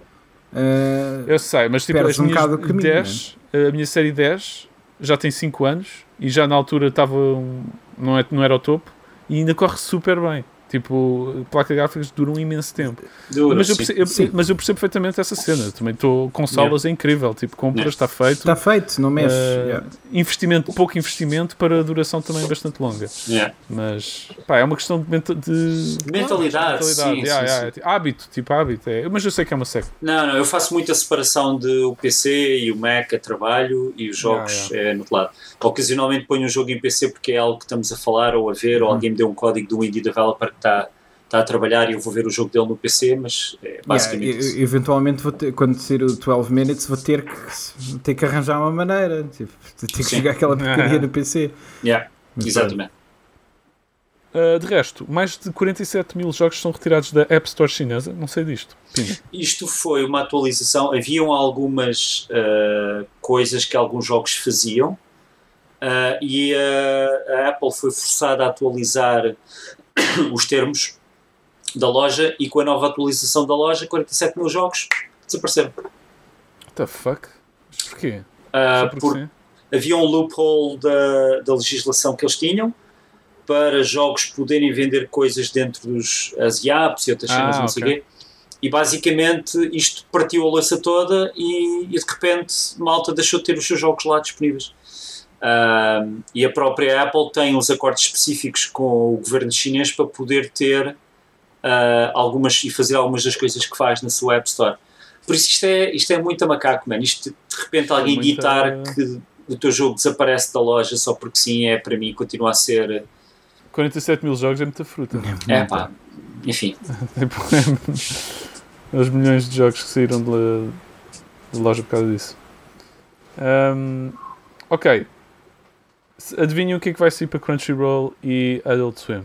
Speaker 3: Uh,
Speaker 1: eu sei, mas tipo, as um minhas caminho, dez, né? A minha série dez já tem cinco anos e já na altura estava um, não, é, não era o topo e ainda corre super bem. Tipo, placas gráficas duram um imenso tempo.
Speaker 2: Dura,
Speaker 1: mas, eu percebo, eu, mas eu percebo perfeitamente essa cena. Também estou consolas, yeah. É incrível. Tipo, compras, está yeah. feito.
Speaker 3: Está feito, não mexe. Uh,
Speaker 1: yeah. Investimento, pouco investimento para duração também bastante longa.
Speaker 2: Yeah.
Speaker 1: Mas, pá, é uma questão de, menta- de...
Speaker 2: mentalidade. Ah, mentalidade. Sim,
Speaker 1: yeah,
Speaker 2: sim,
Speaker 1: yeah. Sim. Hábito, tipo hábito. É. Mas eu sei que é uma seca.
Speaker 2: Não, não, eu faço muito a separação de o P C e o Mac a trabalho e os jogos yeah, yeah. é no outro lado. Ocasionalmente ponho um jogo em P C porque é algo que estamos a falar ou a ver, hum. ou alguém me deu um código do indie developer que está está a trabalhar e eu vou ver o jogo dele no P C, mas é basicamente
Speaker 3: yeah,
Speaker 2: isso.
Speaker 3: Eventualmente, vou ter, quando sair o doze Minutes, vou ter que, ter que arranjar uma maneira. Tipo, ter que Sim. jogar aquela porcaria no P C.
Speaker 2: Yeah, exatamente.
Speaker 1: Uh, de resto, mais de quarenta e sete mil jogos são retirados da App Store chinesa. Não sei disto. Pina.
Speaker 2: Isto foi uma atualização. Haviam algumas uh, coisas que alguns jogos faziam uh, e uh, a Apple foi forçada a atualizar os termos da loja e com a nova atualização da loja, quarenta e sete mil jogos desapareceram.
Speaker 1: What the fuck? Porquê?
Speaker 2: Uh, por, havia um loophole da, da legislação que eles tinham para jogos poderem vender coisas dentro dos as apps e outras cenas, ah, não sei o okay. quê. E basicamente isto partiu a louça toda e, e de repente malta deixou de ter os seus jogos lá disponíveis. Uh, e a própria Apple tem uns acordos específicos com o governo chinês para poder ter uh, algumas e fazer algumas das coisas que faz na sua App Store. Por isso isto é, isto é muito a macaco, man. Isto de repente alguém muita... editar que o teu jogo desaparece da loja só porque sim, é para mim continua a ser...
Speaker 1: quarenta e sete mil jogos é muita fruta.
Speaker 2: É pá, enfim.
Speaker 1: Os milhões de jogos que saíram de, de loja por causa disso. Um, ok. Adivinham o que é que vai sair para Crunchyroll e Adult Swim?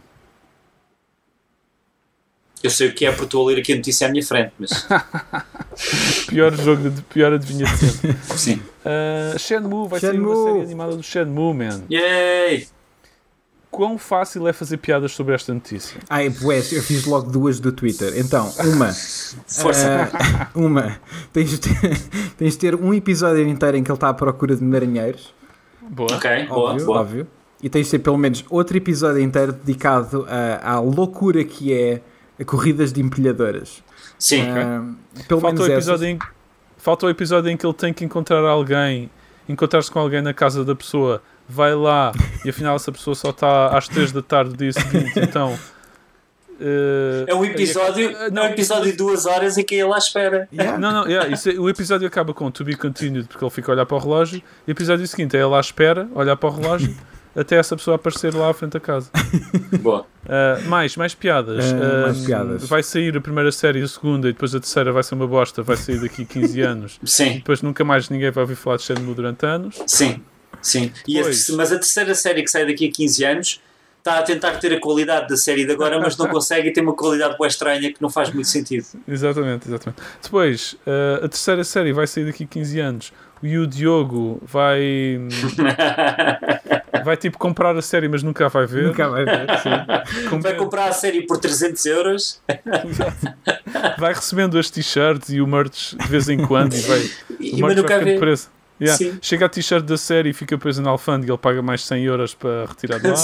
Speaker 2: Eu sei o que é porque estou a ler aqui a notícia à minha frente, mas...
Speaker 1: pior jogo, de, pior adivinha de sempre.
Speaker 2: Sim.
Speaker 1: Uh, Shenmue, vai
Speaker 3: Shenmue.
Speaker 1: sair uma série animada do Shenmue, man.
Speaker 2: Yay!
Speaker 1: Quão fácil é fazer piadas sobre esta notícia?
Speaker 3: Ai, pois, eu fiz logo duas do Twitter. Então, uma...
Speaker 2: Força!
Speaker 3: Uh, uma, tens de, ter, tens de ter um episódio inteiro em que ele está à procura de marinheiros.
Speaker 1: Boa.
Speaker 2: Ok,
Speaker 3: óbvio,
Speaker 2: boa, boa.
Speaker 3: óbvio. E tens de ter pelo menos outro episódio inteiro dedicado a, à loucura que é a corridas de empilhadoras.
Speaker 2: Sim.
Speaker 3: Uh, pelo
Speaker 1: falta,
Speaker 3: menos
Speaker 1: o episódio em, falta o episódio em que ele tem que encontrar alguém, encontrar-se com alguém na casa da pessoa, vai lá e afinal essa pessoa só está às três da tarde do dia seguinte, então... Uh,
Speaker 2: é um episódio, é, não, é um episódio de duas horas em que ele lá espera.
Speaker 1: Yeah. Não, não, yeah, isso é, o episódio acaba com to be continued porque ele fica a olhar para o relógio e o episódio seguinte é ele lá espera, olhar para o relógio até essa pessoa aparecer lá à frente da casa.
Speaker 2: Boa.
Speaker 1: Uh, mais, mais piadas.
Speaker 3: Uh,
Speaker 1: uh,
Speaker 3: mais piadas.
Speaker 1: Vai sair a primeira série, a segunda e depois a terceira vai ser uma bosta, vai sair daqui a quinze anos.
Speaker 2: Sim.
Speaker 1: E depois nunca mais ninguém vai ouvir falar de Shenmue durante anos.
Speaker 2: Sim, sim. E a, mas a terceira série que sai daqui a quinze anos está a tentar ter a qualidade da série de agora, mas não consegue e tem uma qualidade boa estranha que não faz muito sentido.
Speaker 1: Exatamente, exatamente. Depois, uh, a terceira série vai sair daqui a quinze anos e o Diogo vai... vai tipo comprar a série, mas nunca vai ver.
Speaker 3: Nunca vai ver, sim.
Speaker 2: Com... Vai comprar a série por trezentos euros.
Speaker 1: Vai recebendo as t-shirts e o merch de vez em quando e vai...
Speaker 2: E, o merch vai ficando
Speaker 1: preso. Yeah. Chega a t-shirt da série e fica preso na alfândega, ele paga mais cem euros para retirar de lá.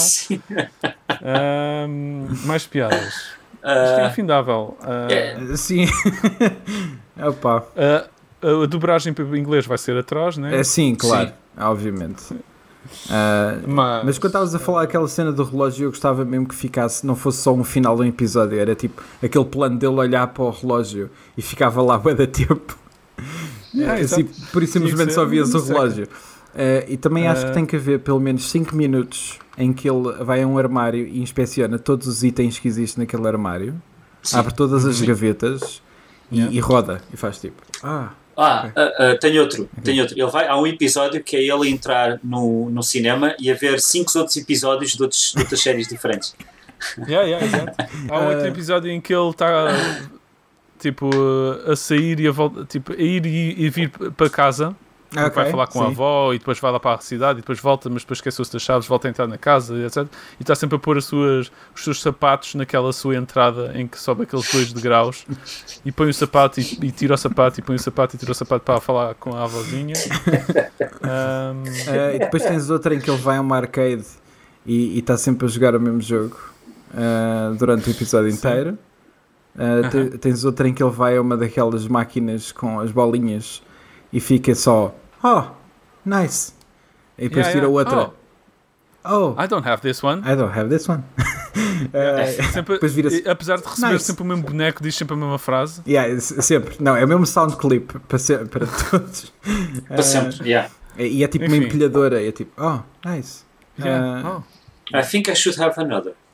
Speaker 1: um, mais piadas. Uh, Isto é infindável. Uh,
Speaker 3: yeah. Sim. Opa.
Speaker 1: Uh, a dobragem para o inglês vai ser atrás, né?
Speaker 3: É, sim, claro. Sim. Obviamente. Uh, mas... mas quando estavas a falar aquela cena do relógio, eu gostava mesmo que ficasse, não fosse só um final de um episódio, era tipo aquele plano dele olhar para o relógio e ficava lá bué de tempo.
Speaker 1: Ah,
Speaker 3: assim, por isso simplesmente só vias o relógio. Uh, e também acho
Speaker 1: uh...
Speaker 3: que tem que haver pelo menos cinco minutos em que ele vai a um armário e inspeciona todos os itens que existem naquele armário, sim, abre todas as sim. gavetas e, yeah. e roda e faz tipo ah,
Speaker 2: ah okay. uh, uh, tem outro, okay. tem outro. Ele vai, há um episódio que é ele entrar no, no cinema e haver cinco outros episódios de, outros, de outras séries diferentes.
Speaker 1: Yeah, yeah, exato. Há um outro episódio em que ele está tipo a sair e a volta, tipo a ir e, e vir para casa, okay, vai falar com sim. a avó e depois vai lá para a cidade e depois volta, mas depois esqueceu-se das chaves, volta a entrar na casa, etcétera. E está sempre a pôr as suas, os seus sapatos naquela sua entrada em que sobe aqueles dois degraus e põe o sapato e, e tira o sapato e põe o sapato e tira o sapato para falar com a avózinha. um...
Speaker 3: uh, e depois tens outra em que ele vai a uma arcade e, e está sempre a jogar o mesmo jogo uh, durante o episódio sim. inteiro. Uh, uh-huh. te, tens outra em que ele vai a uma daquelas máquinas com as bolinhas e fica só oh, nice, e depois yeah, tira yeah. outra oh.
Speaker 1: oh, I don't have this one
Speaker 3: I don't have this one
Speaker 1: uh, sempre, apesar de receber nice. Sempre o mesmo boneco, diz sempre a mesma frase.
Speaker 3: Yeah, sempre, não, é o mesmo sound clip para, ser, para todos
Speaker 2: para uh, sempre, yeah.
Speaker 3: E é tipo enfim. Uma empilhadora, é tipo oh, nice
Speaker 1: yeah. uh,
Speaker 2: oh. I think I should have another.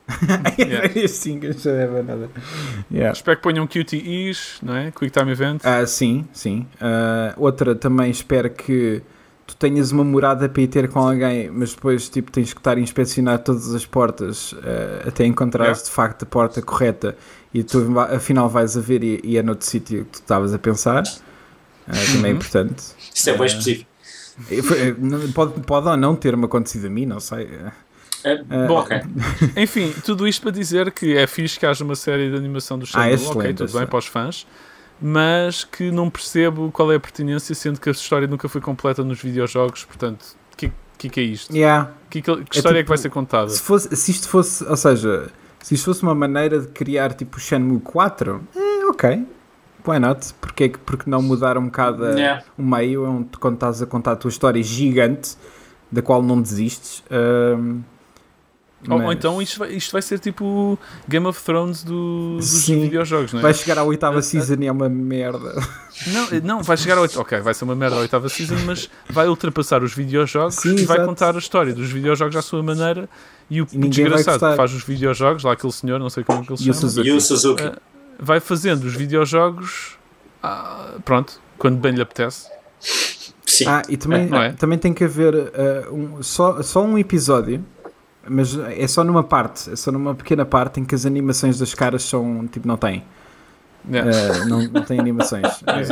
Speaker 3: yeah. Sim, já é nada. Yeah.
Speaker 1: Espero que ponham Q T Es, não é? Quick Time Event.
Speaker 3: Ah, sim, sim. Uh, outra também, espero que tu tenhas uma morada para ir ter com alguém, mas depois tipo, tens que estar a inspecionar todas as portas uh, até encontrares yeah. de facto a porta correta e tu afinal vais a ver e, e é noutro sítio que tu estavas a pensar. Uh, também é importante.
Speaker 2: Isso é bem uh, específico.
Speaker 3: Pode, pode ou não ter-me acontecido a mim, não sei.
Speaker 2: É, uh, bom, okay.
Speaker 1: Enfim, tudo isto para dizer que é fixe que haja uma série de animação do Chernobyl, ah, ok, tudo bem para os fãs, mas que não percebo qual é a pertinência, sendo que a história nunca foi completa nos videojogos, portanto, o que, que, que é isto?
Speaker 3: Yeah.
Speaker 1: Que, que, que história é, tipo, é que vai ser contada?
Speaker 3: Se, fosse, se isto fosse, ou seja, se isto fosse uma maneira de criar tipo o Shenmue quatro, é, ok, why not? Porque, porque não mudar um bocado yeah. o meio, onde quando estás a contar a tua história gigante, da qual não desistes... Um,
Speaker 1: Ou, mas... ou então isto vai, isto vai ser tipo Game of Thrones do, dos Sim, videojogos, não é?
Speaker 3: Vai chegar à oitava season e é uma merda.
Speaker 1: Não, não vai chegar à oitava... Ok, vai ser uma merda a oitava season, mas vai ultrapassar os videojogos Sim, e vai exato. contar a história dos videojogos à sua maneira e o e desgraçado que faz os videojogos, lá aquele senhor, não sei como é que ele se chama.
Speaker 2: E o Suzuki. Uh,
Speaker 1: vai fazendo os videojogos uh, pronto, quando bem lhe apetece.
Speaker 3: Sim. Ah, e também, é? também tem que haver uh, um, só, só um episódio, mas é só numa parte, é só numa pequena parte em que as animações das caras são, tipo, não tem. Yeah. Uh, não, não tem animações.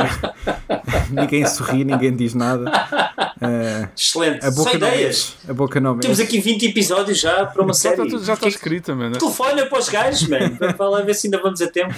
Speaker 3: uh, ninguém sorri, ninguém diz nada. Uh,
Speaker 2: Excelente.
Speaker 3: A boca
Speaker 2: só
Speaker 3: não
Speaker 2: ideias.
Speaker 3: Mexe, a boca não
Speaker 2: Temos
Speaker 3: mexe.
Speaker 2: aqui vinte episódios já para uma série.
Speaker 1: Já está, já está escrita, mano.
Speaker 2: Telefona para os gajos, mano. Para lá ver se ainda vamos a tempo.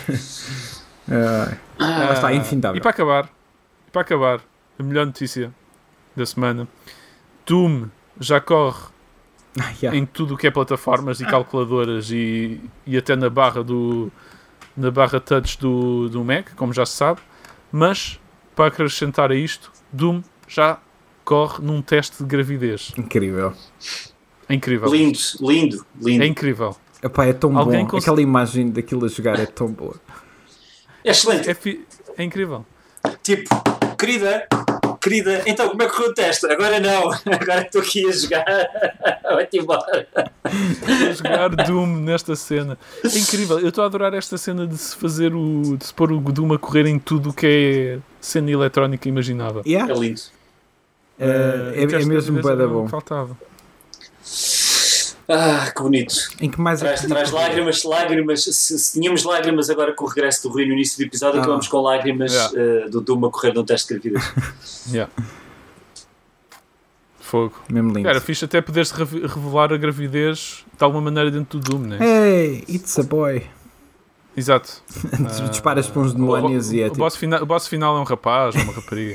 Speaker 3: Uh, ah, está infindável.
Speaker 1: E para acabar, e para acabar, a melhor notícia da semana: Doom já corre
Speaker 3: ah, yeah.
Speaker 1: em tudo o que é plataformas e calculadoras e, e até na barra do na barra touch do, do Mac, como já se sabe, mas para acrescentar a isto, Doom já corre num teste de gravidez.
Speaker 3: Incrível.
Speaker 1: É incrível.
Speaker 2: Lindo, lindo, lindo.
Speaker 1: É incrível.
Speaker 3: Epá, é tão Alguém bom. Cons... Aquela imagem daquilo a jogar é tão boa.
Speaker 2: É excelente.
Speaker 1: É, fi... é incrível.
Speaker 2: Tipo, querida, querida, então como é que correu o teste? Agora não, agora estou aqui a jogar. Vai-te embora.
Speaker 1: A jogar Doom nesta cena. É incrível. Eu estou a adorar esta cena de se fazer o. de se pôr o Doom a correr em tudo o que é cena eletrónica imaginável.
Speaker 3: Yeah.
Speaker 2: É lindo.
Speaker 3: Uh, é, é mesmo bem bom.
Speaker 1: Faltava.
Speaker 2: Ah, que bonito.
Speaker 3: Em que mais
Speaker 2: traz, traz lágrimas, lágrimas. Se, se tínhamos lágrimas agora com o regresso do Rui no início do episódio, ah. acabamos com lágrimas yeah. uh, do Doom a correr num teste de gravidez.
Speaker 1: Yeah. Fogo.
Speaker 3: Mesmo lindo.
Speaker 1: Era fixe até poder-se revelar a gravidez de alguma maneira dentro do Doom, né?
Speaker 3: Hey, it's a boy.
Speaker 1: Exato.
Speaker 3: uh, Disparas para uns demónios
Speaker 1: o,
Speaker 3: e é
Speaker 1: o,
Speaker 3: tipo...
Speaker 1: boss final, o boss final é um rapaz ou uma rapariga.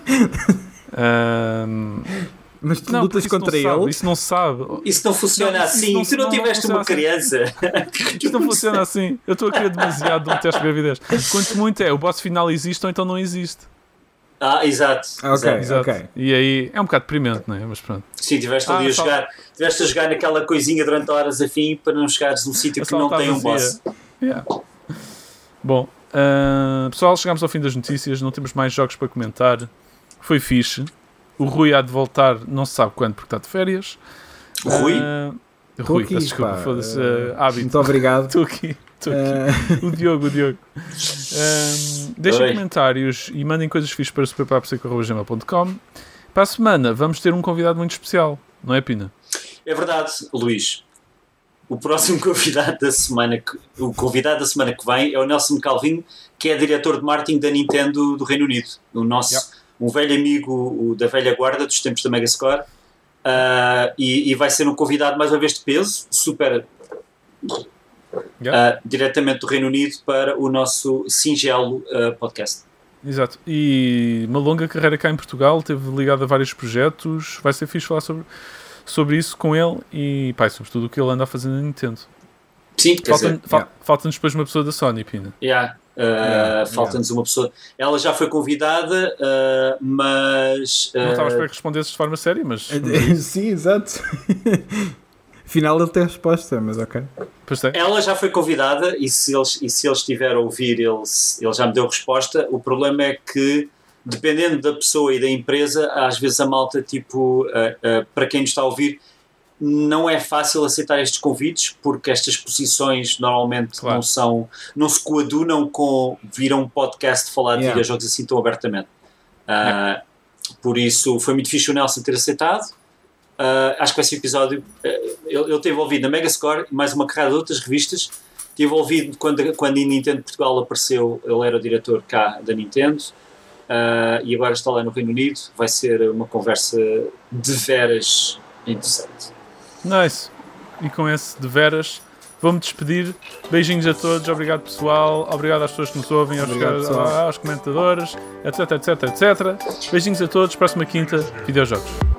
Speaker 1: um...
Speaker 3: Mas tu
Speaker 1: não,
Speaker 3: lutas contra ele?
Speaker 1: Sabe, isso não se sabe.
Speaker 2: Isso não funciona não, assim. Não, tu não, não tiveste não uma assim. criança.
Speaker 1: Isso não funciona assim. Eu estou a querer demasiado de um teste de gravidez. Quanto muito é, o boss final existe ou então não existe.
Speaker 2: Ah, exato.
Speaker 3: Ok,
Speaker 1: exato.
Speaker 3: ok.
Speaker 1: E aí é um bocado deprimente, não é? Mas pronto.
Speaker 2: Sim, estiveste ali ah, a sal... jogar. Estiveste a jogar naquela coisinha durante horas a fim para não chegares num sítio que não tem um boss.
Speaker 1: Yeah. Bom, uh, pessoal, chegamos ao fim das notícias. Não temos mais jogos para comentar. Foi fixe. O Rui há de voltar, não se sabe quando, porque está de férias.
Speaker 2: O Rui?
Speaker 1: Uh, Rui,
Speaker 3: aqui,
Speaker 1: desculpa, foda-se. Uh, hábito.
Speaker 3: Muito obrigado.
Speaker 1: Estou aqui, estou aqui. Uh... O Diogo, o Diogo. Um, deixem Oi. comentários e mandem coisas fixas para super papo seco arroba gmail ponto com. Para a semana vamos ter um convidado muito especial, não é, Pina?
Speaker 2: É verdade, Luís. O próximo convidado da semana que, o convidado da semana que vem é o Nelson Calvin, que é diretor de marketing da Nintendo do Reino Unido. O nosso... Yep. Um velho amigo o, da velha guarda dos tempos da Megascore uh, e, e vai ser um convidado mais uma vez de peso, super yeah. uh, diretamente do Reino Unido para o nosso singelo uh, podcast.
Speaker 1: Exato, e uma longa carreira cá em Portugal, teve ligado a vários projetos, vai ser fixe falar sobre, sobre isso com ele e pá, sobretudo o que ele anda a fazer na Nintendo.
Speaker 2: Sim,
Speaker 1: Falta-nos
Speaker 2: dizer, yeah.
Speaker 1: falta depois uma pessoa da Sony, Pina.
Speaker 2: Yeah. Uh, yeah, Falta-nos yeah. uma pessoa. Ela já foi convidada, uh, mas. Uh,
Speaker 1: não estavas para que respondesses de forma séria, mas.
Speaker 3: Sim, exato. Afinal, ele tem a resposta, mas ok.
Speaker 2: Ela já foi convidada e se eles, e se eles estiver a ouvir, ele, ele já me deu resposta. O problema é que, dependendo da pessoa e da empresa, às vezes a malta, tipo, uh, uh, para quem nos está a ouvir, não é fácil aceitar estes convites, porque estas posições normalmente claro. não são, não se coadunam com vir a um podcast falar de yeah. videojogos assim tão abertamente. Uh, yeah. Por isso foi muito difícil o Nelson ter aceitado. Uh, acho que esse episódio uh, ele, ele teve envolvido na Megascore e mais uma carrada de outras revistas. Teve envolvido quando, quando a Nintendo Portugal apareceu, ele era o diretor cá da Nintendo. Uh, e agora está lá no Reino Unido. Vai ser uma conversa de veras interessante.
Speaker 1: Nice. E com esse de veras vou-me despedir. Beijinhos a todos. Obrigado, pessoal. Obrigado às pessoas que nos ouvem, aos, Obrigado, aos comentadores, etc, etc, etcétera. Beijinhos a todos. Próxima quinta, videojogos.